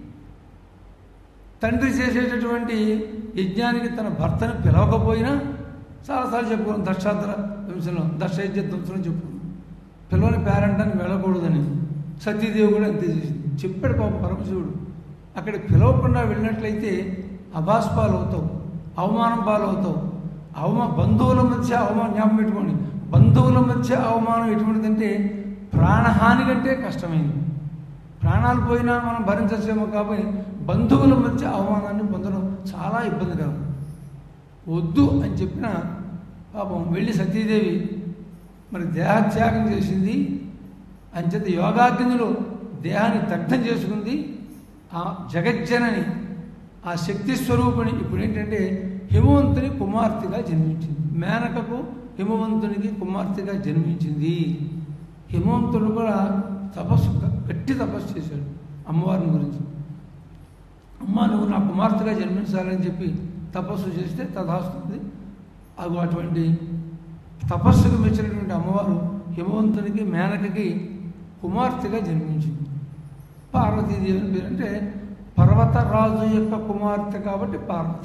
[SPEAKER 2] తండ్రి చేసేటటువంటి యజ్ఞానికి తన భర్తను పిలవకపోయినా చాలాసార్లు చెప్పుకున్నాం. దక్షాత్ర వంశంలో దక్షయజ్ఞ ధ్వంసంలో చెప్పుకున్నాం, పిలవని పేరంటాన్ని వెళ్ళకూడదని. సతీదేవి కూడా అంతే చేసింది. చెప్పాడు పాపం పరమశివుడు, అక్కడ పిలవకుండా వెళ్ళినట్లయితే అభాస్పాలు అవుతావు, అవమానం పాలవుతావు. అవమా బంధువుల మధ్య అవమానం, జ్ఞాపకం పెట్టుకోండి, బంధువుల మధ్య అవమానం ఎటువంటిదంటే ప్రాణహాని కంటే కష్టమైంది. ప్రాణాలు పోయినా మనం భరించచ్చేమో కాబట్టి బంధువుల మధ్య అవమానాన్ని పొందడం చాలా ఇబ్బందికరం. వద్దు అని చెప్పిన పాపం వెళ్ళి సతీదేవి మరి దేహత్యాగం చేసింది. అంచేత యోగాగ్నిలో దేహాన్ని దగ్ధం చేసుకుంది. ఆ జగజ్జనని, ఆ శక్తి స్వరూపిణి ఇప్పుడు ఏంటంటే హిమవంతుని కుమార్తెగా జన్మించింది. మేనకకు హిమవంతునికి కుమార్తెగా జన్మించింది. హిమవంతుడు కూడా తపస్సు, గట్టి తపస్సు చేశాడు అమ్మవారిని గురించి. అమ్మ నువ్వు నా కుమార్తెగా జన్మించాలని చెప్పి తపస్సు చేస్తే తదాస్తుంది. అది అటువంటి తపస్సుకు మెచ్చినటువంటి అమ్మవారు హిమవంతునికి మేనకకి కుమార్తెగా జన్మించింది. పార్వతీదేవి అని పేరు. అంటే పర్వతరాజు యొక్క కుమార్తె కాబట్టి పార్వతి,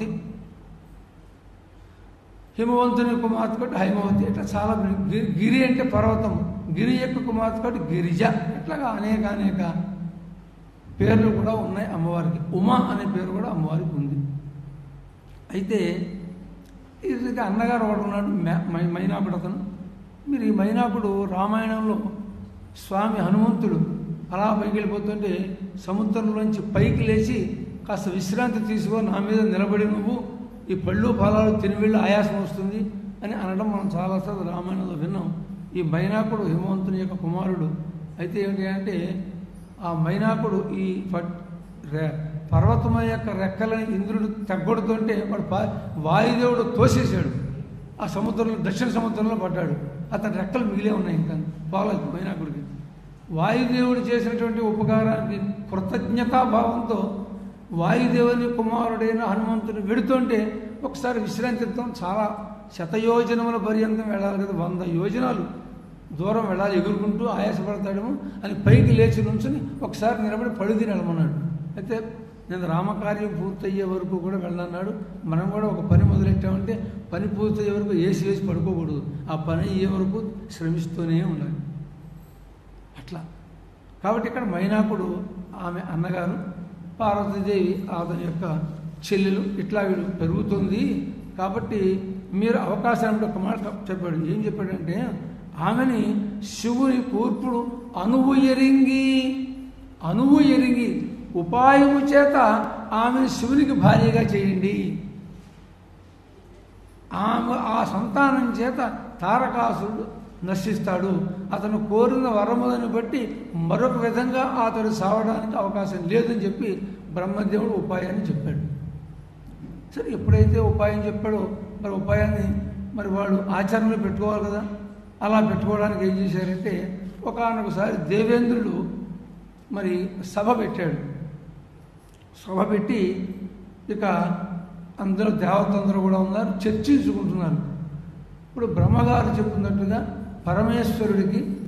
[SPEAKER 2] హిమవంతుని కుమార్తె కాబట్టి హైమవతి. ఇట్లా చాలా గిరి అంటే పర్వతం, గిరి యొక్క కుమార్తె కాబట్టి గిరిజ. ఇట్లాగా అనేక అనేక పేర్లు కూడా ఉన్నాయి అమ్మవారికి. ఉమా అనే పేరు కూడా అమ్మవారికి ఉంది. అయితే ఇది అన్నగారు ఒకడు ఉన్నాడు, మైనాకుడు అతను. మీరు ఈ మైనాకుడు రామాయణంలో స్వామి హనుమంతుడు అలా పైకి వెళ్ళిపోతుంటే సముద్రంలోంచి పైకి లేచి కాస్త విశ్రాంతి తీసుకో, నా మీద నిలబడి నువ్వు ఈ పళ్ళు ఫలాలు తినివెళ్ళి ఆయాసం వస్తుంది అని అనడం మనం చాలాసార్లు రామాయణంలో విన్నాం. ఈ మైనాకుడు హిమవంతుని యొక్క కుమారుడు. అయితే ఏమిటి అంటే ఆ మైనాకుడు ఈ పర్వతమ యొక్క రెక్కలని ఇంద్రుడు తగ్గొడుతుంటే వాడు వాయుదేవుడు తోసేశాడు. ఆ సముద్రంలో, దక్షిణ సముద్రంలో పడ్డాడు. అతని రెక్కలు మిగిలే ఉన్నాయి, ఇంకా బాగలేదు మైనాకుడికి. వాయుదేవుడు చేసినటువంటి ఉపకారానికి కృతజ్ఞతాభావంతో వాయుదేవుని కుమారుడైన హనుమంతుడు వెడుతుంటే ఒకసారి విశ్రాంతిత్వం, చాలా శతయోజనముల పర్యంతం వెళ్ళాలి కదా, వంద యోజనాలు దూరం వెళ్ళాలి ఎగురుకుంటూ, ఆయాసపడతాడేమో అని పైకి లేచి నుంచుని ఒకసారి నిలబడి పడుది నిలమన్నాడు. అయితే నేను రామకార్యం పూర్తయ్యే వరకు కూడా వెళ్ళన్నాడు. మనం కూడా ఒక పని మొదలెట్టామంటే పని పూర్తయ్యే వరకు ఏసి వేసి పడుకోకూడదు, ఆ పని అయ్యే వరకు శ్రమిస్తూనే ఉండాలి. అట్లా కాబట్టి ఇక్కడ మైనాకుడు ఆమె అన్నగారు, పార్వతీదేవి అతని యొక్క చెల్లెలు, ఇట్లా వీడు పెరుగుతుంది కాబట్టి మీరు అవకాశాన్ని ఒక మాట చెప్పాడు. ఏం చెప్పాడంటే ఆమెని శివుని కూర్పుడు అనువు ఎరింగి, అనువు ఎరింగి ఉపాయము చేత ఆమెను శివునికి భార్యగా చేయండి. ఆమె ఆ సంతానం చేత తారకాసురుడు నశిస్తాడు. అతను కోరిన వరములను బట్టి మరొక విధంగా అతడు సావడానికి అవకాశం లేదని చెప్పి బ్రహ్మదేవుడు ఉపాయాన్ని చెప్పాడు. సరే, ఎప్పుడైతే ఉపాయం చెప్పాడో మరి ఉపాయాన్ని మరి వాడు ఆచరణలో పెట్టుకోవాలి కదా. అలా పెట్టుకోవడానికి ఏం చేశారంటే ఒకానొకసారి దేవేంద్రుడు మరి సభ పెట్టాడు. సభ పెట్టి ఇక అందరూ దేవతలందరూ కూడా ఉన్నారు, చర్చించుకుంటున్నారు. ఇప్పుడు బ్రహ్మగారు చెప్పుకున్నట్టుగా పరమేశ్వరుడికి